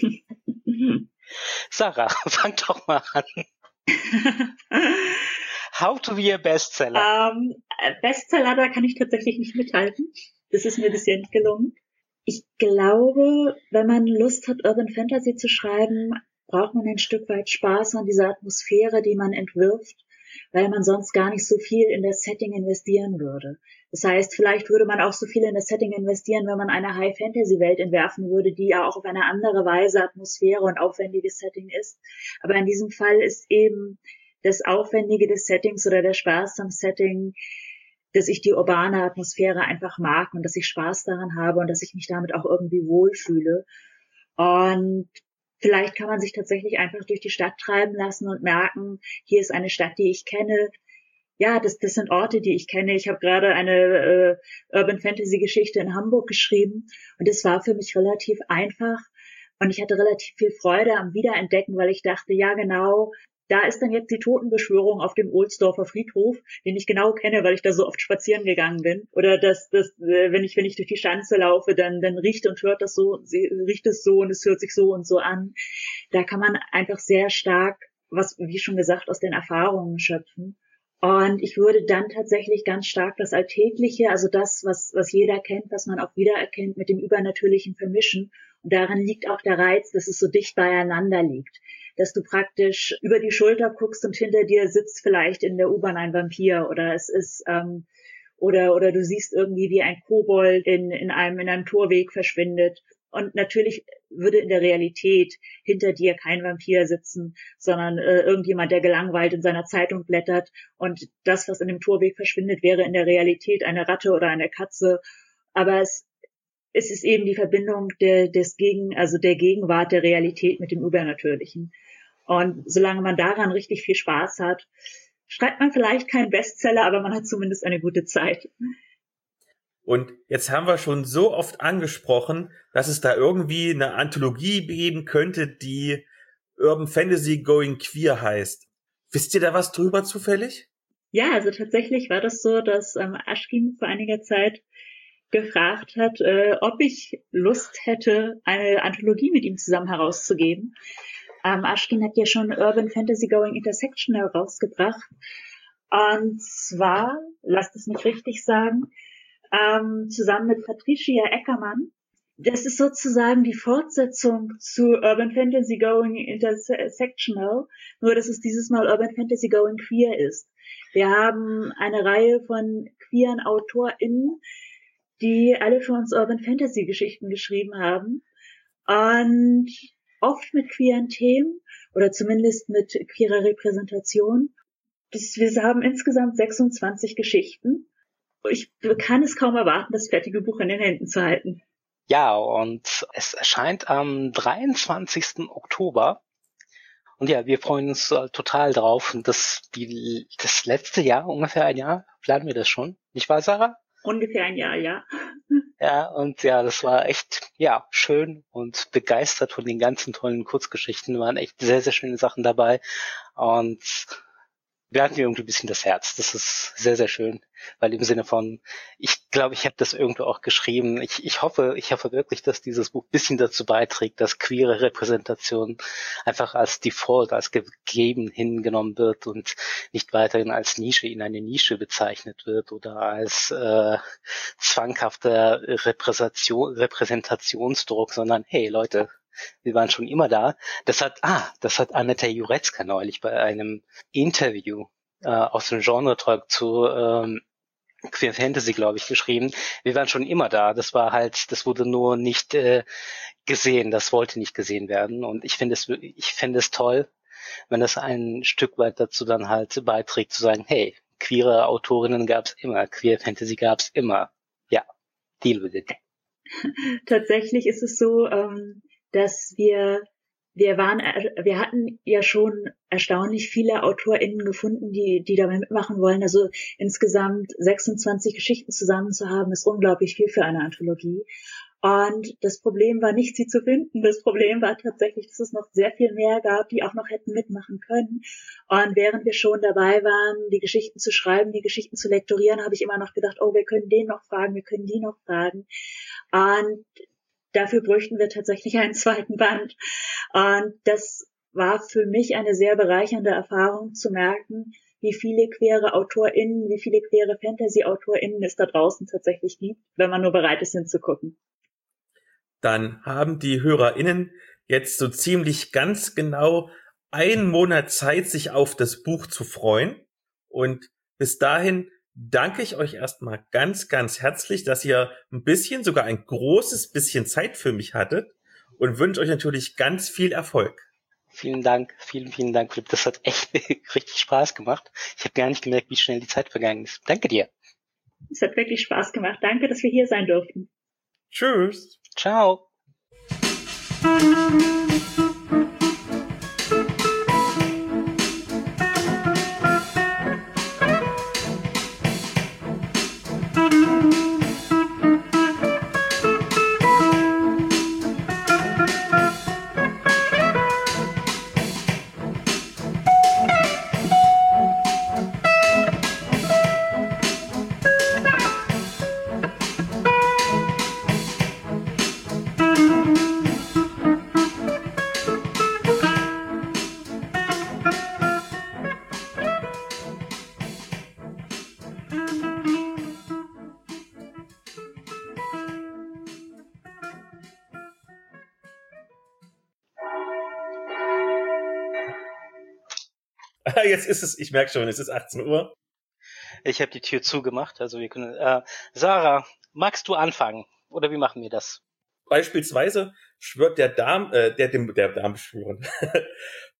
Sarah, fang doch mal an. How to be a Bestseller. Bestseller, da kann ich tatsächlich nicht mithalten. Das ist mir bisher nicht gelungen. Ich glaube, wenn man Lust hat, Urban Fantasy zu schreiben, braucht man ein Stück weit Spaß an dieser Atmosphäre, die man entwirft, weil man sonst gar nicht so viel in das Setting investieren würde. Das heißt, vielleicht würde man auch so viel in das Setting investieren, wenn man eine High-Fantasy-Welt entwerfen würde, die ja auch auf eine andere Weise Atmosphäre und aufwendiges Setting ist. Aber in diesem Fall ist eben das Aufwendige des Settings oder der Spaß am Setting, dass ich die urbane Atmosphäre einfach mag und dass ich Spaß daran habe und dass ich mich damit auch irgendwie wohlfühle. Und vielleicht kann man sich tatsächlich einfach durch die Stadt treiben lassen und merken, hier ist eine Stadt, die ich kenne. Ja, das sind Orte, die ich kenne. Ich habe gerade eine Urban Fantasy Geschichte in Hamburg geschrieben und es war für mich relativ einfach und ich hatte relativ viel Freude am Wiederentdecken, weil ich dachte, ja genau, da ist dann jetzt die Totenbeschwörung auf dem Ohlsdorfer Friedhof, den ich genau kenne, weil ich da so oft spazieren gegangen bin. Oder wenn ich durch die Schanze laufe, dann riecht und hört das so, riecht es so und es hört sich so und so an. Da kann man einfach sehr stark, was, wie schon gesagt, aus den Erfahrungen schöpfen. Und ich würde dann tatsächlich ganz stark das Alltägliche, also das, was jeder kennt, was man auch wiedererkennt, mit dem Übernatürlichen vermischen. Und darin liegt auch der Reiz, dass es so dicht beieinander liegt. Dass du praktisch über die Schulter guckst und hinter dir sitzt vielleicht in der U-Bahn ein Vampir oder es ist oder du siehst irgendwie, wie ein Kobold in einem Torweg verschwindet. Und natürlich würde in der Realität hinter dir kein Vampir sitzen, sondern irgendjemand, der gelangweilt in seiner Zeitung blättert. Und das, was in dem Torweg verschwindet, wäre in der Realität eine Ratte oder eine Katze. Aber es ist eben die Verbindung der Gegenwart der Realität mit dem Übernatürlichen. Und solange man daran richtig viel Spaß hat, schreibt man vielleicht keinen Bestseller, aber man hat zumindest eine gute Zeit. Und jetzt haben wir schon so oft angesprochen, dass es da irgendwie eine Anthologie geben könnte, die Urban Fantasy Going Queer heißt. Wisst ihr da was drüber zufällig? Ja, also tatsächlich war das so, dass Ashkin vor einiger Zeit gefragt hat, ob ich Lust hätte, eine Anthologie mit ihm zusammen herauszugeben. Ashkin hat ja schon Urban Fantasy Going Intersectional herausgebracht. Und zwar, lasst es mich richtig sagen, zusammen mit Patricia Eckermann. Das ist sozusagen die Fortsetzung zu Urban Fantasy Going Intersectional, nur dass es dieses Mal Urban Fantasy Going Queer ist. Wir haben eine Reihe von queeren AutorInnen, die alle für uns Urban Fantasy Geschichten geschrieben haben und oft mit queeren Themen oder zumindest mit queerer Repräsentation. Wir haben insgesamt 26 Geschichten. Ich kann es kaum erwarten, das fertige Buch in den Händen zu halten. Ja, und es erscheint am 23. Oktober. Und ja, wir freuen uns total drauf. Und das letzte Jahr, ungefähr ein Jahr, planen wir das schon. Nicht wahr, Sarah? Ungefähr ein Jahr, ja. Ja, und ja, das war echt, ja, schön und begeistert von den ganzen tollen Kurzgeschichten. Da waren echt sehr, sehr schöne Sachen dabei. Und wir hatten irgendwie ein bisschen das Herz. Das ist sehr, sehr schön, weil im Sinne von, ich glaube, ich habe das irgendwo auch geschrieben. Ich hoffe wirklich, dass dieses Buch ein bisschen dazu beiträgt, dass queere Repräsentation einfach als Default, als gegeben hingenommen wird und nicht weiterhin als Nische in eine Nische bezeichnet wird oder als zwanghafter Repräsentationsdruck, sondern hey Leute, wir waren schon immer da. Das hat Annette Jurecka neulich bei einem Interview aus dem Genre-Talk zu Queer Fantasy, glaube ich, geschrieben. Wir waren schon immer da. Das wurde nur nicht gesehen. Das wollte nicht gesehen werden. Und ich finde es toll, wenn das ein Stück weit dazu dann halt beiträgt, zu sagen, hey, queere Autorinnen gab's immer, Queer Fantasy gab's immer. Ja, deal with it. Tatsächlich ist es so, dass wir hatten ja schon erstaunlich viele AutorInnen gefunden, die da mitmachen wollen. Also insgesamt 26 Geschichten zusammen zu haben, ist unglaublich viel für eine Anthologie. Und das Problem war nicht, sie zu finden. Das Problem war tatsächlich, dass es noch sehr viel mehr gab, die auch noch hätten mitmachen können. Und während wir schon dabei waren, die Geschichten zu schreiben, die Geschichten zu lektorieren, habe ich immer noch gedacht, oh, wir können den noch fragen, wir können die noch fragen. Und dafür bräuchten wir tatsächlich einen zweiten Band. Und das war für mich eine sehr bereichernde Erfahrung zu merken, wie viele queere AutorInnen, wie viele queere Fantasy-AutorInnen es da draußen tatsächlich gibt, wenn man nur bereit ist hinzugucken. Dann haben die HörerInnen jetzt so ziemlich ganz genau 1 Monat Zeit, sich auf das Buch zu freuen. Und bis dahin danke ich euch erstmal ganz, ganz herzlich, dass ihr ein bisschen, sogar ein großes bisschen Zeit für mich hattet und wünsche euch natürlich ganz viel Erfolg. Vielen Dank, vielen Dank, Philipp. Das hat echt richtig Spaß gemacht. Ich habe gar nicht gemerkt, wie schnell die Zeit vergangen ist. Danke dir. Es hat wirklich Spaß gemacht. Danke, dass wir hier sein durften. Tschüss. Ciao. Jetzt ist es, ich merke schon, es ist 18 Uhr. Ich habe die Tür zugemacht, also wir können. Sarah, magst du anfangen? Oder wie machen wir das? Beispielsweise schwört der Darm schwören.